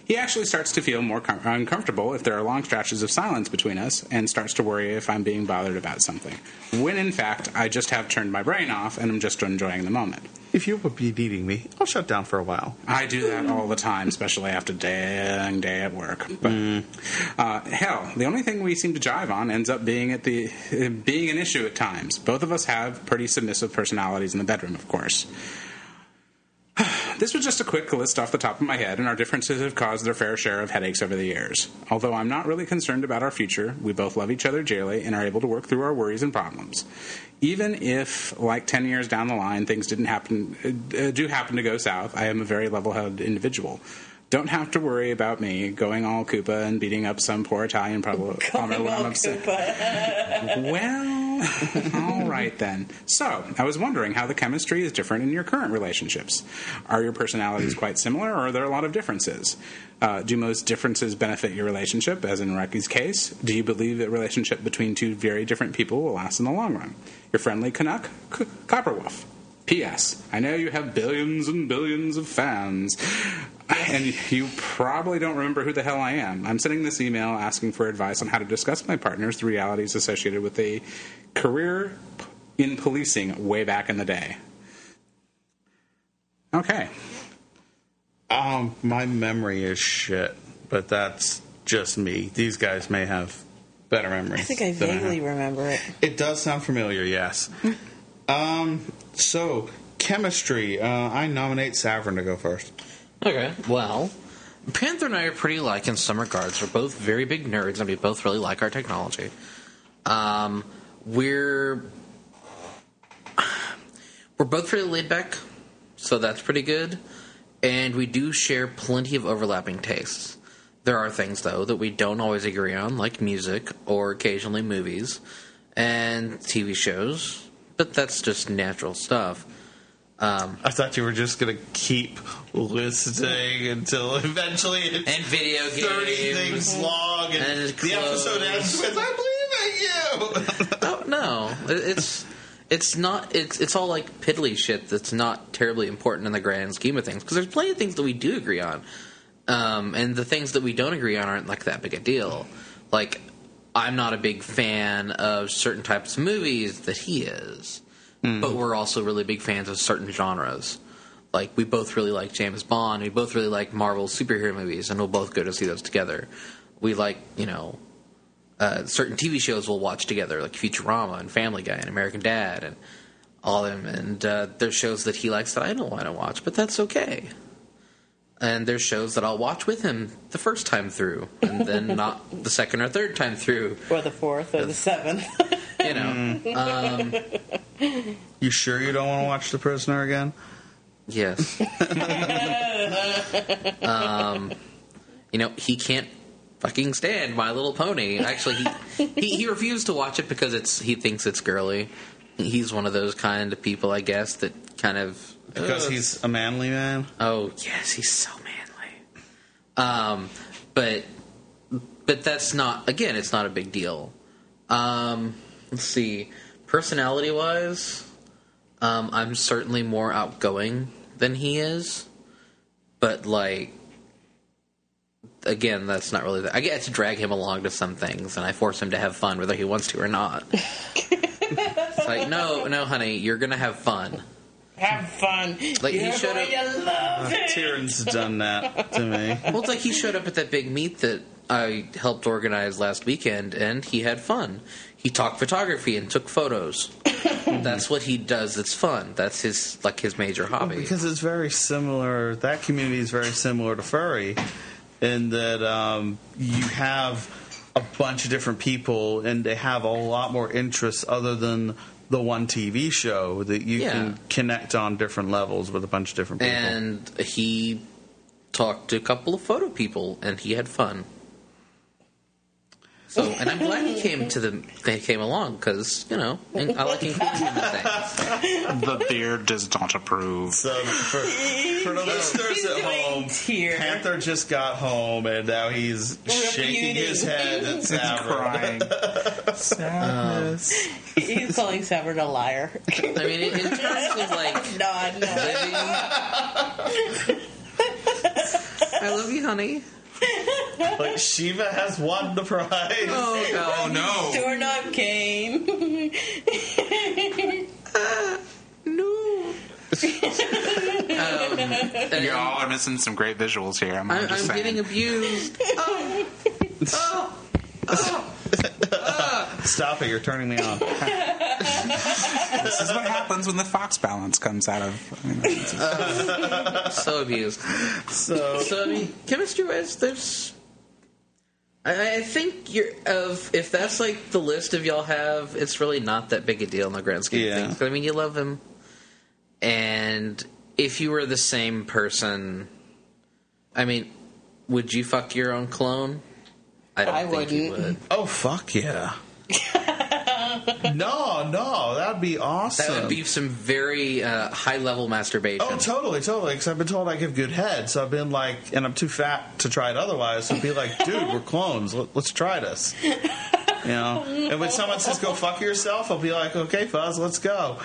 He actually starts to feel more com- uncomfortable if there are long stretches of silence between us and starts to worry if I'm being bothered about something. When, in fact, I just have turned my brain off and I'm just enjoying the moment. If you would be needing me, I'll shut down for a while. I do that all the time, especially after dang day at work. But mm. uh, hell, the only thing we seem to jive on ends up being at the uh, being an issue at times. Both of us have pretty submissive personalities in the bedroom, of course. This was just a quick list off the top of my head, and our differences have caused their fair share of headaches over the years. Although I'm not really concerned about our future, we both love each other dearly and are able to work through our worries and problems. Even if, like ten years down the line, things didn't happen, uh, do happen to go south, I am a very level-headed individual. Don't have to worry about me going all Koopa and beating up some poor Italian plumber when I'm upset. Well, all right then. So, I was wondering how the chemistry is different in your current relationships. Are your personalities quite similar, or are there a lot of differences? Uh, do most differences benefit your relationship, as in Recky's case? Do you believe that a relationship between two very different people will last in the long run? Your friendly Canuck, C- Copperwolf. P S. I know you have billions and billions of fans, and you probably don't remember who the hell I am. I'm sending this email asking for advice on how to discuss with my partners the realities associated with a career in policing way back in the day. Okay. Um, my memory is shit, but that's just me. These guys may have better memories. I think I than vaguely have. remember it. It does sound familiar, yes. um, so, chemistry. Uh, I nominate Savern to go first. Okay, well, Panther and I are pretty alike in some regards. We're both very big nerds, and we both really like our technology. Um, we're we're both really laid back, so that's pretty good. And we do share plenty of overlapping tastes. There are things, though, that we don't always agree on, like music or occasionally movies and T V shows. But that's just natural stuff. Um, I thought you were just going to keep listing until eventually it's and video games. thirty things long, and, and the episode ends with, I'm leaving you! Oh, no. It's... It's not. It's it's all like piddly shit that's not terribly important in the grand scheme of things. Because there's plenty of things that we do agree on, um, and the things that we don't agree on aren't like that big a deal. Like, I'm not a big fan of certain types of movies that he is, mm. but we're also really big fans of certain genres. Like, we both really like James Bond. We both really like Marvel superhero movies, and we'll both go to see those together. We like, you know. Uh, certain T V shows we'll watch together, like Futurama and Family Guy and American Dad and all of them. And uh, there's shows that he likes that I don't want to watch, but that's okay. And there's shows that I'll watch with him the first time through, and then not the second or third time through. Or the fourth or the seventh. You know. Um, you sure you don't want to watch The Prisoner again? Yes. um, you know, he can't fucking stand My Little Pony. Actually, he, he he refused to watch it because it's he thinks it's girly. He's one of those kind of people, I guess, that kind of because uh, he's a manly man. Oh yes, he's so manly. Um, but but that's not again. It's not a big deal. Um, let's see. Personality wise, um, I'm certainly more outgoing than he is, but like. Again, that's not really... The, I get to drag him along to some things, and I force him to have fun, whether he wants to or not. It's like, no, no, honey, you're going to have fun. Have fun. Like, you're he showed going up, to love it. Tyrion's done that to me. Well, it's like he showed up at that big meet that I helped organize last weekend, and he had fun. He talked photography and took photos. That's what he does. It's fun. That's his like his major hobby. Well, because it's very similar... That community is very similar to furry... in that um, you have a bunch of different people, and they have a lot more interests other than the one T V show that you yeah. can connect on different levels with a bunch of different people. And he talked to a couple of photo people, and he had fun. So, and I'm glad he came to the they came along because you know I like including him in things. The beard does not approve. So for, for the listeners at home, tear. Panther just got home and now he's shaking his head at Savern. Crying. Sadness. Um, he's calling Savern a liar. I mean, in, in terms of like no, no. living, I love you, honey. Like Shiva has won the prize. Oh, God. Oh no! Doorknob Kane. No. um, and Y'all are missing some great visuals here. I'm, I'm, just I'm saying. getting abused. Oh. Oh. Oh. Stop it! You're turning me on. This is what happens when the Fox balance comes out of. I mean, it's- Uh, so abused. So So I mean, chemistry-wise, there's. I, I think you're of if that's like the list of y'all have, it's really not that big a deal in the grand scheme Yeah. of things. I mean, you love him, and if you were the same person, I mean, would you fuck your own clone? I don't I think you wouldn't. would. oh fuck yeah. No, no, that'd be awesome. That would be some very uh, high-level masturbation. Oh, totally, totally. Because I've been told I give good head, so I've been like, and I'm too fat to try it otherwise. So I'd be like, dude, we're clones. Let, let's try this. You know. And when someone says go fuck yourself, I'll be like, okay, Fuzz, let's go.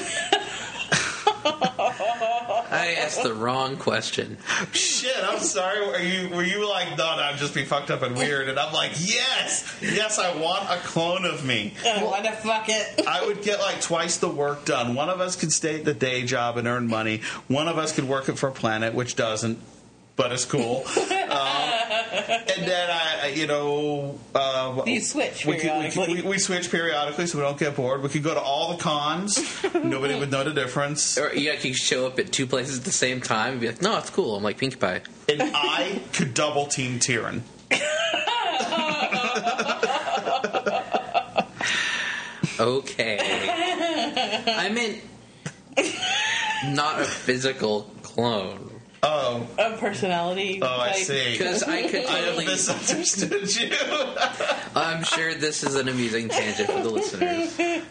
I asked the wrong question. Shit, I'm sorry. Were you were you like, no, no, I'm just being fucked up and weird? And I'm like, yes, yes, I want a clone of me. I want to fuck it. I would get like twice the work done. One of us could stay at the day job and earn money. One of us could work it for Planet, which doesn't, but it's cool. um, and then I, you know, uh, You switch we, could, we, periodically. could, we, we switch periodically so we don't get bored. We could go to all the cons. Nobody would know the difference. Or you could show up at two places at the same time and be like, no, it's cool. I'm like Pinkie Pie. And I could double team Tyrion. Okay. I meant not a physical clone. Oh, A personality. oh, I type. see. Because I could I have totally. misunderstood you. I'm sure this is an amusing tangent for the listeners.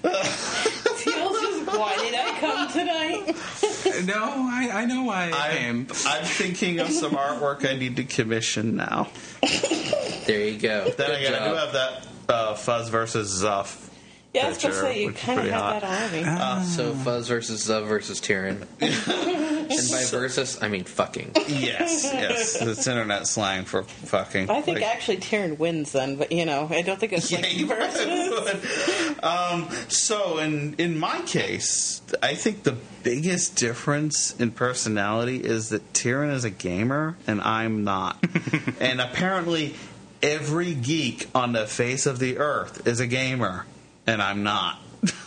Feels just, why did I come tonight? no, I, I know why I I'm, came. I'm thinking of some artwork I need to commission now. There you go. Then Good again, I do job. have that uh, Fuzz versus Zuff. Yeah, I was going to Picture, say, you which is kind of pretty had hot. that already. So Fuzz versus Zuv versus Tyrion. And by versus, I mean fucking. Yes, yes. It's internet slang for fucking. I think like, actually Tyrion wins then, but you know, I don't think it's yeah, like you versus. would. Um, so in in my case, I think the biggest difference in personality is that Tyrion is a gamer and I'm not. And apparently, every geek on the face of the earth is a gamer, and I'm not.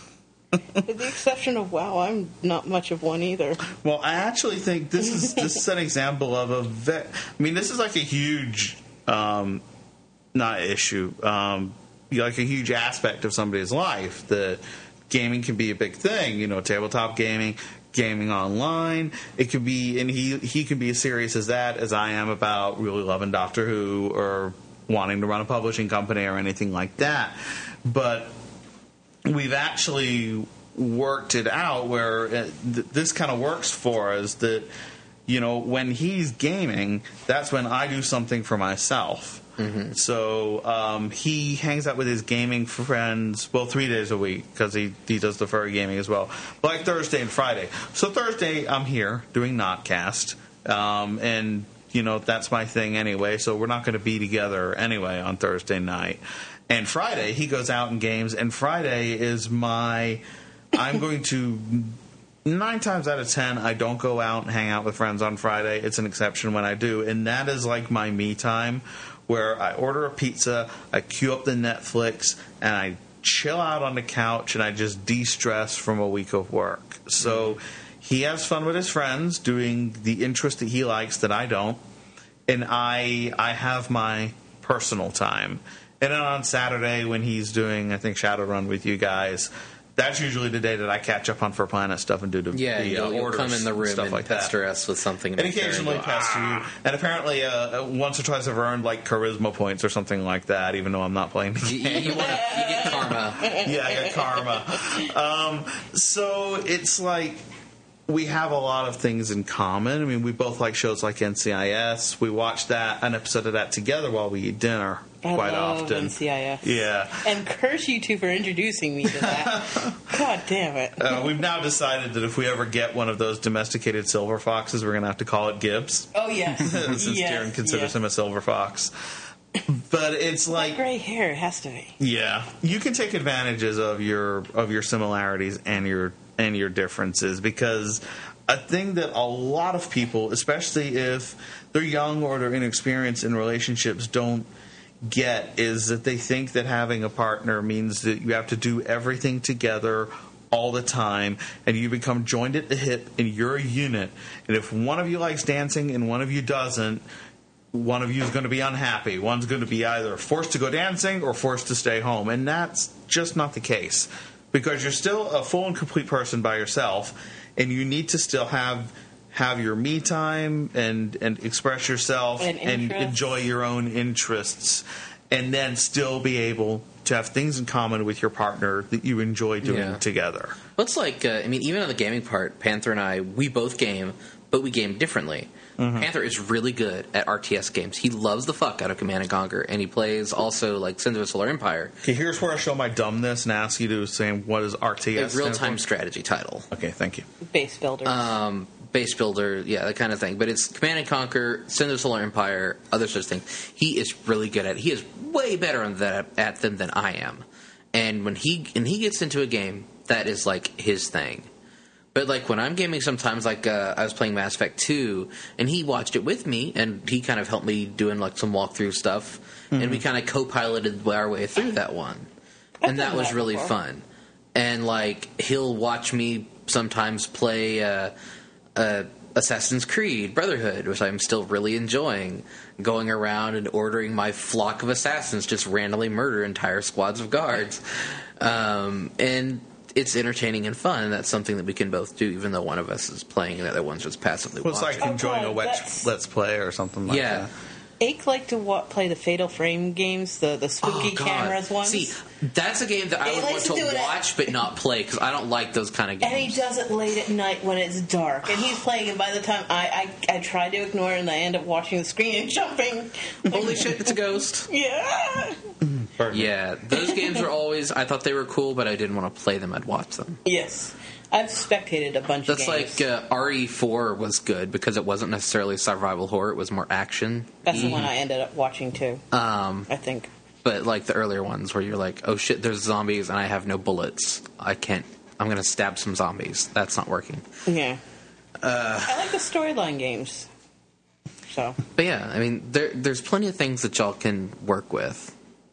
With the exception of WoW, I'm not much of one either. Well, I actually think this is this is an example of a. Ve- I mean, this is like a huge, um, not issue, um, like a huge aspect of somebody's life. That gaming can be a big thing. You know, tabletop gaming, gaming online. It could be, and he he can be as serious as that as I am about really loving Doctor Who or wanting to run a publishing company or anything like that. But we've actually worked it out where it, th- this kind of works for us, that, you know, when he's gaming, that's when I do something for myself. Mm-hmm. So um, he hangs out with his gaming friends, well, three days a week, because he, he does the furry gaming as well, but like Thursday and Friday. So Thursday, I'm here doing Notcast, um, and, you know, that's my thing anyway, so we're not going to be together anyway on Thursday night. And Friday, he goes out and games, and Friday is my... I'm going to... Nine times out of ten, I don't go out and hang out with friends on Friday. It's an exception when I do, and that is like my me time, where I order a pizza, I queue up the Netflix, and I chill out on the couch, and I just de-stress from a week of work. So he has fun with his friends, doing the interest that he likes that I don't, and I I have my personal time. And then on Saturday, when he's doing, I think, Shadowrun with you guys, that's usually the day that I catch up on For Planet stuff and do the, Yeah, the you'll, uh, you'll orders come in the room stuff and like pester that. us with something. And occasionally go, pester "Ah." you. And apparently, uh, once or twice I've earned like charisma points or something like that, even though I'm not playing the You, game. you, wanna, you get karma. Yeah, I got karma. Um, so it's like we have a lot of things in common. I mean, we both like shows like N C I S. We watch that, an episode of that together while we eat dinner I quite love often. N C I S. Yeah. And curse you two for introducing me to that. God damn it. Uh, we've now decided that if we ever get one of those domesticated silver foxes, we're going to have to call it Gibbs. Oh, yes. Since yes, Darren considers yes. him a silver fox. but it's like Gray hair, it has to be. yeah, you can take advantages of your of your similarities and your and your differences, because a thing that a lot of people, especially if they're young or they're inexperienced in relationships, don't get is that they think that having a partner means that you have to do everything together all the time, and you become joined at the hip and you're a unit. And if one of you likes dancing and one of you doesn't, one of you is going to be unhappy. One's going to be either forced to go dancing or forced to stay home. And that's just not the case, because you're still a full and complete person by yourself, and you need to still have have your me time and, and express yourself And and interests. enjoy your own interests, and then still be able to have things in common with your partner that you enjoy doing Yeah. together. Well, it's like, uh, I mean, even on the gaming part, Panther and I, we both game, but we game differently. Panther is really good at R T S games. He loves the fuck out of Command and Conquer, and he plays also like Sins of the Solar Empire, Okay, here's where I show my dumbness and ask you to say what is R T a S? real-time stand for? strategy title. Okay, thank you. Base builders. Um, base builder, yeah, that kind of thing. But it's Command and Conquer, Sins of the Solar Empire, other such things. He is really good at it. He is way better on that, at them than I am. And when he and he gets into a game, that is like his thing. But like when I'm gaming, sometimes like uh, I was playing Mass Effect two, and he watched it with me, and he kind of helped me doing like some walkthrough stuff, and we kind of co-piloted our way through that one, I've and that done was that really before. fun. And like he'll watch me sometimes play uh, uh, Assassin's Creed Brotherhood, which I'm still really enjoying, going around and ordering my flock of assassins just randomly murder entire squads of guards, um, and it's entertaining and fun, and that's something that we can both do, even though one of us is playing and the other one's just passively Well, it's watching. like enjoying God, a let's, that's- let's play or something like Yeah. that. Ake liked to wa- play the Fatal Frame games, the, the spooky Oh, God. cameras ones. See, that's a game that I He would want likes to to do it at- watch but not play, because I don't like those kind of and he games. does it late at night when it's dark, and he's playing. And by the time I, I, I try to ignore it, and I end up watching the screen and jumping. Holy shit, it's a ghost. Yeah. Pardon me. Yeah, those games were always, I thought they were cool, but I didn't want to play them. I'd watch them. Yes, I've spectated a bunch That's of games. like uh, R E four was good because it wasn't necessarily survival horror; it was more action. That's the one I ended up watching too. Um, I think. but like the earlier ones where you're like, "Oh shit, there's zombies and I have no bullets. I can't. I'm gonna stab some zombies." That's not working. Yeah. I like the storyline games. So But yeah, I mean, there there's plenty of things that y'all can work with.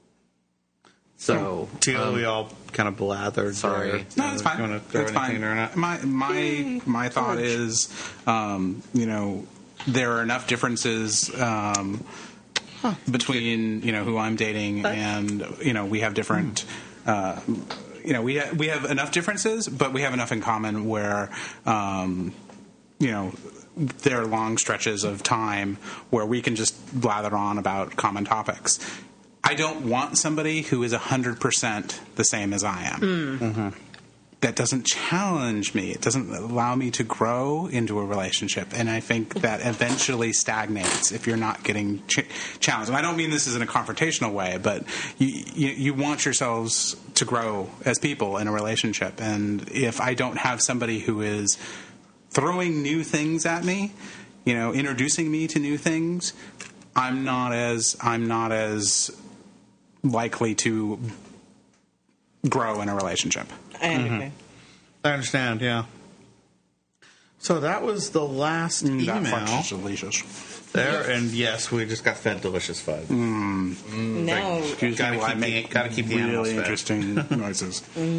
So Teal, um, we all kind of blathered. sorry. there. No, it's fine. You want to throw It's anything fine. or not? My my my thought is, um, you know, there are enough differences um, between you know who I'm dating and you know we have different. Uh, you know, we ha- we have enough differences, but we have enough in common where, um, you know, there are long stretches of time where we can just blather on about common topics. I don't want somebody who is one hundred percent the same as I am. That doesn't challenge me. It doesn't allow me to grow into a relationship. And I think that eventually stagnates if you're not getting ch- challenged. And I don't mean this is in a confrontational way, but you, you, you want yourselves to grow as people in a relationship. And if I don't have somebody who is throwing new things at me, you know, introducing me to new things, I'm not as I'm not as likely to grow in a relationship. I understand. I understand, yeah. So that was the last That email fudge is delicious. there, and yes, we just got fed delicious fudge. Now, Excuse Gotta me while I keep the- make gotta keep the animals really fed. interesting noises.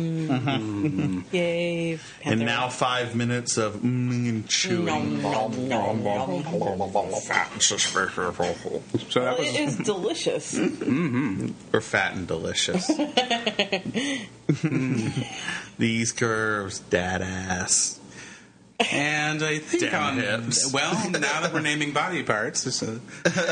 yay! And Panther. now five minutes of mm and chewing. Nom, nom, nom, nom. Fat and suspicious. So that Well, was it is delicious. We're fat and delicious. These curves, dad ass. and I think Damn on hips. well now that we're naming body parts, it's a,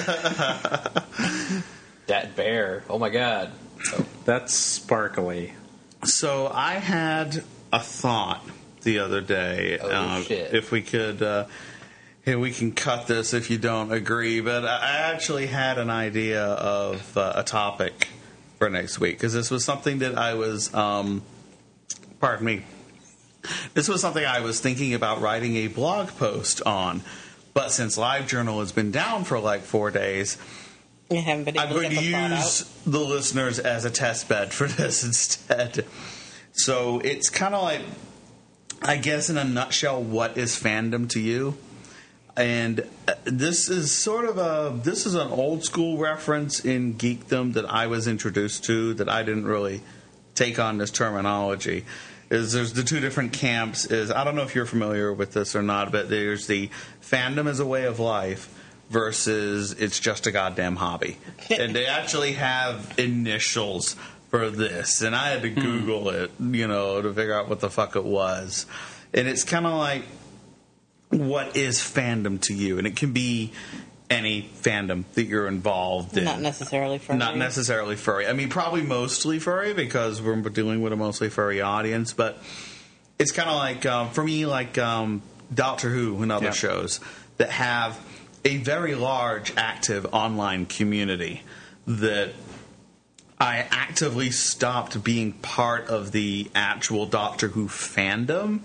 that bear. Oh my god. that's sparkly. So I had a thought the other day. Oh, uh, shit. If we could, uh, hey, we can cut this if you don't agree. But I actually had an idea of uh, a topic for next week because this was something that I was, um, pardon me, this was something I was thinking about writing a blog post on. But since LiveJournal has been down for like four days, You haven't been able I'm to going get to the plot use out. the listeners as a test bed for this instead. So it's kind of like, I guess in a nutshell, what is fandom to you? And this is sort of a, this is an old school reference in geekdom that I was introduced to that I didn't really take on this terminology. Is there's the two different camps. Is I don't know if you're familiar with this or not, but there's the fandom as a way of life versus it's just a goddamn hobby. And they actually have initials for this, and I had to Google it, you know, to figure out what the fuck it was. And it's kind of like, what is fandom to you? And it can be any fandom that you're involved in. Not necessarily furry. Not necessarily furry. I mean, probably mostly furry because we're dealing with a mostly furry audience. But it's kind of like, um, for me, like um, Doctor Who and other Yeah. shows that have a very large, active online community that I actively stopped being part of the actual Doctor Who fandom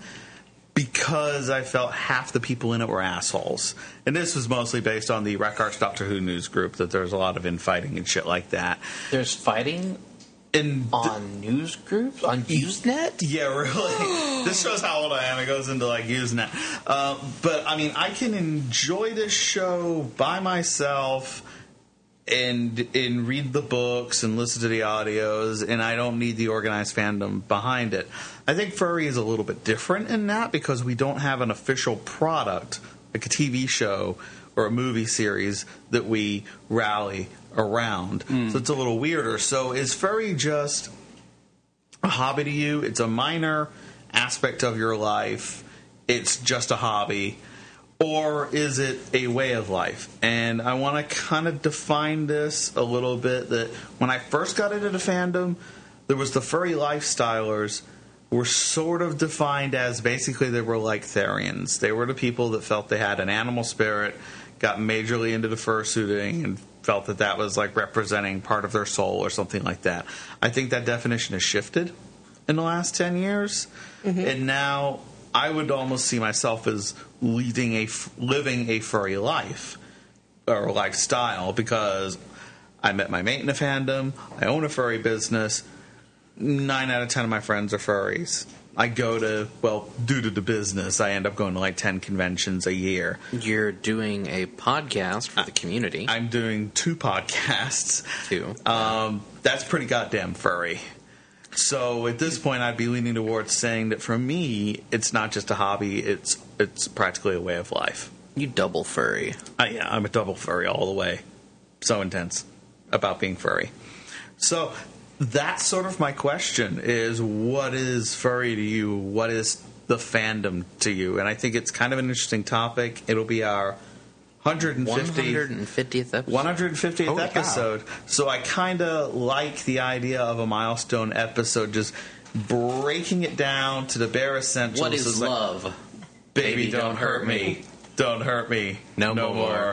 because I felt half the people in it were assholes. And this was mostly based on the Records Doctor Who news group, that there's a lot of infighting and shit like that. There's fighting And on news groups? On Usenet? yeah, really. This shows how old I am. It goes into like Usenet. Uh, but I mean, I can enjoy this show by myself and and read the books and listen to the audios, and I don't need the organized fandom behind it. I think furry is a little bit different in that because we don't have an official product like a T V show or a movie series that we rally around. So it's a little weirder. So is furry just a hobby to you? It's a minor aspect of your life. It's just a hobby. Or is it a way of life? And I want to kind of define this a little bit, that when I first got into the fandom, there was the furry lifestylers were sort of defined as basically they were like Therians. They were the people that felt they had an animal spirit, got majorly into the fursuiting, and felt that that was like representing part of their soul or something like that. I think that definition has shifted in the last ten years. Mm-hmm. And now I would almost see myself as leading a, living a furry life or lifestyle because I met my mate in a fandom. I own a furry business. Nine out of ten of my friends are furries. I go to, well, due to the business, I end up going to like ten conventions a year. You're doing a podcast for the community. I'm doing two podcasts. Two. Um, that's pretty goddamn furry. So at this point, I'd be leaning towards saying that for me, it's not just a hobby, it's it's practically a way of life. You double furry. Uh, yeah, I'm a double furry all the way. So intense about being furry. So that's sort of my question is, what is furry to you? What is the fandom to you? And I think it's kind of an interesting topic. It'll be our one hundred fiftieth episode. one hundred fiftieth Holy episode. cow. So I kind of like the idea of a milestone episode, just breaking it down to the bare essentials. What is It's like, love? Baby, don't hurt me. Don't hurt me. No more.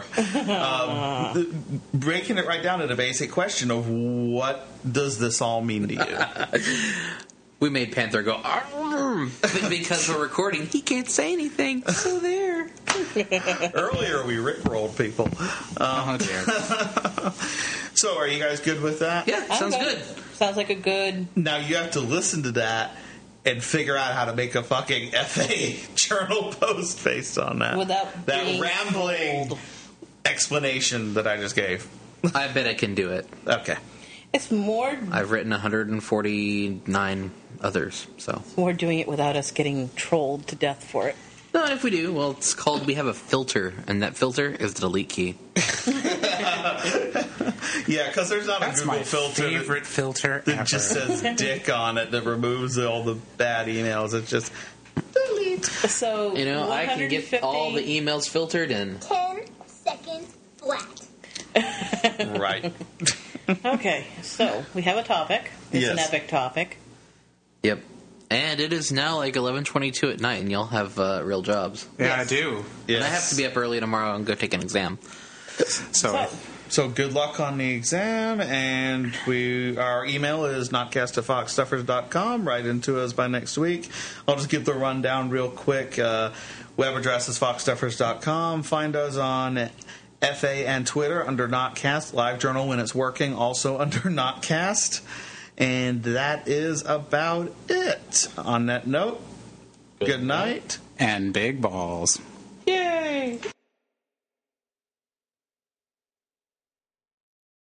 um, th- breaking it right down to the basic question of what does this all mean to you? We made Panther go, "Arr!" But because we're recording, he can't say anything. So there. Earlier we rickrolled people. Um, Oh dear. so are you guys good with that? Yeah, sounds Okay. good. Sounds like a good. Now you have to listen to that and figure out how to make a fucking F A journal post based on that. Without that being rambling told. explanation that I just gave. I bet I can do it. Okay. It's more I've written one hundred forty-nine others, so. more doing it without us getting trolled to death for it. No, and if we do, well, it's called, we have a filter, and that filter is the delete key. Yeah, because there's not That's a Google my filter that- favorite filter that ever. just says dick on it that removes all the bad emails. It's just delete. So You know, I can get 150 all the emails filtered and ten seconds flat. Right. Okay, so we have a topic. It's an Yes. epic topic. Yep. And it is now like eleven twenty-two at night, and y'all have uh, real jobs. Yeah, Yes. I do. Yes. And I have to be up early tomorrow and go take an exam. So, So, So good luck on the exam, and we our email is notcast at fox stuffers dot com. Write into us by next week. I'll just give the rundown real quick. Uh, web address is fox stuffers dot com. Find us on F A and Twitter under Notcast. LiveJournal when it's working, also under Notcast. And that is about it. On that note, good, good night. And big balls. Yay!